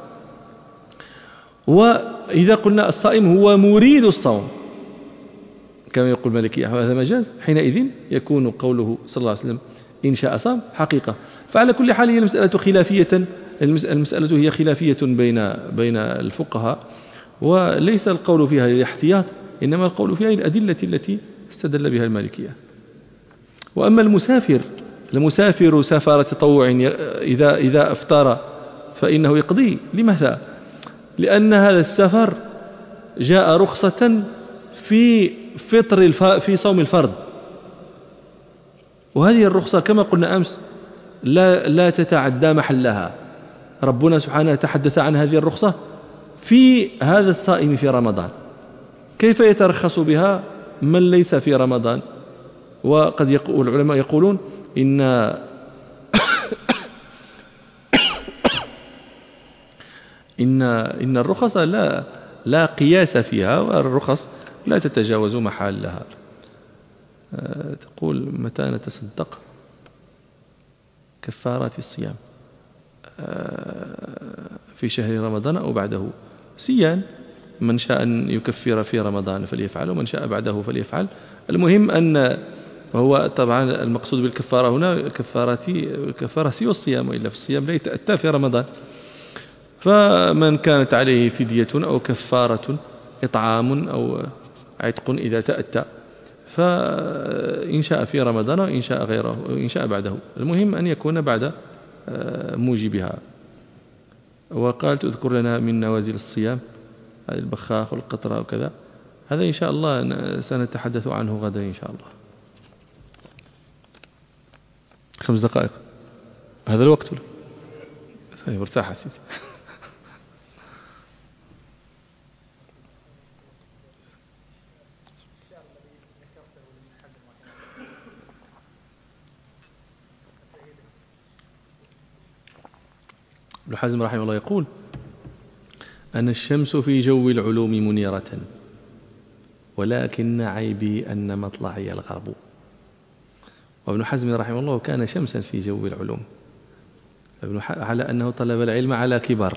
وإذا قلنا الصائم هو مريد الصوم كما يقول المالكية، هذا مجاز، حينئذ يكون قوله صلى الله عليه وسلم إن شاء صام حقيقة. فعلى كل حال هي المسألة خلافية، المسألة هي خلافية بين الفقهاء، وليس القول فيها للاحتياط، إنما القول فيها الأدلة التي استدل بها المالكية. وأما المسافر سفر تطوع إذا أفطر فإنه يقضي. لماذا؟ لأن هذا السفر جاء رخصة في في صوم الفرض، وهذه الرخصة كما قلنا أمس لا تتعدى محلها. ربنا سبحانه تحدث عن هذه الرخصة في هذا الصائم في رمضان، كيف يترخص بها من ليس في رمضان؟ وقد يقول العلماء يقولون إن الرخص لا قياس فيها، والرخص لا تتجاوز محلها. تقول: متى نتصدق؟ كفارات الصيام. في شهر رمضان أو بعده سيان، من شاء أن يكفر في رمضان فليفعل ومن شاء بعده فليفعل. المهم أن وهو طبعا المقصود بالكفارة هنا كفارة سوى الصيام، وإلا في الصيام لا يتأتى في رمضان. فمن كانت عليه فدية أو كفارة إطعام أو عتق إذا تأتى، فإن شاء في رمضان وإن شاء غيره وإن شاء بعده، المهم أن يكون بعد موجبها. وقالت اذكر لنا من نوازل الصيام البخاخ والقطرة وكذا، هذا إن شاء الله سنتحدث عنه غدا إن شاء الله. 5 دقائق هذا الوقت. طيب ارتاح يا سيدي. ابن حزم رحمه الله يقول أن الشمس في جو العلوم منيرة، ولكن عيبي أن مطلعي الغرب. وابن حزم رحمه الله كان شمسا في جو العلوم، على أنه طلب العلم على كبر.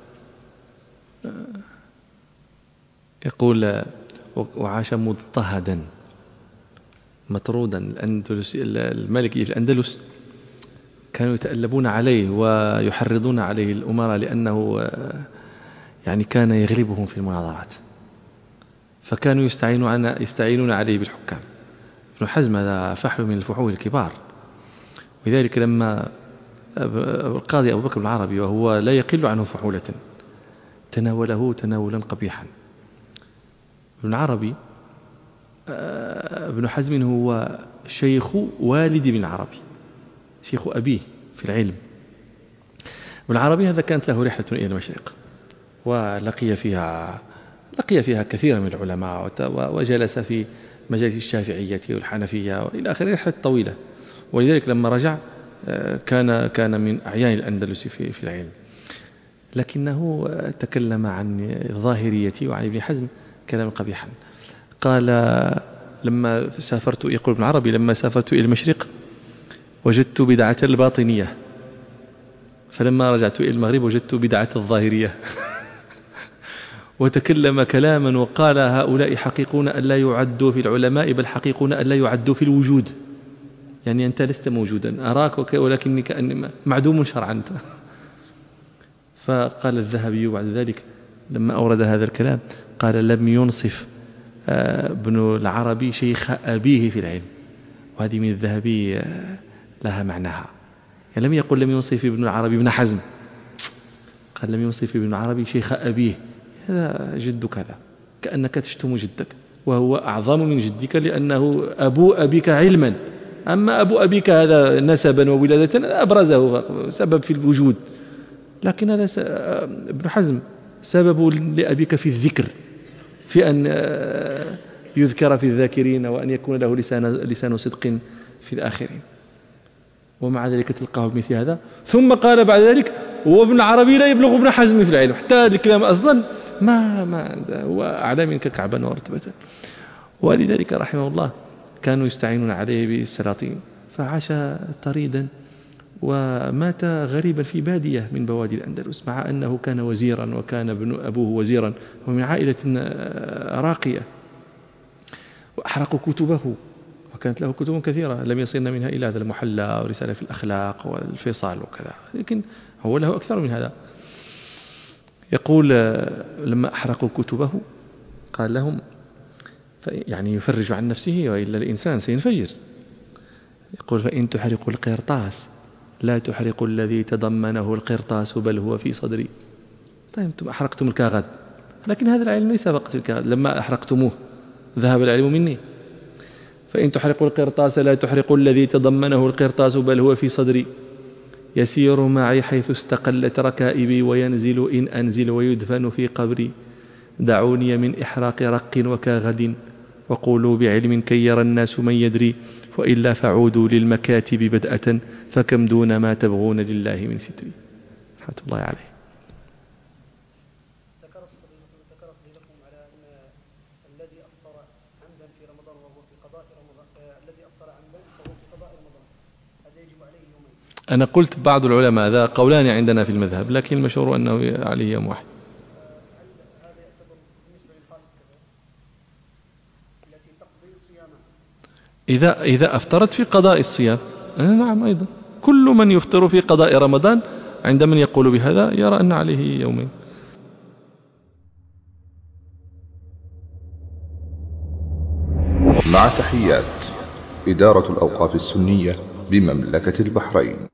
يقول وعاش مضطهدا مطرودا. المالكي في الأندلس كانوا يتألبون عليه ويحرضون عليه الأمراء، لأنه يعني كان يغلبهم في المناظرات، فكانوا يستعينون عليه بالحكام. ابن حزم هذا فحل من الفحول الكبار، ولذلك لما القاضي أبو بكر العربي وهو لا يقل عنه فحولة تناوله تناولا قبيحا. ابن عربي ابن حزم هو شيخ والد ابن عربي، شيخ أبيه في العلم. ابن عربي هذا كانت له رحلة إلى المشرق، ولقي فيها كثيرا من العلماء، وجلس في مجالس الشافعية والحنفية وإلى آخره، رحلة طويلة. ولذلك لما رجع كان من أعيان الأندلس في العلم، لكنه تكلم عن الظاهرية وعن ابن حزم كلاما قبيحا. قال لما سافرت، يقول ابن عربي لما سافرت إلى المشرق وجدت بدعة الباطنية، فلما رجعت إلى المغرب وجدت بدعة الظاهرية. وتكلم كلاما وقال هؤلاء حقيقون أن لا يعدوا في العلماء، بل حقيقون أن لا يعدوا في الوجود. يعني أنت لست موجودا، أراك ولكنك كأنما معدوم شرعا أنت. فقال الذهبي بعد ذلك لما أورد هذا الكلام، قال لم ينصف ابن العربي شيخ أبيه في العلم. وهذه من الذهبي لها معناها، يعني لم يقل لم ينصف ابن العربي ابن حزم، قال لم ينصف ابن العربي شيخ أبيه. هذا جدك، هذا كأنك تشتم جدك، وهو أعظم من جدك لأنه أبو أبيك علما. أما أبو أبيك هذا نسبا وولادة أبرزه سبب في الوجود، لكن هذا ابن حزم سبب لأبيك في الذكر، في أن يذكر في الذاكرين، وأن يكون له لسان صدق في الآخرين. ومع ذلك تلقاه بمثل هذا. ثم قال بعد ذلك وابن عربي لا يبلغ ابن حزم في العلم، حتى هذا الكلام أصلا ما هو أعلى منك كعبا ورتبة. ولذلك رحمه الله كانوا يستعينون عليه بالسلاطين، فعاش طريدا ومات غريبا في بادية من بوادي الأندلس، مع أنه كان وزيرا وكان أبوه وزيرا ومن عائلة راقية. وأحرقوا كتبه، وكانت له كتب كثيرة لم يصلنا منها إلى هذا المحلى ورسالة في الأخلاق والفصال وكذا، لكن هو له أكثر من هذا. يقول لما أحرقوا كتبه قال لهم، يعني يفرج عن نفسه وإلا الإنسان سينفجر. يقول فإن تحرقوا القرطاس لا تحرقوا الذي تضمنه القرطاس بل هو في صدري. طيب أنتم أحرقتم الكاغد، لكن هذا العلم ليس فقط الكاغد، لما أحرقتموه ذهب العلم مني. فإن تحرقوا القرطاس لا تحرقوا الذي تضمنه القرطاس بل هو في صدري. يسير معي حيث استقلت ركائبي وينزل إن أنزل ويدفن في قبري. دعوني من إحراق رق وكاغد وقولوا بعلم كي يرى الناس من يدري، وإلا فعودوا للمكاتب بدءة فكم دون ما تبغون لله من ستري. رحمة الله عليه. ذكر لكم على أن الذي أفطر عمدا في رمضان وهو في قضاء رمضان، الذي أفطر عمدا وهو في قضاء رمضان هذا يجب عليه يومين. أنا قلت بعض العلماء هذا قولان عندنا في المذهب، لكن المشهور أنه عليه يوم واحد. هل هذا يعتبر بالنسبة للحائض كذا التي تقضي صياما؟ إذا أفطرت في قضاء الصيام نعم أيضا، كل من يفطر في قضاء رمضان عند من يقول بهذا يرى أن عليه يومين. مع تحيات إدارة الأوقاف السنية بمملكة البحرين.